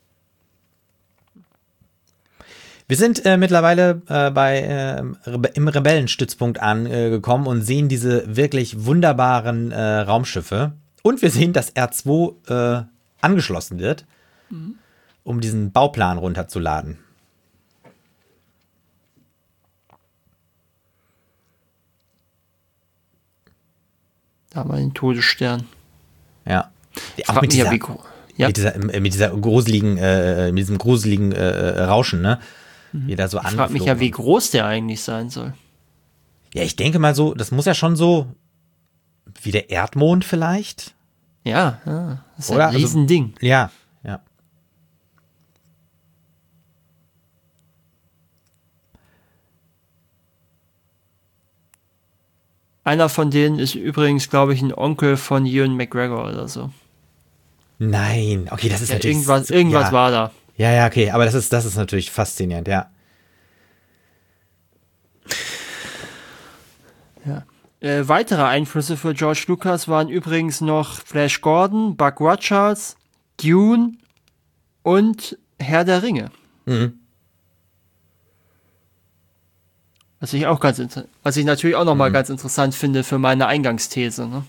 Wir sind äh, mittlerweile äh, bei äh, Rebe- im Rebellenstützpunkt angekommen äh, und sehen diese wirklich wunderbaren äh, Raumschiffe. Und wir sehen, dass R zwei äh, angeschlossen wird, mhm. um diesen Bauplan runterzuladen. Da haben wir den Todesstern. Ja. Die, auch mit dieser, ja, ja. mit dieser, mit dieser gruseligen, äh, mit diesem gruseligen äh, Rauschen, ne? Mhm. Wie da so ich frage mich ja, wie groß der eigentlich sein soll. Ja, ich denke mal so, das muss ja schon so wie der Erdmond vielleicht. Ja, ja, das ist Oder? ein Riesending. Also, ja, ja. Einer von denen ist übrigens, glaube ich, ein Onkel von Ewan McGregor oder so. Nein, okay, das ist ja, natürlich... Irgendwas, irgendwas ja. war da. Ja, ja, okay, aber das ist, das ist natürlich faszinierend, ja. Ja. Äh, weitere Einflüsse für George Lucas waren übrigens noch Flash Gordon, Buck Rogers, Dune und Herr der Ringe. Mhm. Was ich auch ganz inter- was ich natürlich auch nochmal mhm. ganz interessant finde für meine Eingangsthese. Ne?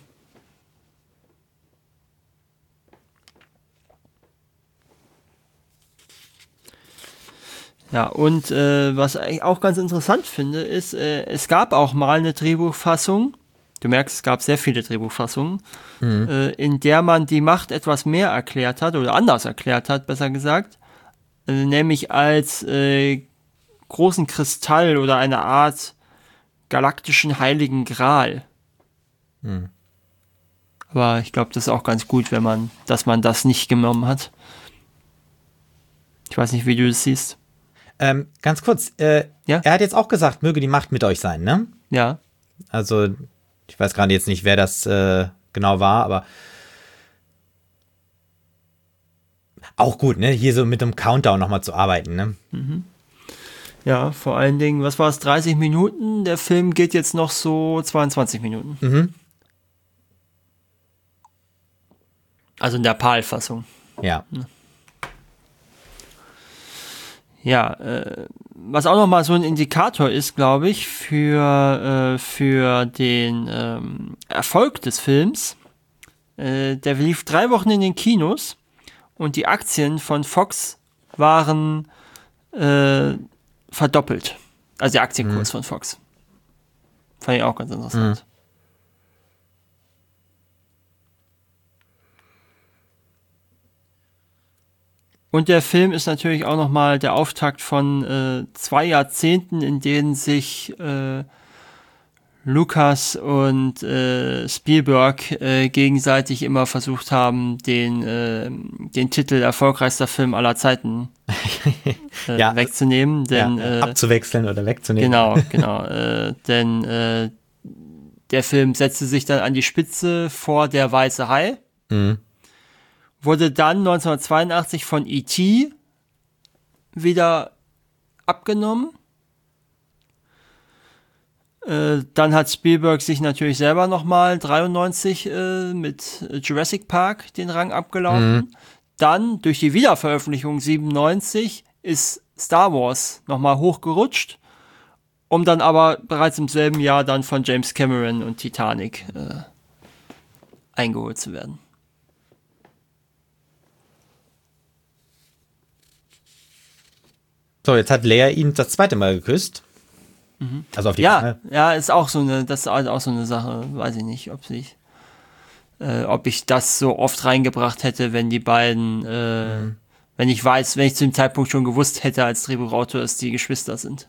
Ja, und äh, was ich auch ganz interessant finde, ist, äh, es gab auch mal eine Drehbuchfassung, du merkst, es gab sehr viele Drehbuchfassungen, mhm. äh, in der man die Macht etwas mehr erklärt hat, oder anders erklärt hat, besser gesagt, äh, nämlich als äh, großen Kristall oder eine Art galaktischen Heiligen Gral. Mhm. Aber ich glaube, das ist auch ganz gut, wenn man, dass man das nicht genommen hat. Ich weiß nicht, wie du das siehst. Ähm, ganz kurz, äh, ja? er hat jetzt auch gesagt, möge die Macht mit euch sein, ne? Ja. Also, ich weiß gerade jetzt nicht, wer das äh, genau war, aber auch gut, ne? Hier so mit dem Countdown nochmal zu arbeiten, ne? Mhm. Ja, vor allen Dingen, was war es, dreißig Minuten? Der Film geht jetzt noch so zweiundzwanzig Minuten. Mhm. Also in der PAL-Fassung. Ja. Ja, äh, was auch nochmal so ein Indikator ist, glaube ich, für, äh, für den ähm, Erfolg des Films. Äh, der lief drei Wochen in den Kinos und die Aktien von Fox waren äh, verdoppelt. Also der Aktienkurs mhm. von Fox. Fand ich auch ganz interessant. Mhm. Und der Film ist natürlich auch nochmal der Auftakt von äh, zwei Jahrzehnten, in denen sich äh, Lucas und äh, Spielberg äh, gegenseitig immer versucht haben, den, äh, den Titel erfolgreichster Film aller Zeiten äh, ja, wegzunehmen. Denn, ja, äh, abzuwechseln oder wegzunehmen. Genau, genau. äh, denn äh, der Film setzte sich dann an die Spitze vor Der Weiße Hai, Mhm. wurde dann neunzehnhundertzweiundachtzig von E T wieder abgenommen. Äh, dann hat Spielberg sich natürlich selber nochmal dreiundneunzig äh, mit Jurassic Park den Rang abgelaufen. Mhm. Dann durch die Wiederveröffentlichung siebenundneunzig ist Star Wars nochmal hochgerutscht, um dann aber bereits im selben Jahr dann von James Cameron und Titanic äh, eingeholt zu werden. So, jetzt hat Leia ihn das zweite Mal geküsst. Mhm. Also auf die Ja, Wange. ja, ist auch so eine, das ist auch so eine Sache, weiß ich nicht, ob ich, äh, ob ich das so oft reingebracht hätte, wenn die beiden, äh, mhm. wenn ich weiß, wenn ich zu dem Zeitpunkt schon gewusst hätte als Drehbuchautor, dass die Geschwister sind.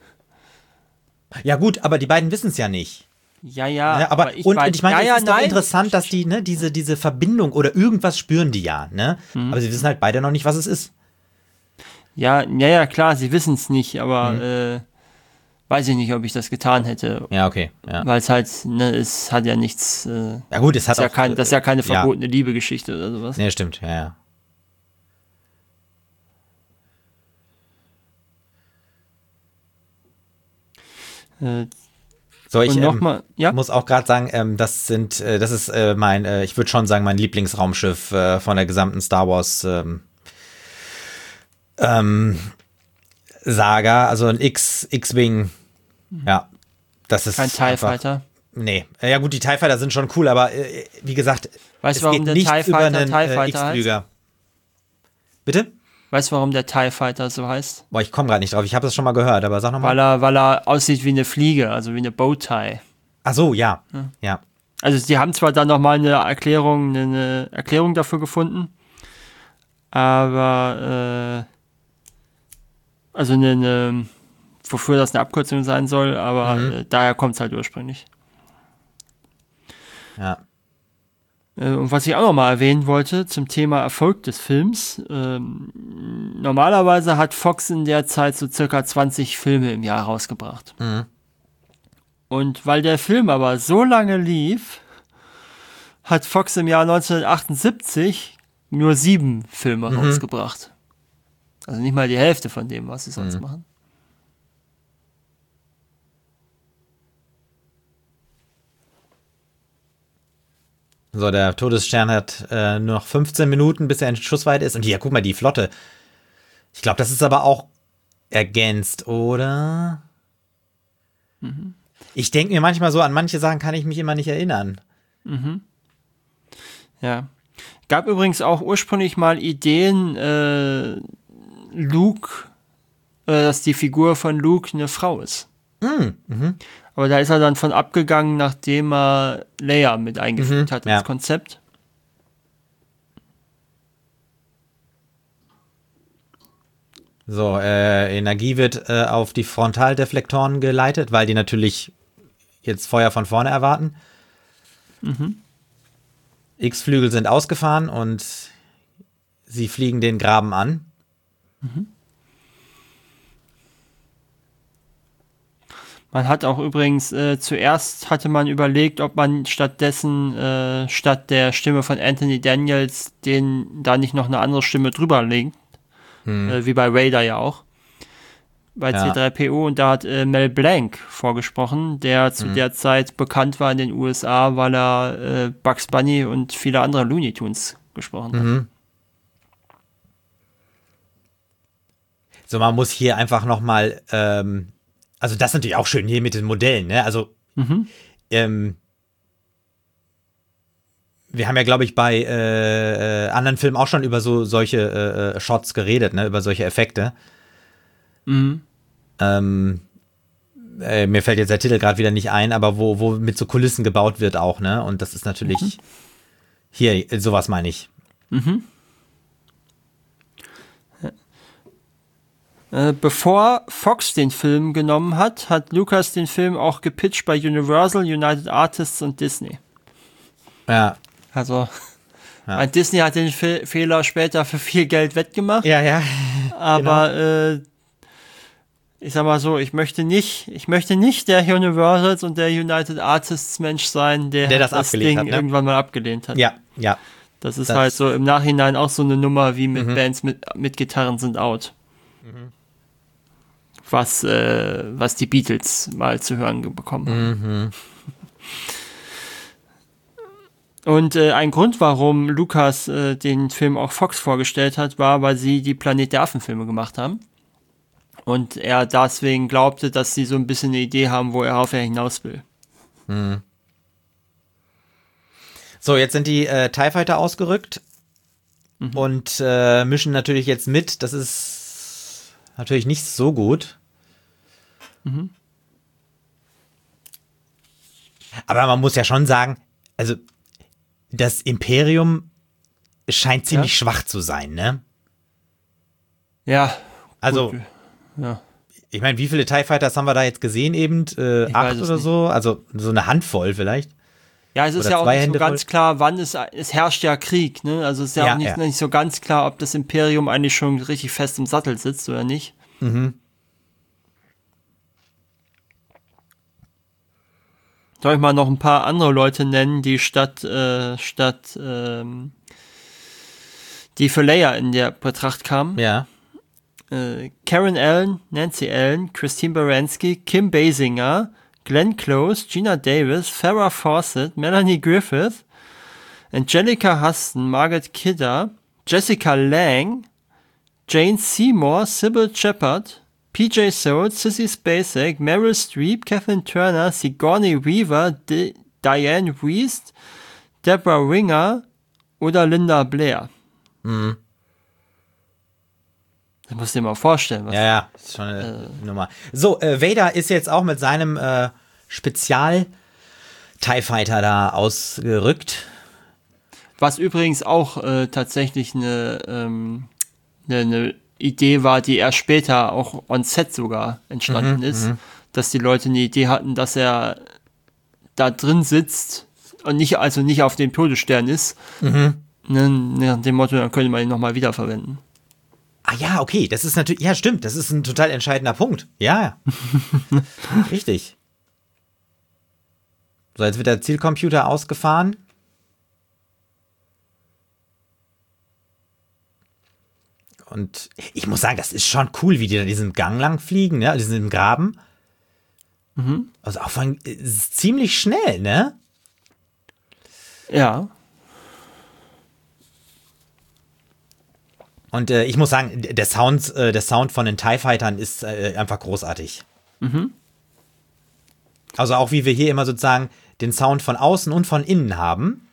Ja gut, aber die beiden wissen es ja nicht. Ja, ja. Ja, aber, aber ich und, mein, und ich meine, ja, es ja, ist doch nein. interessant, dass die, ne, diese, diese Verbindung oder irgendwas spüren die ja, ne? Mhm. Aber sie wissen halt beide noch nicht, was es ist. Ja, ja, ja, klar, sie wissen es nicht, aber mhm. äh, weiß ich nicht, ob ich das getan hätte. Ja, okay. Ja. Weil es halt, ne, es hat ja nichts. Äh, ja, gut, es hat ja auch. Kein, das ist ja keine verbotene ja. Liebegeschichte oder sowas. Nee, stimmt, ja, ja. Äh, So, ich noch ähm, mal, ja? muss auch gerade sagen, ähm, das sind, äh, das ist äh, mein, äh, ich würde schon sagen, mein Lieblingsraumschiff äh, von der gesamten Star Wars ähm, ähm, Saga, also ein X, X-Wing, ja, das ist kein TIE Fighter. Nee, ja gut, die TIE Fighter sind schon cool, aber äh, wie gesagt, weißt es warum geht der nicht TIE über Fighter einen TIE äh, Fighter X-Flüger. heißt? Bitte? Weißt du, warum der TIE Fighter so heißt? Boah, ich komme gerade nicht drauf, ich habe das schon mal gehört, aber sag nochmal. Weil er, weil er aussieht wie eine Fliege, also wie eine Bowtie. Ach so, ja, ja. ja. Also die haben zwar dann nochmal eine Erklärung, eine Erklärung dafür gefunden, aber äh, also eine, eine, wofür das eine Abkürzung sein soll, aber mhm. äh, daher kommt es halt ursprünglich. Ja. Äh, und was ich auch nochmal erwähnen wollte zum Thema Erfolg des Films, ähm, normalerweise hat Fox in der Zeit so circa zwanzig Filme im Jahr rausgebracht. Mhm. Und weil der Film aber so lange lief, hat Fox im Jahr neunzehnhundertachtundsiebzig nur sieben Filme mhm. rausgebracht. Also nicht mal die Hälfte von dem, was sie sonst mhm. machen. So, der Todesstern hat äh, nur noch fünfzehn Minuten, bis er in Schussweite ist. Und ja, guck mal, die Flotte. Ich glaube, das ist aber auch ergänzt, oder? Mhm. Ich denke mir manchmal so, an manche Sachen kann ich mich immer nicht erinnern. Mhm. Ja. Gab übrigens auch ursprünglich mal Ideen, äh, Luke, äh, dass die Figur von Luke eine Frau ist. Mhm. Mhm. Aber da ist er dann von abgegangen, nachdem er Leia mit eingefügt mhm, hat ins ja. Konzept. So, äh, Energie wird äh, auf die Frontaldeflektoren geleitet, weil die natürlich jetzt Feuer von vorne erwarten. Mhm. X-Flügel sind ausgefahren und sie fliegen den Graben an. Mhm. Man hat auch übrigens, äh, zuerst hatte man überlegt, ob man stattdessen, äh, statt der Stimme von Anthony Daniels, den da nicht noch eine andere Stimme drüber legt. Hm. Äh, wie bei Raider ja auch. Bei ja. C drei P O. Und da hat äh, Mel Blanc vorgesprochen, der zu hm. der Zeit bekannt war in den U S A, weil er äh, Bugs Bunny und viele andere Looney Tunes gesprochen mhm. hat. So, man muss hier einfach noch mal ähm also das ist natürlich auch schön hier mit den Modellen, ne? Also mhm. ähm, wir haben ja, glaube ich, bei äh, anderen Filmen auch schon über so solche äh, Shots geredet, ne? Über solche Effekte. Mhm. Ähm, äh, mir fällt jetzt der Titel gerade wieder nicht ein, aber wo, wo mit so Kulissen gebaut wird auch, ne? Und das ist natürlich mhm. hier, sowas meine ich. Mhm. Äh, bevor Fox den Film genommen hat, hat Lucas den Film auch gepitcht bei Universal, United Artists und Disney. Ja. Also, ja. Ein Disney hat den Fe- Fehler später für viel Geld wettgemacht. Ja, ja. Aber genau. äh, ich sag mal so, ich möchte nicht, ich möchte nicht der Universals und der United Artists Mensch sein, der, der das, das Ding hat, ne? irgendwann mal abgelehnt hat. Ja, ja. Das ist das halt so im Nachhinein auch so eine Nummer wie mit mhm. Bands mit, mit Gitarren sind out. Mhm. Was, äh, was die Beatles mal zu hören bekommen haben. Mhm. Und äh, ein Grund, warum Lucas äh, den Film auch Fox vorgestellt hat, war, weil sie die Planet der Affen-Filme gemacht haben. Und er deswegen glaubte, dass sie so ein bisschen eine Idee haben, wo er auf er hinaus will. Mhm. So, jetzt sind die äh, TIE Fighter ausgerückt mhm. und äh, mischen natürlich jetzt mit. Das ist natürlich nicht so gut. Mhm. Aber man muss ja schon sagen, also das Imperium scheint ziemlich ja. schwach zu sein, ne? Ja. Also, gut. Ja. Ich meine, wie viele TIE Fighters haben wir da jetzt gesehen eben? Äh, acht oder nicht. so? Also so eine Handvoll vielleicht? Ja, es ist oder ja auch nicht Hände so ganz voll. klar, wann es, es herrscht ja Krieg, ne? Also es ist ja, ja auch nicht, ja. nicht so ganz klar, ob das Imperium eigentlich schon richtig fest im Sattel sitzt oder nicht. Mhm. Soll ich mal noch ein paar andere Leute nennen, die statt, äh, statt ähm, die für Leia in der Betracht kamen? Ja. Äh, Karen Allen, Nancy Allen, Christine Baranski, Kim Basinger, Glenn Close, Gina Davis, Farrah Fawcett, Melanie Griffith, Angelica Huston, Margaret Kidder, Jessica Lange, Jane Seymour, Sybil Shepherd, P J Sold, Sissy Spacek, Meryl Streep, Kathleen Turner, Sigourney Weaver, D- Diane Wiest, Deborah Winger oder Linda Blair. Mhm. Das musst du dir mal vorstellen. Was ja, ja, das ist schon eine äh, Nummer. So, äh, Vader ist jetzt auch mit seinem äh, Spezial-TIE Fighter da ausgerückt. Was übrigens auch äh, tatsächlich eine, ähm, eine, eine Idee war, die erst später auch on Set sogar entstanden mhm, ist, mhm. dass die Leute eine Idee hatten, dass er da drin sitzt und nicht, also nicht auf dem Todesstern ist. Mhm. Ne, nach dem Motto, dann könnte man ihn nochmal wiederverwenden. Ah ja, okay, das ist natürlich, ja stimmt, das ist ein total entscheidender Punkt. Ja, richtig. So, jetzt wird der Zielcomputer ausgefahren. Und ich muss sagen, das ist schon cool, wie die da diesen Gang lang fliegen, ne? Die sind im Graben. Mhm. Also auch von, ist ziemlich schnell, ne? Ja. Und äh, ich muss sagen, der Sound, äh, der Sound von den TIE Fightern ist äh, einfach großartig. Mhm. Also auch wie wir hier immer sozusagen den Sound von außen und von innen haben.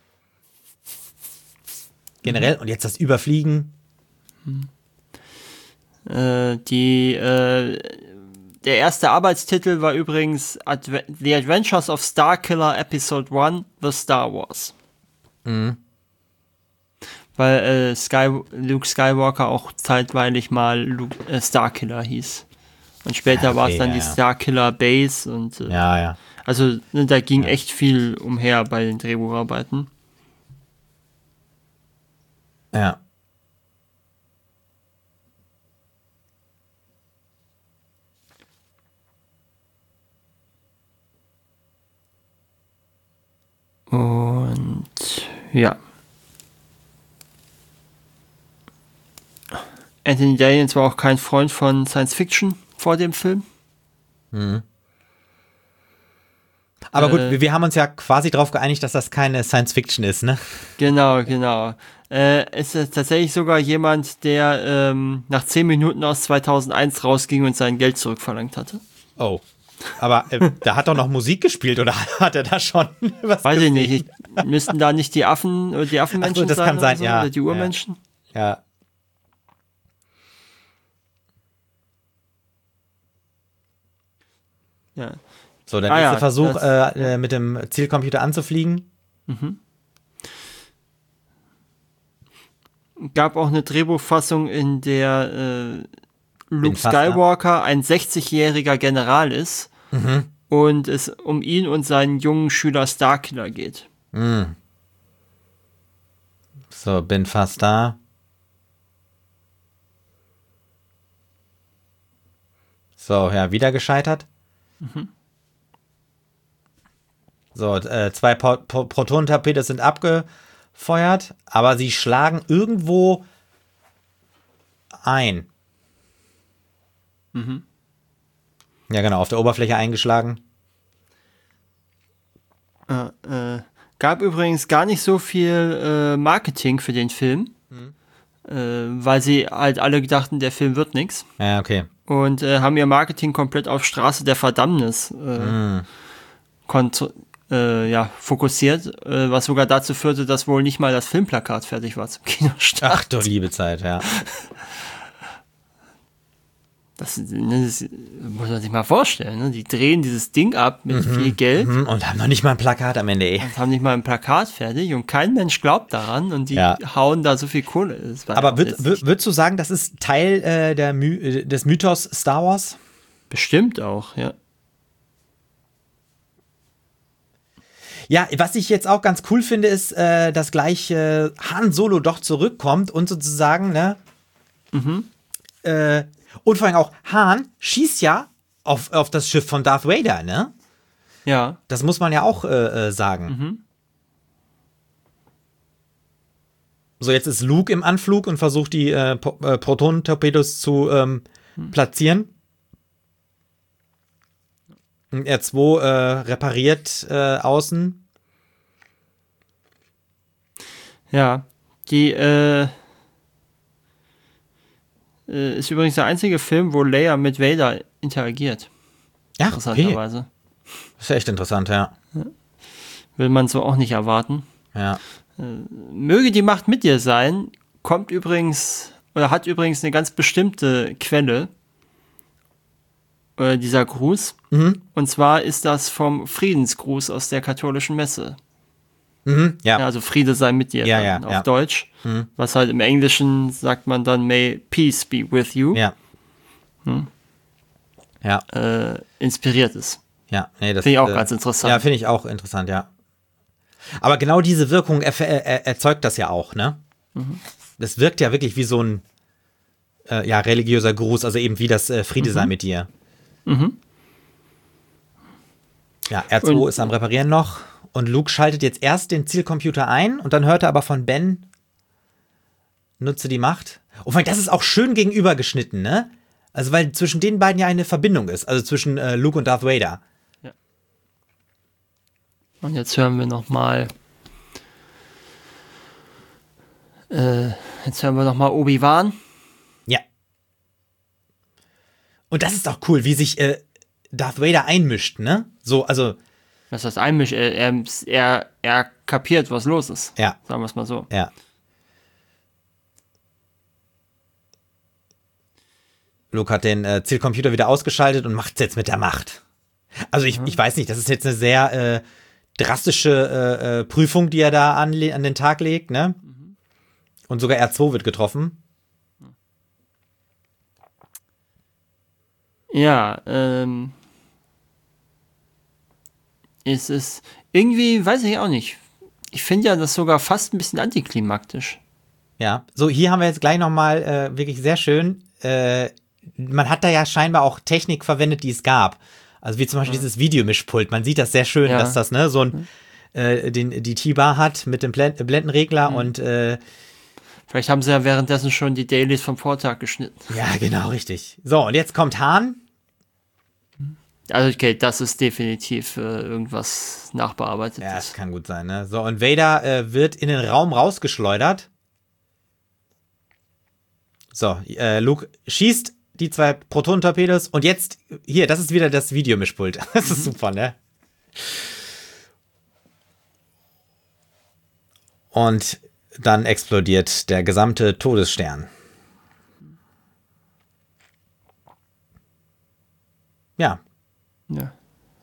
Generell. Mhm. Und jetzt das Überfliegen. Mhm. Äh, die, äh, der erste Arbeitstitel war übrigens Adve- The Adventures of Starkiller Episode one, The Star Wars. Mhm. Weil äh, Sky, Luke Skywalker auch zeitweilig mal Luke, äh, Starkiller hieß. Und später ja, okay, war es dann ja, die ja. Starkiller Base und äh, ja, ja. Also ne, da ging ja. echt viel umher bei den Drehbucharbeiten. Ja. Und ja. Anthony Daniels war auch kein Freund von Science Fiction vor dem Film. Mhm. Aber gut, äh, wir haben uns ja quasi darauf geeinigt, dass das keine Science Fiction ist, ne? Genau, genau. Äh, es ist tatsächlich sogar jemand, der ähm, nach zehn Minuten aus zweitausendeins rausging und sein Geld zurückverlangt hatte. Oh. Aber äh, da hat doch noch Musik gespielt, oder hat er da schon was Weiß gesehen? Ich nicht. Ich, müssten da nicht die Affen oder die Affenmenschen Ach so, das sein, kann sein, so, ja. oder die Urmenschen? Ja. ja. Ja. So, der ah, nächste ja, Versuch, das, äh, mit dem Zielcomputer anzufliegen. Mhm. Gab auch eine Drehbuchfassung, in der äh, Luke Skywalker ein sechzigjähriger General ist mhm. und es um ihn und seinen jungen Schüler Starkiller geht. Mhm. So, bin fast da. So, ja, wieder gescheitert. Mhm. So, äh, zwei po- po- Protonentorpedos sind abgefeuert, aber sie schlagen irgendwo ein. Mhm. Ja, genau, auf der Oberfläche eingeschlagen. Äh, äh, gab übrigens gar nicht so viel äh, Marketing für den Film, mhm. äh, weil sie halt alle dachten, der Film wird nichts. Ja, okay. Und äh, haben ihr Marketing komplett auf Straße der Verdammnis äh, mhm. kont- äh, ja, fokussiert, äh, was sogar dazu führte, dass wohl nicht mal das Filmplakat fertig war zum Kinostart. Ach du liebe Zeit, ja. Das, das muss man sich mal vorstellen. Ne? Die drehen dieses Ding ab mit mhm, viel Geld. Mhm, und haben noch nicht mal ein Plakat am Ende. Ey. Und haben nicht mal ein Plakat fertig und kein Mensch glaubt daran und die ja. hauen da so viel Kohle. Aber würd, würd, würdest du sagen, das ist Teil äh, der My- des Mythos Star Wars? Bestimmt auch, ja. Ja, was ich jetzt auch ganz cool finde, ist, äh, dass gleich äh, Han Solo doch zurückkommt und sozusagen, ne? Mhm. Äh, Und vor allem auch, Han schießt ja auf, auf das Schiff von Darth Vader, ne? Ja. Das muss man ja auch äh, äh, sagen. Mhm. So, jetzt ist Luke im Anflug und versucht, die äh, po- äh, Protonentorpedos zu ähm, mhm. platzieren. Und R zwei äh, repariert äh, außen. Ja, die, äh, ist übrigens der einzige Film, wo Leia mit Vader interagiert. Ja, interessanterweise. Okay. Das ist echt interessant, ja. ja. Will man so auch nicht erwarten. Ja. Äh, möge die Macht mit dir sein, kommt übrigens, oder hat übrigens eine ganz bestimmte Quelle, äh, dieser Gruß. Mhm. Und zwar ist das vom Friedensgruß aus der katholischen Messe. Mhm, ja. ja. Also Friede sei mit dir, ja, ja, auf ja. Deutsch. Mhm. Was halt im Englischen sagt man dann, may peace be with you. Ja. Hm. Ja. Äh, inspiriert ist. Ja, nee, das finde ich auch äh, ganz interessant. Ja, finde ich auch interessant, ja. Aber genau diese Wirkung er, er, erzeugt das ja auch, ne? Mhm. Das wirkt ja wirklich wie so ein äh, ja, religiöser Gruß, also eben wie das äh, Friede mhm. sei mit dir. Mhm. Ja, R zwei und, ist am Reparieren noch. Und Luke schaltet jetzt erst den Zielcomputer ein und dann hört er aber von Ben, nutze die Macht. Und das ist auch schön gegenüber geschnitten, ne? Also weil zwischen den beiden ja eine Verbindung ist, also zwischen äh, Luke und Darth Vader. Ja. Und jetzt hören wir noch mal äh, jetzt hören wir noch mal Obi-Wan. Ja. Und das ist auch cool, wie sich äh, Darth Vader einmischt, ne? So, also Was heißt einmischt? Er, er, er, er kapiert, was los ist. Ja. Sagen wir es mal so. Ja. Luke hat den äh, Zielcomputer wieder ausgeschaltet und macht es jetzt mit der Macht. Also ich, mhm. ich weiß nicht, das ist jetzt eine sehr äh, drastische äh, äh, Prüfung, die er da an, an den Tag legt, ne? Mhm. Und sogar R zwei wird getroffen. Ja, ähm es ist irgendwie, weiß ich auch nicht. Ich finde ja das sogar fast ein bisschen antiklimaktisch. Ja, so hier haben wir jetzt gleich nochmal äh, wirklich sehr schön, äh, man hat da ja scheinbar auch Technik verwendet, die es gab. Also wie zum Beispiel ja. dieses Videomischpult. Man sieht das sehr schön, ja. dass das ne so ein äh, den, die T-Bar hat mit dem Blend- Blendenregler mhm. und äh, vielleicht haben sie ja währenddessen schon die Dailies vom Vortag geschnitten. Ja, genau, richtig. So, und jetzt kommt Han. Also okay, das ist definitiv äh, irgendwas nachbearbeitetes. Ja, das kann gut sein, ne? So, und Vader äh, wird in den Raum rausgeschleudert. So, äh, Luke schießt die zwei Protonentorpedos und jetzt, hier, das ist wieder das Videomischpult. Das ist mhm. super, ne? Und dann explodiert der gesamte Todesstern. Ja. Ja.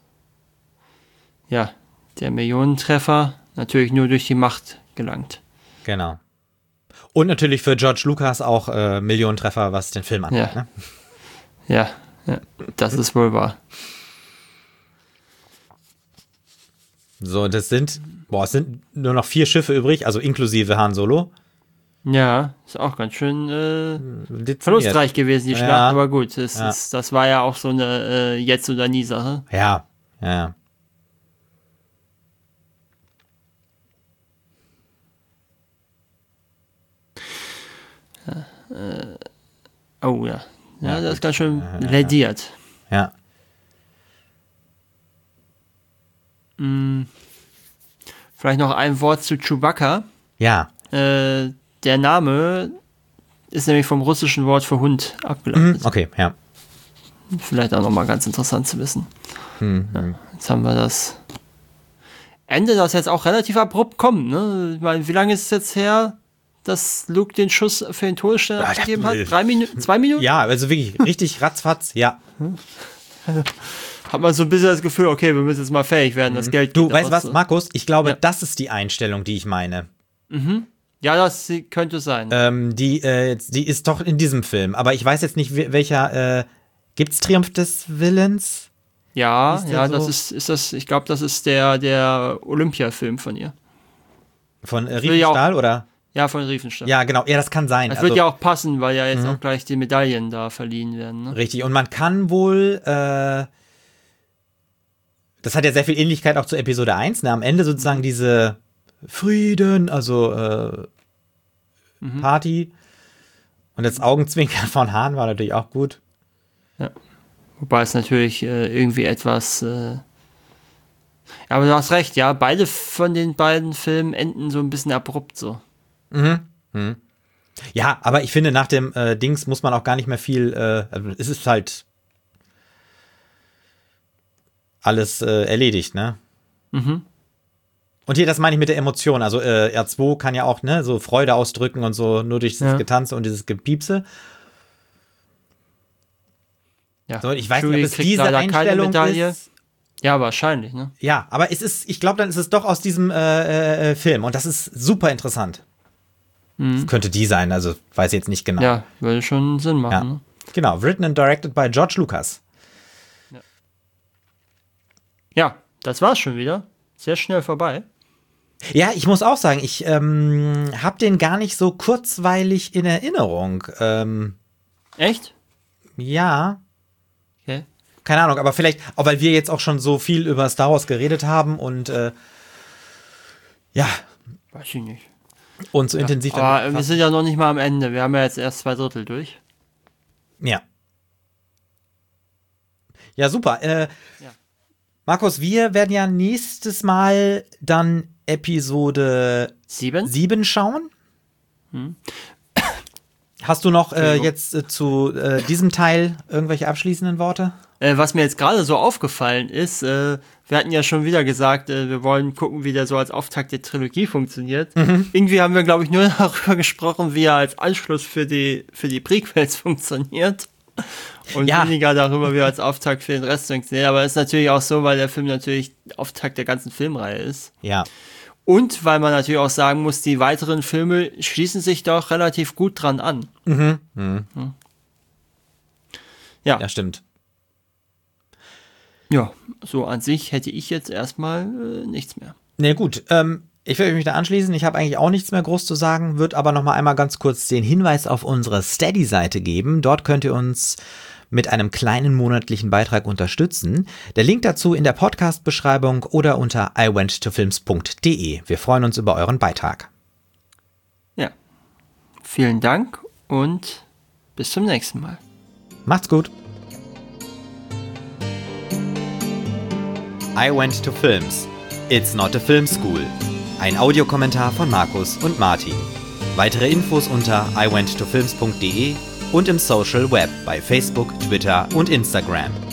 Ja, der Millionentreffer natürlich nur durch die Macht gelangt. Genau. Und natürlich für George Lucas auch äh, Millionentreffer, was den Film angeht. Ja. Ne? Ja, ja, das ist wohl wahr. So, das sind, boah, es sind nur noch vier Schiffe übrig, also inklusive Han Solo. Ja, ist auch ganz schön äh, verlustreich gewesen, die Schlacht, ja. Aber gut, das, ja. ist, das war ja auch so eine äh, Jetzt- oder Nie-Sache. Ja, ja. ja äh, oh ja. Ja, ja das gut. Ist ganz schön ja, lädiert. Ja. Hm. Vielleicht noch ein Wort zu Chewbacca. Ja. Äh, der Name ist nämlich vom russischen Wort für Hund abgeleitet. Mhm, okay, ja. Vielleicht auch nochmal ganz interessant zu wissen. Mhm. Ja, jetzt haben wir das Ende, das jetzt auch relativ abrupt kommt. Ne? Ich meine, wie lange ist es jetzt her, dass Luke den Schuss für den Todesstern ja, abgegeben hat? Drei Minuten? Zwei Minuten? Ja, also wirklich richtig ratzfatz, ja. Hat man so ein bisschen das Gefühl, okay, wir müssen jetzt mal fähig werden, das Geld. Du, weißt was, Markus? Ich glaube, ja. das ist die Einstellung, die ich meine. Mhm. Ja, das könnte sein. Ähm, die, äh, die ist doch in diesem Film. Aber ich weiß jetzt nicht, welcher. Äh, gibt's Triumph des Willens? Ja, ja, so? Das ist, ist das. Ich glaube, das ist der, der Olympia-Film von ihr. Von äh, Riefenstahl, auch, oder? Ja, von Riefenstahl. Ja, genau. Ja, das kann sein. Das also, wird ja auch passen, weil ja jetzt mhm. auch gleich die Medaillen da verliehen werden. Ne? Richtig. Und man kann wohl. Äh, das hat ja sehr viel Ähnlichkeit auch zu Episode eins. Ne? Am Ende sozusagen diese Frieden, also äh, mhm. Party. Und das Augenzwinkern von Han war natürlich auch gut. Ja. Wobei es natürlich äh, irgendwie etwas. Äh ja, aber du hast recht, ja. Beide von den beiden Filmen enden so ein bisschen abrupt so. Mhm. Mhm. Ja, aber ich finde, nach dem äh, Dings muss man auch gar nicht mehr viel. Äh, also es ist halt alles äh, erledigt, ne? Mhm. Und hier, das meine ich mit der Emotion. Also äh, R zwei kann ja auch, ne, so Freude ausdrücken und so, nur durch dieses ja. Getanze und dieses Gepiepse. Ja. So, ich weiß nicht, ob es diese Einstellung ist. Ja, wahrscheinlich, ne? Ja, aber es ist, ich glaube, dann ist es doch aus diesem äh, äh, Film. Und das ist super interessant. Mhm. Das könnte die sein, also weiß jetzt nicht genau. Ja, würde schon Sinn machen. Ja. Ne? Genau, written and directed by George Lucas. Ja. ja, das war's schon wieder. Sehr schnell vorbei. Ja, ich muss auch sagen, ich ähm, habe den gar nicht so kurzweilig in Erinnerung. Ähm, Echt? Ja. Okay. Keine Ahnung, aber vielleicht, auch weil wir jetzt auch schon so viel über Star Wars geredet haben und äh, ja. Weiß ich nicht. Und so ja, intensiv. Aber wir sind ja noch nicht mal am Ende. Wir haben ja jetzt erst zwei Drittel durch. Ja. Ja, super. Äh, ja. Markus, wir werden ja nächstes Mal dann Episode sieben schauen. Hm. Hast du noch äh, jetzt äh, zu äh, diesem Teil irgendwelche abschließenden Worte? Äh, was mir jetzt gerade so aufgefallen ist, äh, wir hatten ja schon wieder gesagt, äh, wir wollen gucken, wie der so als Auftakt der Trilogie funktioniert. Mhm. Irgendwie haben wir, glaube ich, nur darüber gesprochen, wie er als Anschluss für die, für die Prequels funktioniert. Und ja. weniger darüber, wie er als Auftakt für den Rest funktioniert. Aber es ist natürlich auch so, weil der Film natürlich Auftakt der ganzen Filmreihe ist. Ja. Und weil man natürlich auch sagen muss, die weiteren Filme schließen sich doch relativ gut dran an. Mhm. Mhm. Ja. Ja, stimmt. Ja, so an sich hätte ich jetzt erstmal äh, nichts mehr. Nee, gut. Ähm, ich würde mich da anschließen. Ich habe eigentlich auch nichts mehr groß zu sagen, würde aber noch mal einmal ganz kurz den Hinweis auf unsere Steady-Seite geben. Dort könnt ihr uns mit einem kleinen monatlichen Beitrag unterstützen. Der Link dazu in der Podcast-Beschreibung oder unter i went to films punkt de. Wir freuen uns über euren Beitrag. Ja, vielen Dank und bis zum nächsten Mal. Macht's gut. I Went to Films. It's not a film school. Ein Audiokommentar von Markus und Martin. Weitere Infos unter i went to films punkt de und im Social Web bei Facebook, Twitter und Instagram.